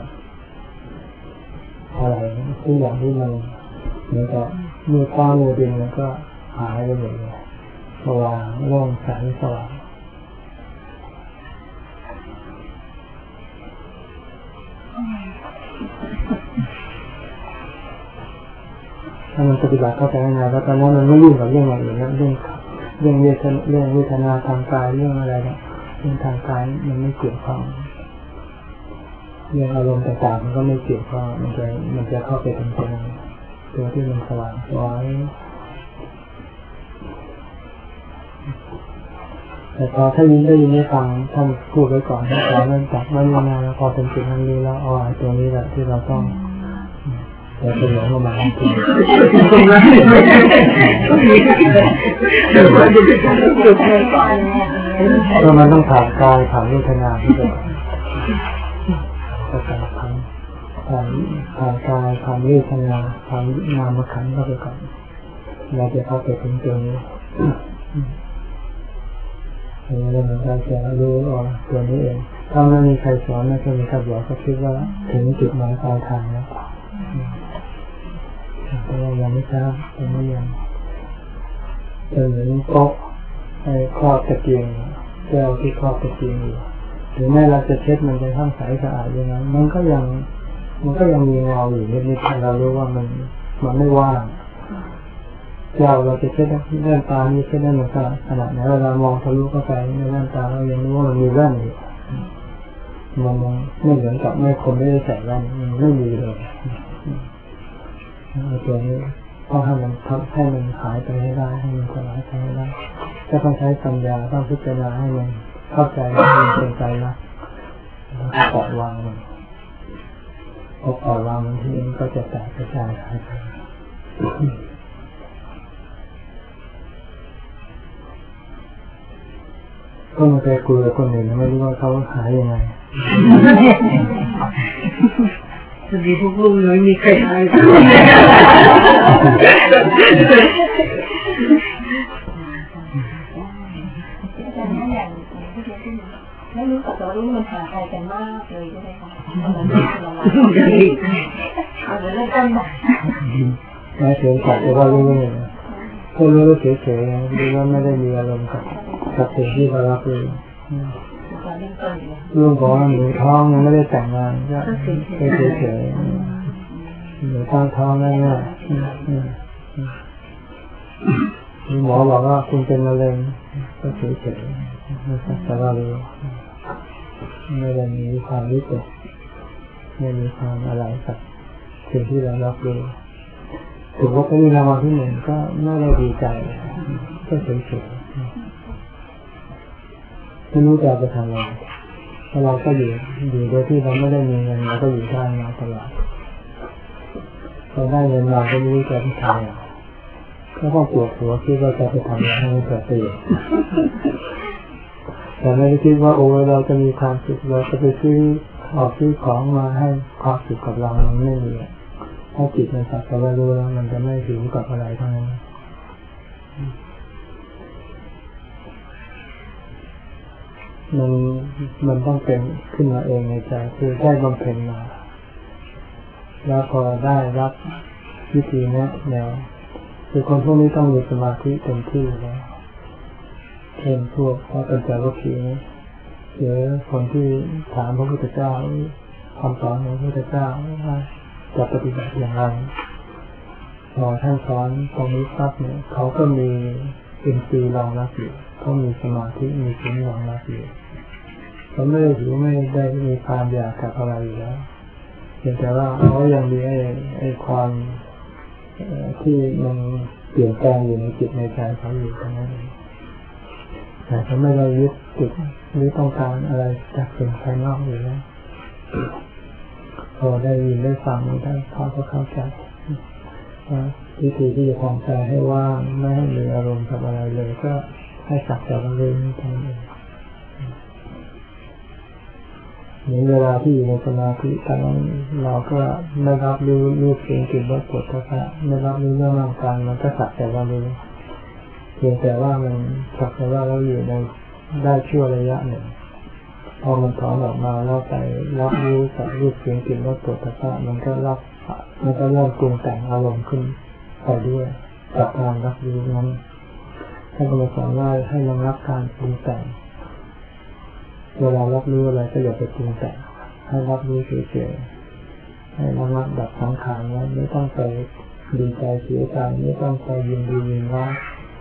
อะไรทุกอย่างที่มันเหมือนกับมือฟ้ามือดินมันก็หายไปหมดเลยสว่างโล่งใสสว่างถ้ามันปฏิบัติเข้าใจง่ายแล้วตอนนั้นมันไม่ยุ่งกับเรื่องอะไรอื่นแล้วเรื่องเรื่องเวทนาเรื่องเวทนาทางกายเรื่องอะไรเนี่ยเรื่องทางกายมันไม่เกี่ยวข้องเรื่องอารมณ์ต่างๆมันก็ไม่เกี่ยวข้องมันจะมันจะเข้าไปทำเป็นตัวที่มันสว่างสวายแต่พอถ้ายินได้ยินได้ฟังท่านพูดไว้ก่อนท่านสอนเรื่องจับมันนานแล้วพอเป็นสิ่งนั้นนี้แล้วอ๋อตัวนี้แหละที่เราต้องแต่เป็นหลงเข้ามาจริงก็มันต้องผ่านกายผ่านเวทนาที่จะจะผ่านผ่านผ่านกายผ่านเวทนาผ่านนามขันธ์เข้าไปก่อนเราจะเข้าไปถึงตัวนี้เราเราจะรู้อ๋อตัวนี้เองถ้าไม่มีใครสอนไม่เคยมีใครบอกก็คิดว่าถึงจุดหมายปลายทางแล้วแต่ว่ายังไม่ทราบยังไม่ยังจะเหมือนโต๊ะไอ้ครอบตะเกียงแก้วที่ครอบตะเกียงอยู่ถึงแม้เราจะเช็ดมันไปข้างใสสะอาดยังไงมันก็ยังมันก็ยังมีเงาอยู่นิดๆเรารู้ว่ามันมันไม่ว่างแก้วเราจะเช็ดแว่นตานี่เช็ดได้เหมือนกันขนาดไหนเวลามองทะลุเข้าไปในแว่นตาเรายังรู้ว่ามันมีแว่นอยู่มันไม่เหมือนกับไม่คนไม่ได้ใส่แว่นมันไม่มีเลยตัวนี้ต้องให้มันทำให้มันหายไปให้ได้ให้มันสลายไปให้ได้ก็ต้องใช้ปัญญาต้องพิจารณาให้มันเข้าใจให้มันเป็นใจนะแล้วก็ปล่อยวางมันพอปล่อยวางมันที่เองก็จะแตกกระจายหายไปก็มาไปคุยกับคนอื่นไม่รู้ว่าเขาหายยังไงพอดีพวกลูกไม่มีใครหายไม่รู้สึกว่ารู้มันห่างไกลกันมากเลยใช่ไหมคะตอนนั้นเราเอาเรื่องต้นมาไม่เฉยๆแต่ว่ารู้เลยก็รู้เฉยๆรู้ว่าไม่ได้มีอารมณ์กับกับสิ่งที่เรารับรู้เรื่องของหนูท้องยังไม่ได้แต่งงานก็เฉยๆหนูตั้งท้องได้ไงหมอบอกว่าคุณเป็นมะเร็งก็เฉยๆไม่สักแต่ว่ารู้ไม่ได้มีความรู้สึกไม่มีความอะไรกับสิ่งที่เรารับรู้ถึงว่าเป็นรางวัลที่หนึ่งก็ไม่ได้ดีใจก็เฉยๆไม่รู้จะไปทำอะไรแล้วเราก็อยู่อยู่โดยที่เราไม่ได้มีเงินเราก็อยู่ได้มาตลอดพอได้เงินเราก็ไม่รู้จะทำอะไรก็ต้องปวดหัวคิดว่าจะไปทำอะไรให้เกิดประโยชน์แต่ไม่ได้คิดว่าโอ้เราจะมีความสุขเราจะไปซื้อออกซื้อของมาให้ความสุขกับเรามันไม่มีถ้าจิตมันสักแต่ว่ารู้แล้วมันจะไม่หิวกับอะไรทั้งนั้นมันมันต้องเป็นขึ้นมาเองในใจคือได้บำเพ็ญมาแล้วพอได้รับวิธีนี้แนวคือคนพวกนี้ต้องมีสมาธิเต็มที่แล้วเช่นพวกพระปัญจวัคคีย์หรือคนที่ถามพระพุทธเจ้าคำสอนของพระพุทธเจ้าว่าจะปฏิบัติอย่างไรพอท่านสอนตรงนี้ปั๊บเนี่ยเขาก็มีอินทรีย์รองรับอยู่เขามีสมาธิมีศีลรองรับอยู่เขาไม่ได้หิวไม่ได้มีความอยากกับอะไรอยู่แล้วเพียงแต่ว่าเขายังมีไอ้ไอ้ความที่มันเปลี่ยนแปลงอยู่ในจิตในใจเขาอยู่ตรงนั้นแต่เขาไม่ได้ยึดติดหรือต้องการอะไรจากสิ่งภายนอกอยู่แล้วพอได้ยินได้ฟังได้เขาก็เข้าใจว่าวิธีที่จะทำใจให้ว่างไม่ให้มีอารมณ์กับอะไรเลยก็ให้สักแต่ว่ารู้เท่านั้นเองในเวลาที่อยู่ในสมาธิตอนนั้นเราก็ไม่รับรู้รูปเสียงกลิ่นรสผลพระไม่รับรู้เรื่องร่างกายมันก็สักแต่ว่ารู้เพียงแต่ว่ามันสักแต่ว่าเราอยู่ในได้ชั่วระยะหนึ่งพอมันถอนออกมาแล้วไปรับรู้กับรูปเสียงกลิ่นรสผลพระมันก็รับมันก็เริ่มปรุงแต่งอารมณ์ขึ้นไปด้วยจากการรับรู้นั้นท่านก็มาสอนว่าให้ระงับการปรุงแต่งเวลารับรู้อะไรก็อย่าไปปรุงแต่งให้รับรู้เฉยๆให้ระงับดับสังขารไว้ไม่ต้องไปดีใจเสียใจไม่ต้องไปยินดียินร้าย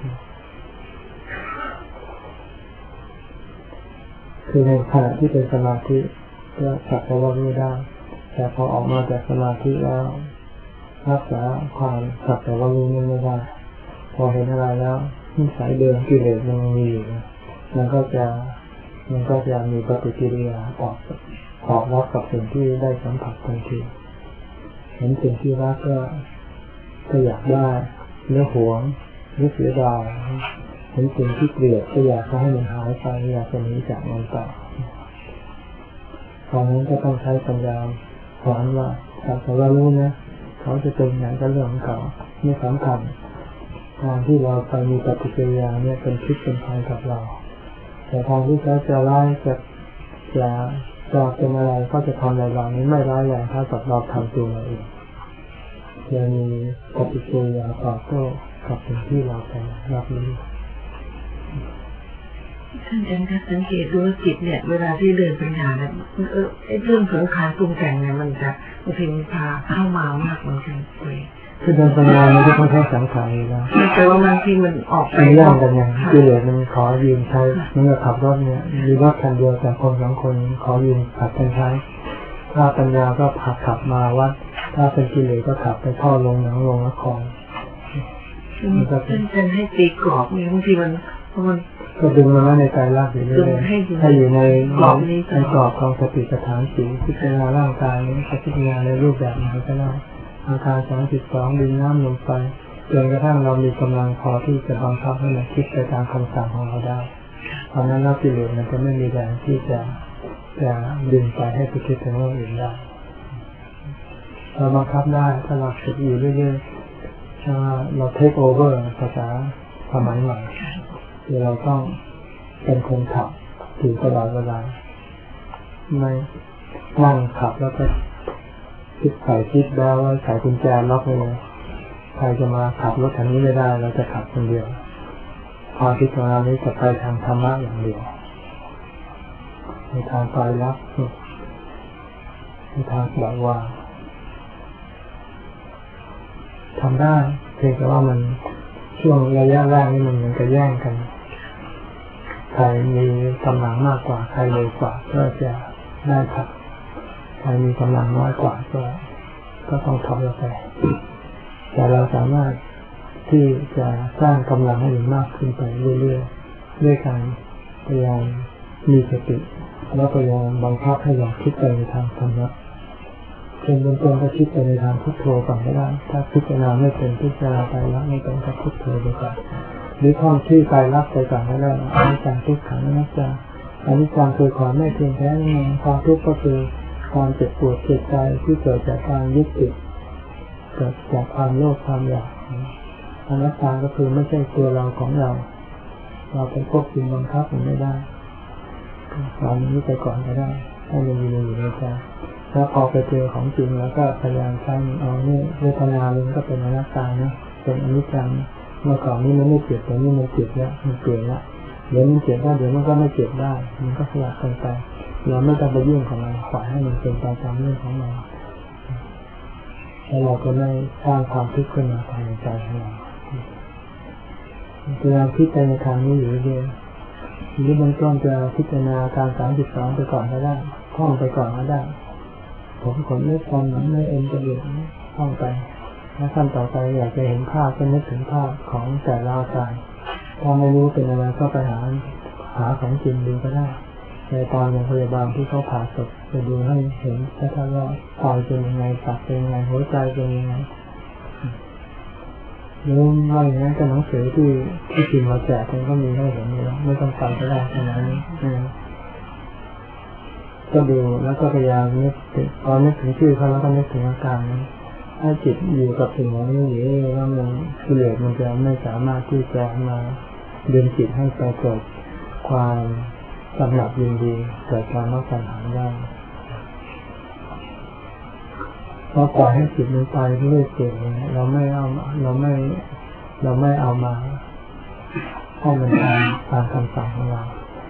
คือในขณะที่เป็นสมาธิก็สักแต่ว่ารู้ได้แต่พอออกมาจากสมาธิแล้วรักษาความสักแต่ว่ารู้ไม่ได้พอเห็นอะไรแล้วนิสัยเดิมกิเลสมันมีอยู่มันก็จะมันก็จะมีปฏิกิริยาตอบตอบรับกับสิ่งที่ได้สัมผัสทันทีเห็นสิ่งที่รักก็ก็อยากได้เนื้อหวงหรือเสียดายเห็นสิ่งที่เกลียดก็อยากให้มันหายไปอยากจะหนีจากมันไปตอนนั้นก็ต้องใช้ปัญญาสอนว่าแต่ว่ารู้นะเขาจะเป็นอย่างก็เรื่องของเขาไม่สำคัญการที่เราไปมีปฏิกิริยาเนี่ยเป็นพิษเป็นภัยกับเราแต่ทางที่เขาจะร้ายจะจะจะเป็นอะไรก็จะทำอะไรเรานี้ไม่ร้ายแรงเท่ากับเราทำตัวเราเองจะมีปฏิกิริยาตอบโต้กับสิ่งที่เราไปรับรู้ท่านอาจารย์คะสังเกตดูว่าจิตเนี่ยเวลาที่เดินปัญญาเนี่ยเออไอ้เรื่องของการปรุงแต่งเนี่ยมันจะบางทีมันพาเข้ามามากเหมือนกันเลยคือเดินปัญญามันก็ต้องใช้สังขารอยู่แล้วแต่ว่าบางทีมันออกไปเรื่องกันอย่างกิเลสมันขอยืมใช้มันก็ขับรถเนี่ยมีรถคันเดียวแต่คนสองคนขอยืมขับกันใช้ถ้าปัญญาก็ขับขับมาวัดถ้าเป็นกิเลสก็ขับไปท่อลงหนังลงละครมันก็เป็นให้ตีกรอบเนี่ยบางทีมันมันก็ดึงมาแล้วในใจรักอยู่เรื่อยๆให้อยู่ในในกรอบของสติปัฏฐานสี่พิจารณาร่างกายนี้พิจารณาในรูปแบบไหนก็ได้อาการสามสิบสองดินน้ำลมไฟจนกระทั่งเรามีกำลังพอที่จะบังคับให้มันคิดไปตามคำสั่งของเราได้เพราะนั้นเรากิเลสมันจะไม่มีแรงที่จะจะดึงไปให้ไปคิดถึงเรื่องอื่นได้เราบังคับได้ถ้าเราฝึกอยู่เรื่อยๆถ้าเราเทคโอเวอร์ภาษาสมัยใหม่คือเราต้องเป็นคนขับอยู่ตลอดเวลาไม่นั่งขับแล้วก็คิดใส่คิดแล้วว่าใส่กุญแจล็อกไว้เลยใครจะมาขับรถคันนี้ไม่ได้เราจะขับคนเดียวความคิดของเรานี้จะไปทางธรรมะอย่างเดียวในทางปล่อยรับในทางปล่อยวางทำได้เพียงแต่ว่ามันช่วงระยะแรกนี่มันเหมือนจะแย่งกันใครมีกำลังมากกว่าใครเร็วกว่าก็จะได้ขับใครมีกำลังน้อยกว่าก็ก็ต้องถอยออกไปแต่เราสามารถที่จะสร้างกำลังให้มันมากขึ้นไปเรื่อยๆด้วยการพยายามมีสติแล้วพยายามบังคับให้เราคิดไปในทางธรรมะเช่นเบื้องต้นก็คิดไปในทางพุทโธก่อนก็ได้ถ้าพิจารณาไม่เป็นพิจารณาไปแล้วไม่เป็นก็พุทโธไปก่อนหรือท่องชื่อไปรับไปก่อนก็ได้อนิจจังทุกขังอนัตตาอนิจจังคือความไม่เที่ยงแท้นั่นเองความทุกข์ก็คือความเจ็บปวดเจ็บใจที่เกิดจากการยึดติดเกิดจากความโลภความอยากอนัตตาก็คือไม่ใช่ตัวเราของเราเราไปควบคุมบังคับมันไม่ได้ตอนนี้ไปก่อนก็ได้ให้มันมีอยู่ในใจแล้วพอไปเจอของจริงแล้วก็พยายามใช้เอาเนี่ยเวทนาเลยก็เป็นอนัตตานะเป็นอนิจจังเมื่อก่อนนี้มันไม่เจ็บแต่นี่มันเจ็บแล้วมันเปลี่ยนแล้วเดี๋ยวมันเจ็บได้เดี๋ยวมันก็ไม่เจ็บได้มันก็สลับกันไปเราไม่ต้องไปยุ่งของมันปล่อยให้มันเป็นไปตามเรื่องของเราแล้วเราก็ไม่สร้างความทุกข์ขึ้นมาภายในใจของเราพยายามคิดไปในทางนี้อยู่เรื่อยๆหรือบางต้นจะพิจารณาการสามสิบสองไปก่อนก็ได้ท่องไปก่อนก็ได้ผมขนเล็บฟันหนังเนื้อเอ็นกระดูกท่องไปถ้าขั้นต่อไปอยากจะเห็นภาพก็นึกถึงภาพของแต่ละอาการถ้าไม่รู้เป็นอะไรก็ไปหาหาของจริงดูก็ได้ในตอนโรงพยาบาลที่เขาผ่าศพจะดูให้เห็นชัดๆว่าปอดเป็นยังไงตับเป็นยังไงหัวใจเป็นยังไงหรือว่าอย่างนั้นก็หนังสือที่ที่พิมพ์มาแจกมันก็มีให้เห็นอยู่แล้วไม่ต้องไปก็ได้ขนาดนี้ก็ดูแล้วก็พยายามนึกตอนนึกถึงชื่อเขาแล้วก็นึกถึงอาการนั้นถ้าจิตอยู่กับสิ่งนี้อยู่ว่ามันกิเลสมันจะไม่สามารถที่จะมาดึงจิตให้ไปเกิดความกำหนัดยินดีเกิดความรักสังหารได้เราปล่อยให้จิตมันไปเรื่อยเปื่อยเราไม่เอาเราไม่เราไม่เอามาให้มันทำตามคำสั่งของเรา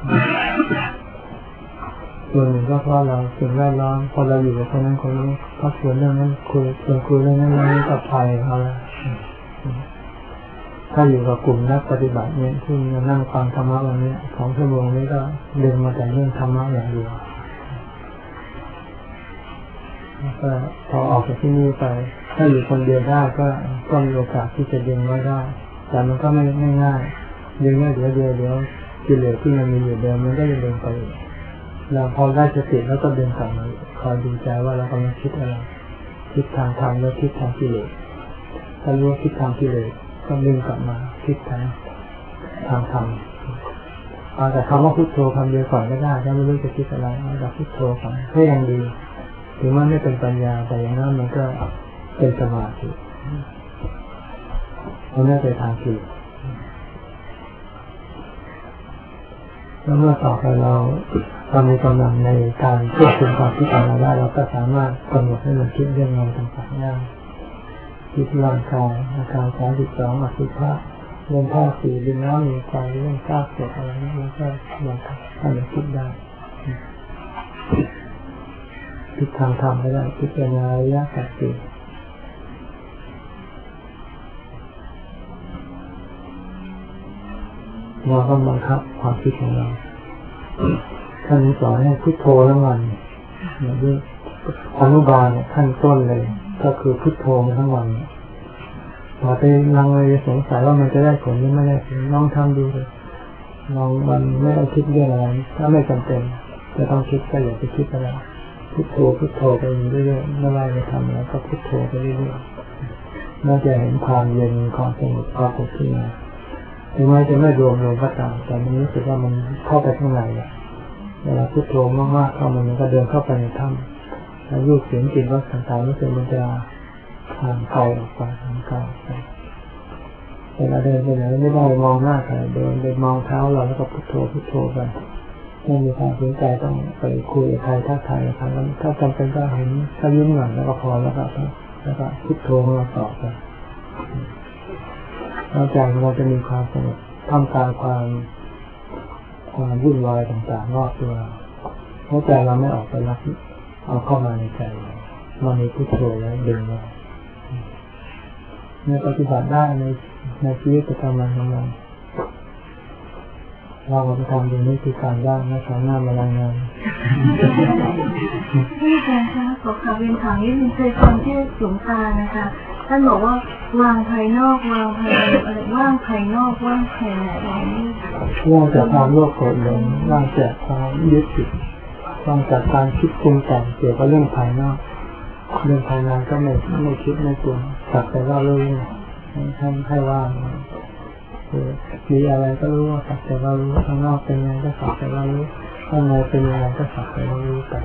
ส่วนหนึ่งก็เพราะเราสิ่งแวดล้อมพอเราอยู่กับคนนั้นคนนี้เขาชวนเรื่องนั้นคุยชวนคุยเรื่องนั้นเรื่องนี้กับใครเขาละถ้าอยู่กับกลุ่มนักปฏิบัติเนี่ยที่นั่งฟังธรรมะวันนี้ของชั่วโมงนี้ก็เดินมาแต่เรื่องธรรมะอย่างเดียวก็พอออกจากที่นี่ไปถ้าอยู่คนเดียวได้ก็ก็มีโอกาสที่จะดึงไว้ได้แต่มันก็ไม่ไม่ง่ายดึงได้เดี๋ยวเดียวเดี๋ยวกิเลสที่มันมีอยู่เดิมมันก็จะดึงไปเราพอได้สติแล้วก็ดึงกลับมาคอยดูใจว่าเรากำลังคิดอะไรคิดทางธรรมแล้วคิดทางกิเลสถ้ารู้ว่าคิดทางกิเลสก็ดึงกลับมาคิดทางทางธรรมเอาแต่คำว่าพุทโธคำเดียวก่อนก็ได้ถ้าไม่รู้จะคิดอะไรเอาแต่พุทโธก่อนให้ยังดีถึงว่าไม่เป็นปัญญาแต่อย่างนั้นมันก็เป็นสมาธิมันไม่ไปทางจิตแล้วเมื่อต่อไปเราเรามีกำลังในการควบคุมความคิดของเราได้เราก็สามารถกำหนดให้มันคิดเรื่องงานต่างๆได้คิดร่างกายอาการสามสิบสองอสุภะเรื่องธาตุสี่ดินน้ำลมไฟเรื่องธาตุเศษอะไรนี้มันก็มันให้เราคิดได้คิดทางธรรมก็ได้พิจารณาอริยสัจสี่เราต้องบังคับความคิดของเราท่านสอนให้พุทโธทั้งวันอย่างที่อนุบาลเนี่ยขั้นต้นเลยก็คือพุทโธทั้งวันพอไปลังเลยสงสัยว่ามันจะได้ผลหรือไม่ได้ผลลองทำดูเลยลองมันไม่ต้องคิดเรื่องอะไรถ้าไม่จำเป็นจะต้องคิดก็อย่าไปคิดอะไรพุทโธพุทโธไปเรื่อยๆไม่ว่าจะทำอะไรก็พุทโธไปเรื่อยๆน่าจะเห็นความเย็นความสงบความสุขที่มาถึงแม้จะไม่รวมลงก็ตามแต่มันรู้สึกว่ามันเข้าไปข้างในอ่ะเวลาพุทโธมากๆเข้ามันก็เดินเข้าไปในถ้ำแล้วรูปเสียงกลิ่นรสต่างๆรู้สึกมันจะห่างไกลออกไปห่างไกลไปเวลาเดินไปไหนไม่ได้มองหน้าใครเดินไปมองเท้าเราแล้วก็พุทโธพุทโธไปไม่มีความสนใจต้องไปคุยกับใครทักทายกับใครถ้าจำเป็นก็เห็นถ้ายิ้มหน่อยแล้วก็พอแล้วก็แล้วก็พุทโธของเราต่อไปแล้วใจเราจะมีความสงบท่ามกลางความความวุ่นวายต่างๆรอบตัวเพราะใจเราไม่ออกไปรับเอาเข้ามาในใจเรามีพุทโธแล้วดึงเราในปฏิบัติได้ในในชีวิตประจำวันของเราเราไปทำดูนี่คือการได้นะสอนหน้ามารายงานพี่อาจารย์คะขอคำเรียนถามนิดนึงเคยฟังที่หลวงตานะคะท่านบอกว่าวางภายนอกวางภายในอะไรว่างภายนอกว่างภายในอะไรนี่ว่างจากความโลภโกรธหลงว่างจากความยึดติดว่างจากการคิดปรุงแต่งเกี่ยวกับเรื่องภายนอกเรื่องภายในก็ไม่ไม่คิดไม่ปรุงสักแต่ว่ารู้ให้ให้ว่างคือมีอะไรก็รู้ว่าสักแต่ว่ารู้ข้างนอกเป็นยังไงก็สักแต่ว่ารู้ข้างในเป็นยังไงก็สักแต่ว่ารู้ไป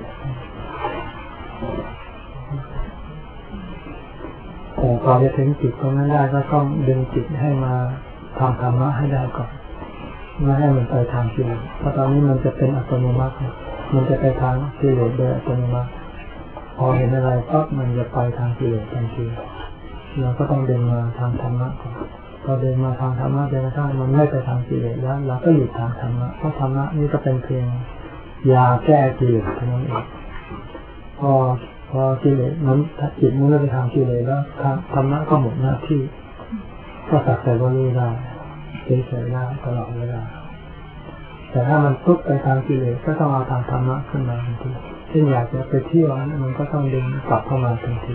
แต่พอจะถึงจิตตรงนั้นได้ก็ต้องดึงจิตให้มาทำธรรมะให้ได้ก่อนไม่ให้มันไปทางกิเลสเพราะตอนนี้มันจะเป็นอัตโนมัติมันจะไปทางกิเลสโดยอัตโนมัติพอเห็นอะไรปั๊บมันจะไปทางกิเลสทันทีเราก็ต้องดึงมาทางธรรมะก่อนพอเดินมาทางธรรมะจนกระทั่งมันไม่ไปทางกิเลสแล้วเราก็หยุดทางธรรมะเพราะธรรมะนี่ก็เป็นเพียงยาแก้กิเลสเท่านั้นเองพอพอกิเลสมันจิตมันเลื่อนไปทางกิเลสแล้วธรรมะก็หมดหน้าที่ก็สักแต่ว่ารู้ได้เฉยๆได้ตลอดเวลาแต่ถ้ามันปุ๊บไปทางกิเลสก็ต้องเอาทางธรรมะขึ้นมาทันทีเช่นอยากจะไปเที่ยวมันก็ต้องดึงกลับเข้ามาทันที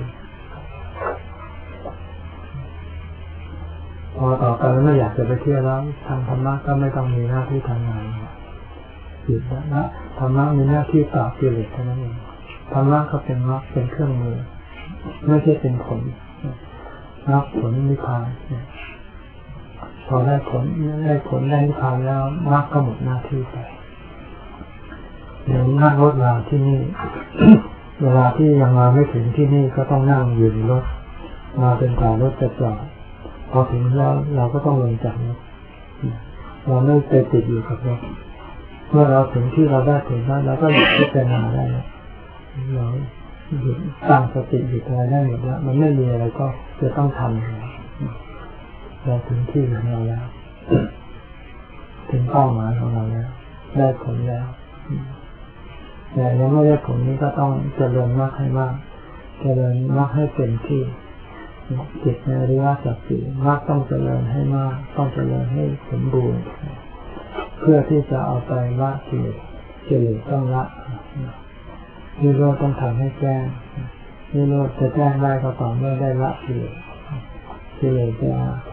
พอต่อไปไม่อยากจะไปเที่ยวแล้วทางธรรมะก็ไม่ต้องมีหน้าที่ทำงานหยุดแล้วนะธรรมะมีหน้าที่ปราบกิเลสเท่านั้นเองธรรมะก็เป็นมรรคเป็นเครื่องมือไม่ใช่เป็นผลมรรคผลนิพพานพอได้ผลได้ผลได้นิพพานแล้วมรรคก็หมดหน้าที่ไปเดี๋ยวนั่งรถมาที่นี่ เวลาที่ยังมาไม่ถึงที่นี่ก็ต้องนั่งอยู่ในรถมาเป็นกว่ารถจะจอดพอถึงแล้วเราก็ต้องลงจากรถเราไม่ไปติดอยู่กับรถเมื่อเราถึงที่เราได้ถึงแล้วเราก็หยุดพิจารณาได้เราหยุดตั้งสติหยุดอะไรได้หมดแล้วมันไม่มีอะไรก็จะต้องทำแล้วเราถึงที่ของเราแล้วถึงเป้าหมายของเราแล้วได้ผลแล้วแต่ยังไม่ได้ผลนี้ก็ต้องเจริญมากให้มากเจริญมากให้เต็มที่จิตในอริยสัจสี่มากต้องเจริญให้มากต้องเจริญให้สมบูรณ์เพื่อที่จะเอาไปละกิเลสกิเลสต้องละนิโรธต้องทำให้แจ้งนิโรธจะแจ้งได้ก็ต่อเมื่อได้ละกิเลสกิเลสจะ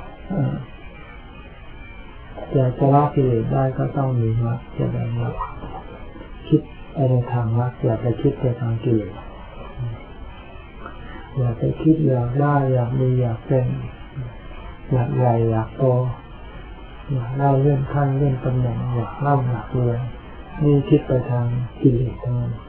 จะจะละกิเลสได้ก็ต้องมีมรรคเจริญมรรคคิดไปในทางมรรคอย่าไปคิดไปทางกิเลสอยากไปคิดอยากได้อยากมีอยากเป็นอยากใหญ่อยากโตอยากได้เลื่อนขั้นเลื่อนตำแหน่งอยากร่ำอยากรวยนี่คิดไปทางกิเลสทั้งนั้น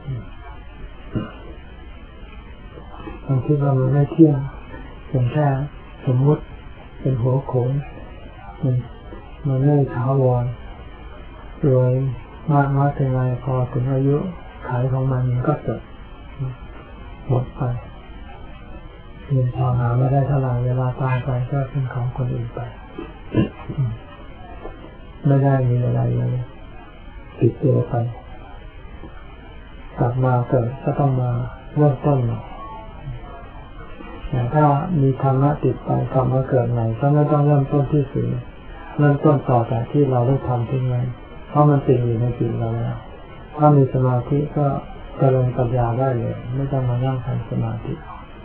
มันคิดว่ามันไม่เที่ยงเป็นแค่สมมุติเป็นหัวโขนมันมันไม่ถาวรรวยมากน้อยเป็นไรพอถึงอายุขายของมันก็จบหมดไปเงินทองหาไม่ได้เท่าไหร่เวลาตายไปก็เป็นของคนอื่นไปไม่ได้มีอะไรเลยติดตัวไปกลับมาเกิดก็ต้องมาเริ่มต้นใหม่แต่ถ้ามีธรรมะติดไปกลับมาเกิดใหม่ก็ไม่ต้องเริ่มต้นที่ศูนย์เริ่มต้นต่อจากที่เราได้ทำทิ้งไว้เพราะมันติดอยู่ในจิตเราแล้วถ้ามีสมาธิก็เจริญปัญญาได้เลยไม่ต้องมานั่งทำสมาธิ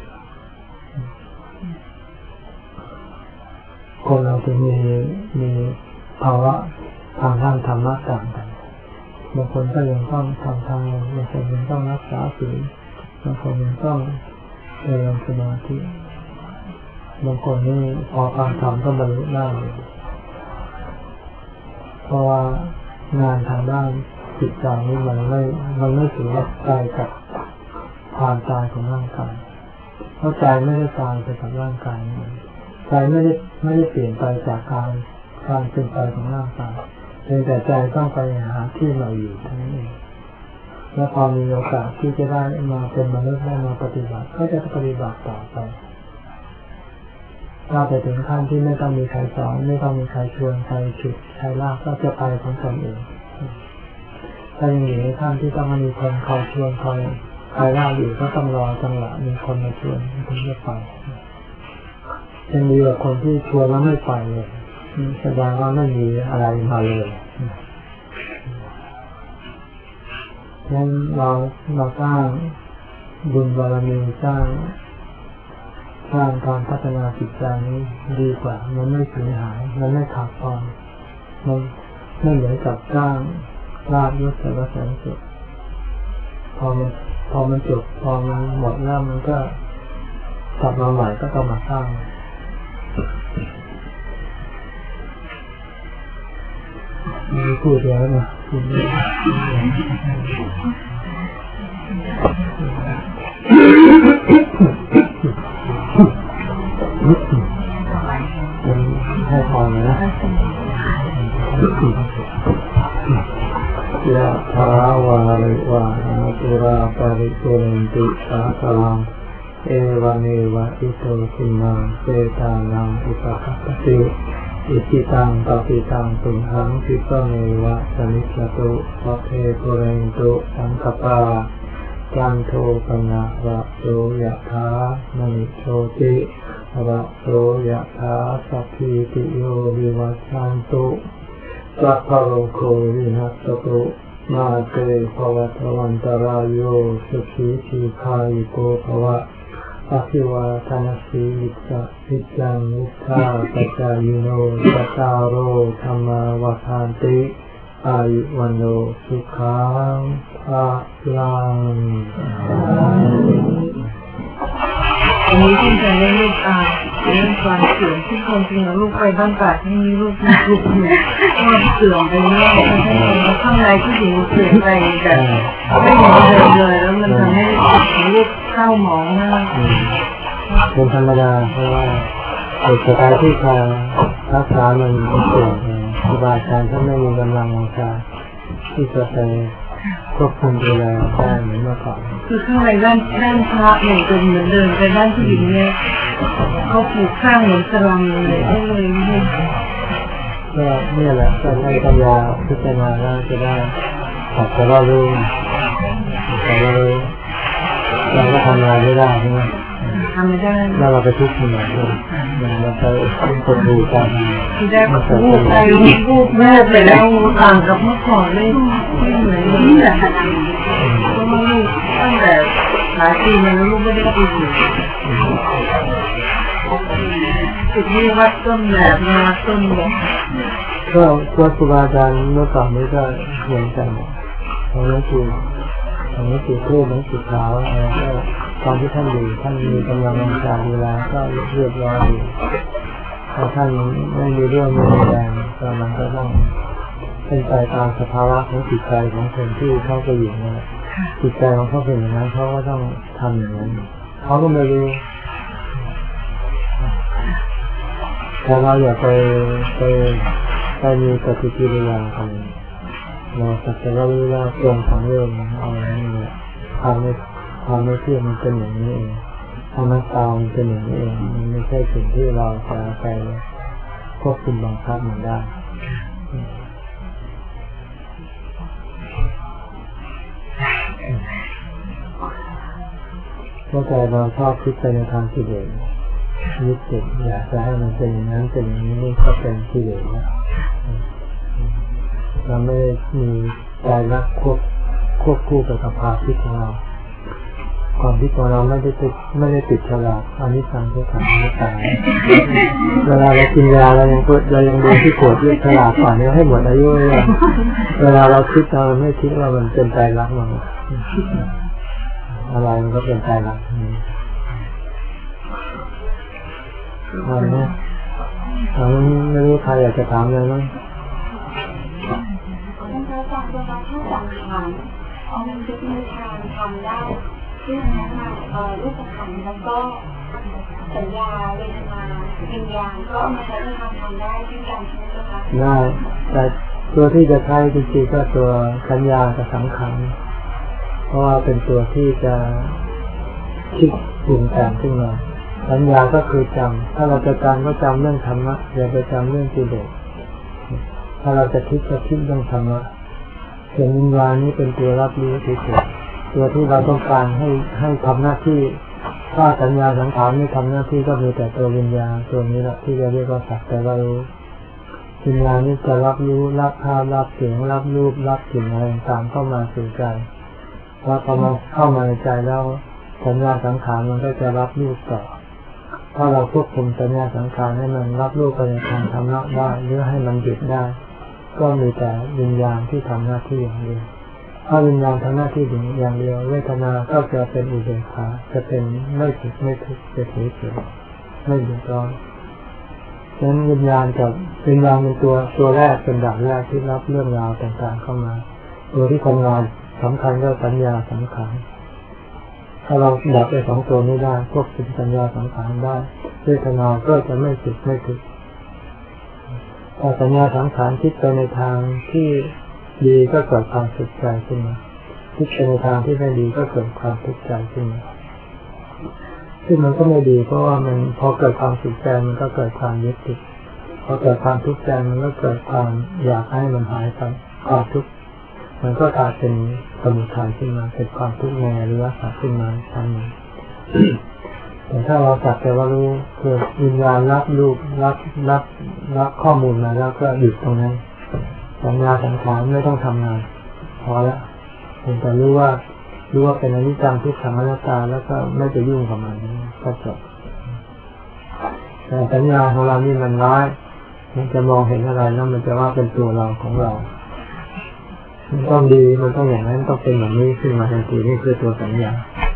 คนเราจะมีมีภาวะทางด้านธรรมะต่างกันบางคนก็ยังต้องทำทางบางคนยังต้องรักษาศีลบางคนยังต้องเจริญสมาธิบางคนนี่พอฟังธรรมก็บรรลุได้เลยเพราะว่างานทางด้านจิตใจนี้มันไม่มันไม่ถึงกับใจกับความตายของร่างกายเพราะใจไม่ได้ตายไปกับร่างกายใจไม่ได้ไม่ได้เปลี่ยนไปจากการการเป็นไปของร่างกายเพียงแต่ใจต้องไปหาที่เราอยู่เท่านั้นเองและพอมีโอกาสที่จะได้มาเป็นมนุษย์ได้มาปฏิบัติก็จะปฏิบัติต่อไปถ้าไปถึงขั้นที่ไม่ต้องมีใครสอนไม่ต้องมีใครชวนใครฉุดใครลากก็จะไปของตนเองถ้ายังอยู่ในขั้นที่ต้องมีคนคอยชวนคอยใครลากอยู่ก็ต้องรอจังหวะมีคนมาชวนถึงจะไปยังมีแบบคนที่ชวนแล้วไม่ไปเลยแสดงว่าไม่มีอะไรมาเลยฉะนั้นเราเราสร้างบุญบารมีสร้างสร้างการพัฒนาจิตใจนี้ดีกว่ามันไม่สูญหายมันไม่ขาดตอนมันไม่เหมือนกับสร้างลาภยศสรรเสริญสุขพอมันพอมันจบพอมันหมดแล้วมันก็กลับมาใหม่ก็ต้องมาสร้างมีพูดเยอะนะให้พอนะยะถาวาริวาหาปุราปาริปุเรนติสาคลังเอวเมวะอิโตทินังเปตานังอุปกัปปติอิจิตังปฏิตังตุมหังคิปะเมวะสมิจจตุภะเทปุเรนตุสังคปาจันโทปนะระโสยะถามณิโชติระโสยะถาสัพพิติโยวิวัชชันตุสัพพะโรโควินัสตุมาเตภวัตวันตรายโยสุขีทีคายุโกภวะอภิวาทนาสีลิสะพิจังนิทาปัจจายโนจัตตารโอธรรมาวาทานติอายุวันโนสุขังภะลังอันนี้ที่จะเล่นลูกตาเรื่องความเสื่อมที่ความจริงแล้วลูกไปบ้านป่าที่มีลูกมีลูกอยู่ความเสื่อมไปเรื่อยๆข้างในที่ถึงเสื่อมไปแบบไม่เหมือนเดิมเลยแล้วมันทำให้ลูกเข้าหมองมากเป็นธรรมดาเพราะว่าเอกสารที่ทางรักษามันเสื่อมครูบาอาจารย์ท่านไม่มีกำลังวังชาที่จะไปควบคุมดูแลได้เหมือนเมื่อก่อนคือข้างในด้านด้านพระเนี่ยเป็นเหมือนเดิมแต่ด้านผู้หญิงเนี่ยเขาผูกข้างเหมือนสลังเลยก็เลยไม่ก็เนี่ยแหละการให้ปัญญาพิจารณาแล้วจะได้ขัดแต่ว่ารู้แต่ว่ารู้เราก็ทำงานไม่ได้ใช่ไหมทำไม่ได้แล้วเราไปทุกข์ที่ไหนด้วยเราไปคนดูกันที่ได้พูดไปพูดแม่ไปแล้วต่างกับเมื่อก่อนเลยไม่เหมือนนี่แหละเพราะว่าลูกตั้งแต่หลายปีมาแล้วลูกไม่ได้กินอยู่จุดนี้วัดต้นแบบมาต้นแบบก็วัดครูบาอาจารย์เมื่อก่อนนี้ก็เหมือนกันเขาเรียกคือเขาเรียกคือคู่เหมือนสุดเท้าอะไรก็ตอนที่ท่านอยู่ท่านมีกำลังวังชาดูแลก็เรียบร้อยอยู่ถ้าท่านไม่มีเรื่องไม่มีแรงก็มันก็ต้องเป็นไปตามสภาวะของจิตใจของคนที่เขาไปอยู่นะจิตใจของเขาเป็นอย่างนั้นเขาก็ต้องทำอย่างนั้นเขาก็ไม่รู้แต่เราอย่าไปไปไปมีปฏิกิริยาอะไรเราสักแต่ว่ารู้ว่าตรงของเรื่องอะไรนี่แหละความไม่ความไม่เที่ยงมันเป็นอย่างนี้เองความมันตามเป็นอย่างนี้เองมันไม่ใช่สิ่งที่เราจะไปควบคุมบังคับมันได้เพราะใจเราชอบคิดไปในทางที่เด่นยึดติดอยากจะให้มันเป็นอย่างนั้นเป็นอย่างนี้นี่ก็เป็นที่เด่นแล้วเราไม่มีใจรักควบควบคู่กับสภาพที่ของเราความที่ของเราไม่ได้ติดไม่ได้ติดฉลากอันนี้สั่งทุกขังทุกขังเวลาเรากินยาเรายังเรายังดูที่ขวดด้วยฉลากก่อนนี้ให้หมดอายุเลยเวลาเราคิดเราไม่คิดว่ามันเป็นใจรักมันอะไรมันก็เป็นใจรักนี่อะไรเนี่ยเราไม่รู้ใครอยากจะถามอะไรมั้งเอามันจะมีทางทำได้ที่นั้นมาเอ่อรูปขันแล้วก็สัญญาเวทนาวิญญาณก็เอามาใช้ในทางทำได้ที่การใช้ไหมคะได้แต่ตัวที่จะใช้จริงๆก็ตัวสัญญากับสังขารเพราะว่าเป็นตัวที่จะคิดปรุงแต่งขึ้นมาสัญญาก็คือจำถ้าเราจะจำก็จำเรื่องธรรมะอย่าไปจำเรื่องกิเลสถ้าเราจะคิดก็คิดเรื่องธรรมะส่วนวิญญาณนี้เป็นตัวรับรู้เฉยๆตัวที่เราต้องการให้ให้ทำหน้าที่ถ้าสัญญาสังขารไม่ทำหน้าที่ก็มีแต่ตัววิญญาณตัวนี้แหละที่เราเรียกว่าสักแต่ว่ารู้วิญญาณนี้จะรับรู้รับภาพรับเสียงรับรูปรับกลิ่นอะไรต่างๆเข้ามาสู่ใจพอพอมาเข้ามาในใจแล้วสัญญาสังขารมันก็จะรับรู้ต่อถ้าเราควบคุมสัญญาสังขารให้มันรับรู้ไปในทางธรรมะได้หรือให้มันหยุดได้ก็มีแต่วิญญาณที่ทำหน้าที่อย่างเดียวถ้าวิญญาณทำหน้าที่อย่างเดียวเวทนาก็จะเป็นอุเบกขาจะเป็นไม่ทุกข์ไม่ทุกข์จะเฉยๆไม่เดือดร้อนฉะนั้นวิญญาณกับวิญญาณเป็นตัวตัวแรกเป็นด่านแรกที่รับเรื่องราวต่างๆเข้ามาตัวที่ทำงานสำคัญก็สัญญาสังขารถ้าเราดับไอ้สองตัวนี้ได้ควบคุมสัญญาสังขารได้เวทนาก็จะไม่สุขไม่ทุกข์ถ้าสัญญาสังขารคิดไปในทางที่ดีก็เกิดความสุขใจขึ้นมาคิดไปในทางที่ไม่ดีก็เกิดความทุกข์ใจขึ้นมาซึ่งมันก็ไม่ดีเพราะว่ามันพอเกิดความสุขใจมันก็เกิดความยึดติดพอเกิดความทุกข์ใจมันก็เกิดความอยากให้มันหายไปความทุกข์มันก็กลายเป็นสมุทัยขึ้นมาเป็นความทุกข์ในอริยสัจขึ้นมาทั้งนั้นแต่ถ้าเราจับแต่ว่ารู้คือวิญญาณรับรูปรับรับรับข้อมูลมาแล้วก็หยุดตรงนั้นสัญญาสังขารไม่ต้องทำงานพอละเพียงแต่รู้ว่ารู้ว่าเป็นอนิจจังทุกขังอนัตตาแล้วก็ไม่ไปยุ่งกับมันก็จบแต่สัญญาของเรานี่มันร้ายมันจะมองเห็นอะไรแล้วมันจะว่าเป็นตัวเราของเรามันต้องดีมันต้องอย่างนั้นต้องเป็นแบบนี้ขึ้นมาทันทีนี่คือตัวสัญญา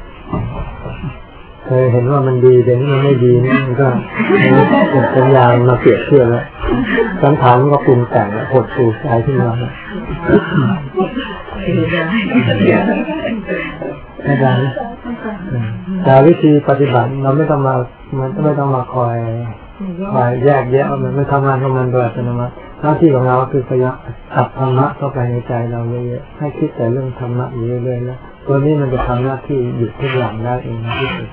เคยเห็นว่ามันดีแต่นี่มันไม่ดีนี่มันก็เป็นสัญญามาเปรียบเทียบแล้วสังขารมันก็ปรุงแต่งแล้วหดหู่ใจขึ้นมาแล้วไม่ได้แต่วิธีปฏิบัติเราไม่ต้องมามันไม่ต้องมาคอยคอยแยกแยะมันไม่ทำงานของมันโดยอัตโนมัติหน้าที่ของเราคือพยายามอัดธรรมะเข้าไปในใจเราเยอะๆให้คิดแต่เรื่องธรรมะอยู่เรื่อยๆแล้วตัวนี้มันจะทำหน้าที่หยุดทุกอย่างได้เองที่สุด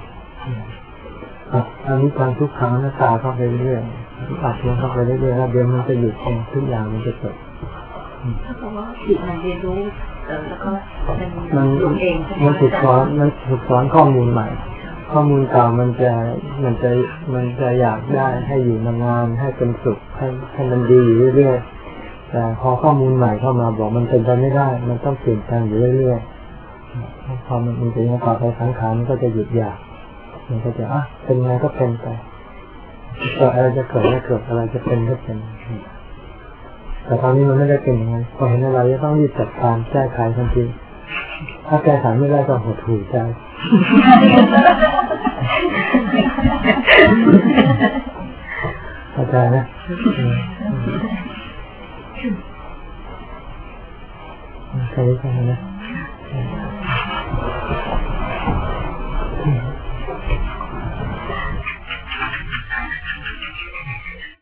อันนี้การทุกครั้งหน้าตาเข้าไปเรื่อยๆอัดมันเข้าไปเรื่อยๆแล้วเดี๋ยวมันจะหยุดเองทุกอย่างมันจะจบถ้าบอกว่าจิตมันเรียนรู้แล้วก็เป็นตัวเองมันถูกสอนมันถูกสอนข้อมูลใหม่ข้อมูลเก่ามันจะมันจะมันจะอยากได้ให้อยู่นานๆให้เป็นสุขให้ให้มันดีอยู่เรื่อยๆแต่พอข้อมูลใหม่เข้ามาบอกมันเป็นไปไม่ได้มันต้องเปลี่ยนแปลงอยู่เรื่อยๆพอมันมีสิ่งต่อไปสังขารมันก็จะหยุดอยากมันก็จะอ่ะเป็นไงก็เป็นไปเกิดอะไรจะเกิดก็เกิดอะไรจะเป็นก็เป็นแต่ตอนนี้มันไม่ได้เป็นอย่างนั้นพอเห็นอะไรจะต้องรีบจัดการแก้ไขทันทีถ้าแก้ไขไม่ได้ก็หดหู่ใจเข้าใจนะใช่ใช่ไหม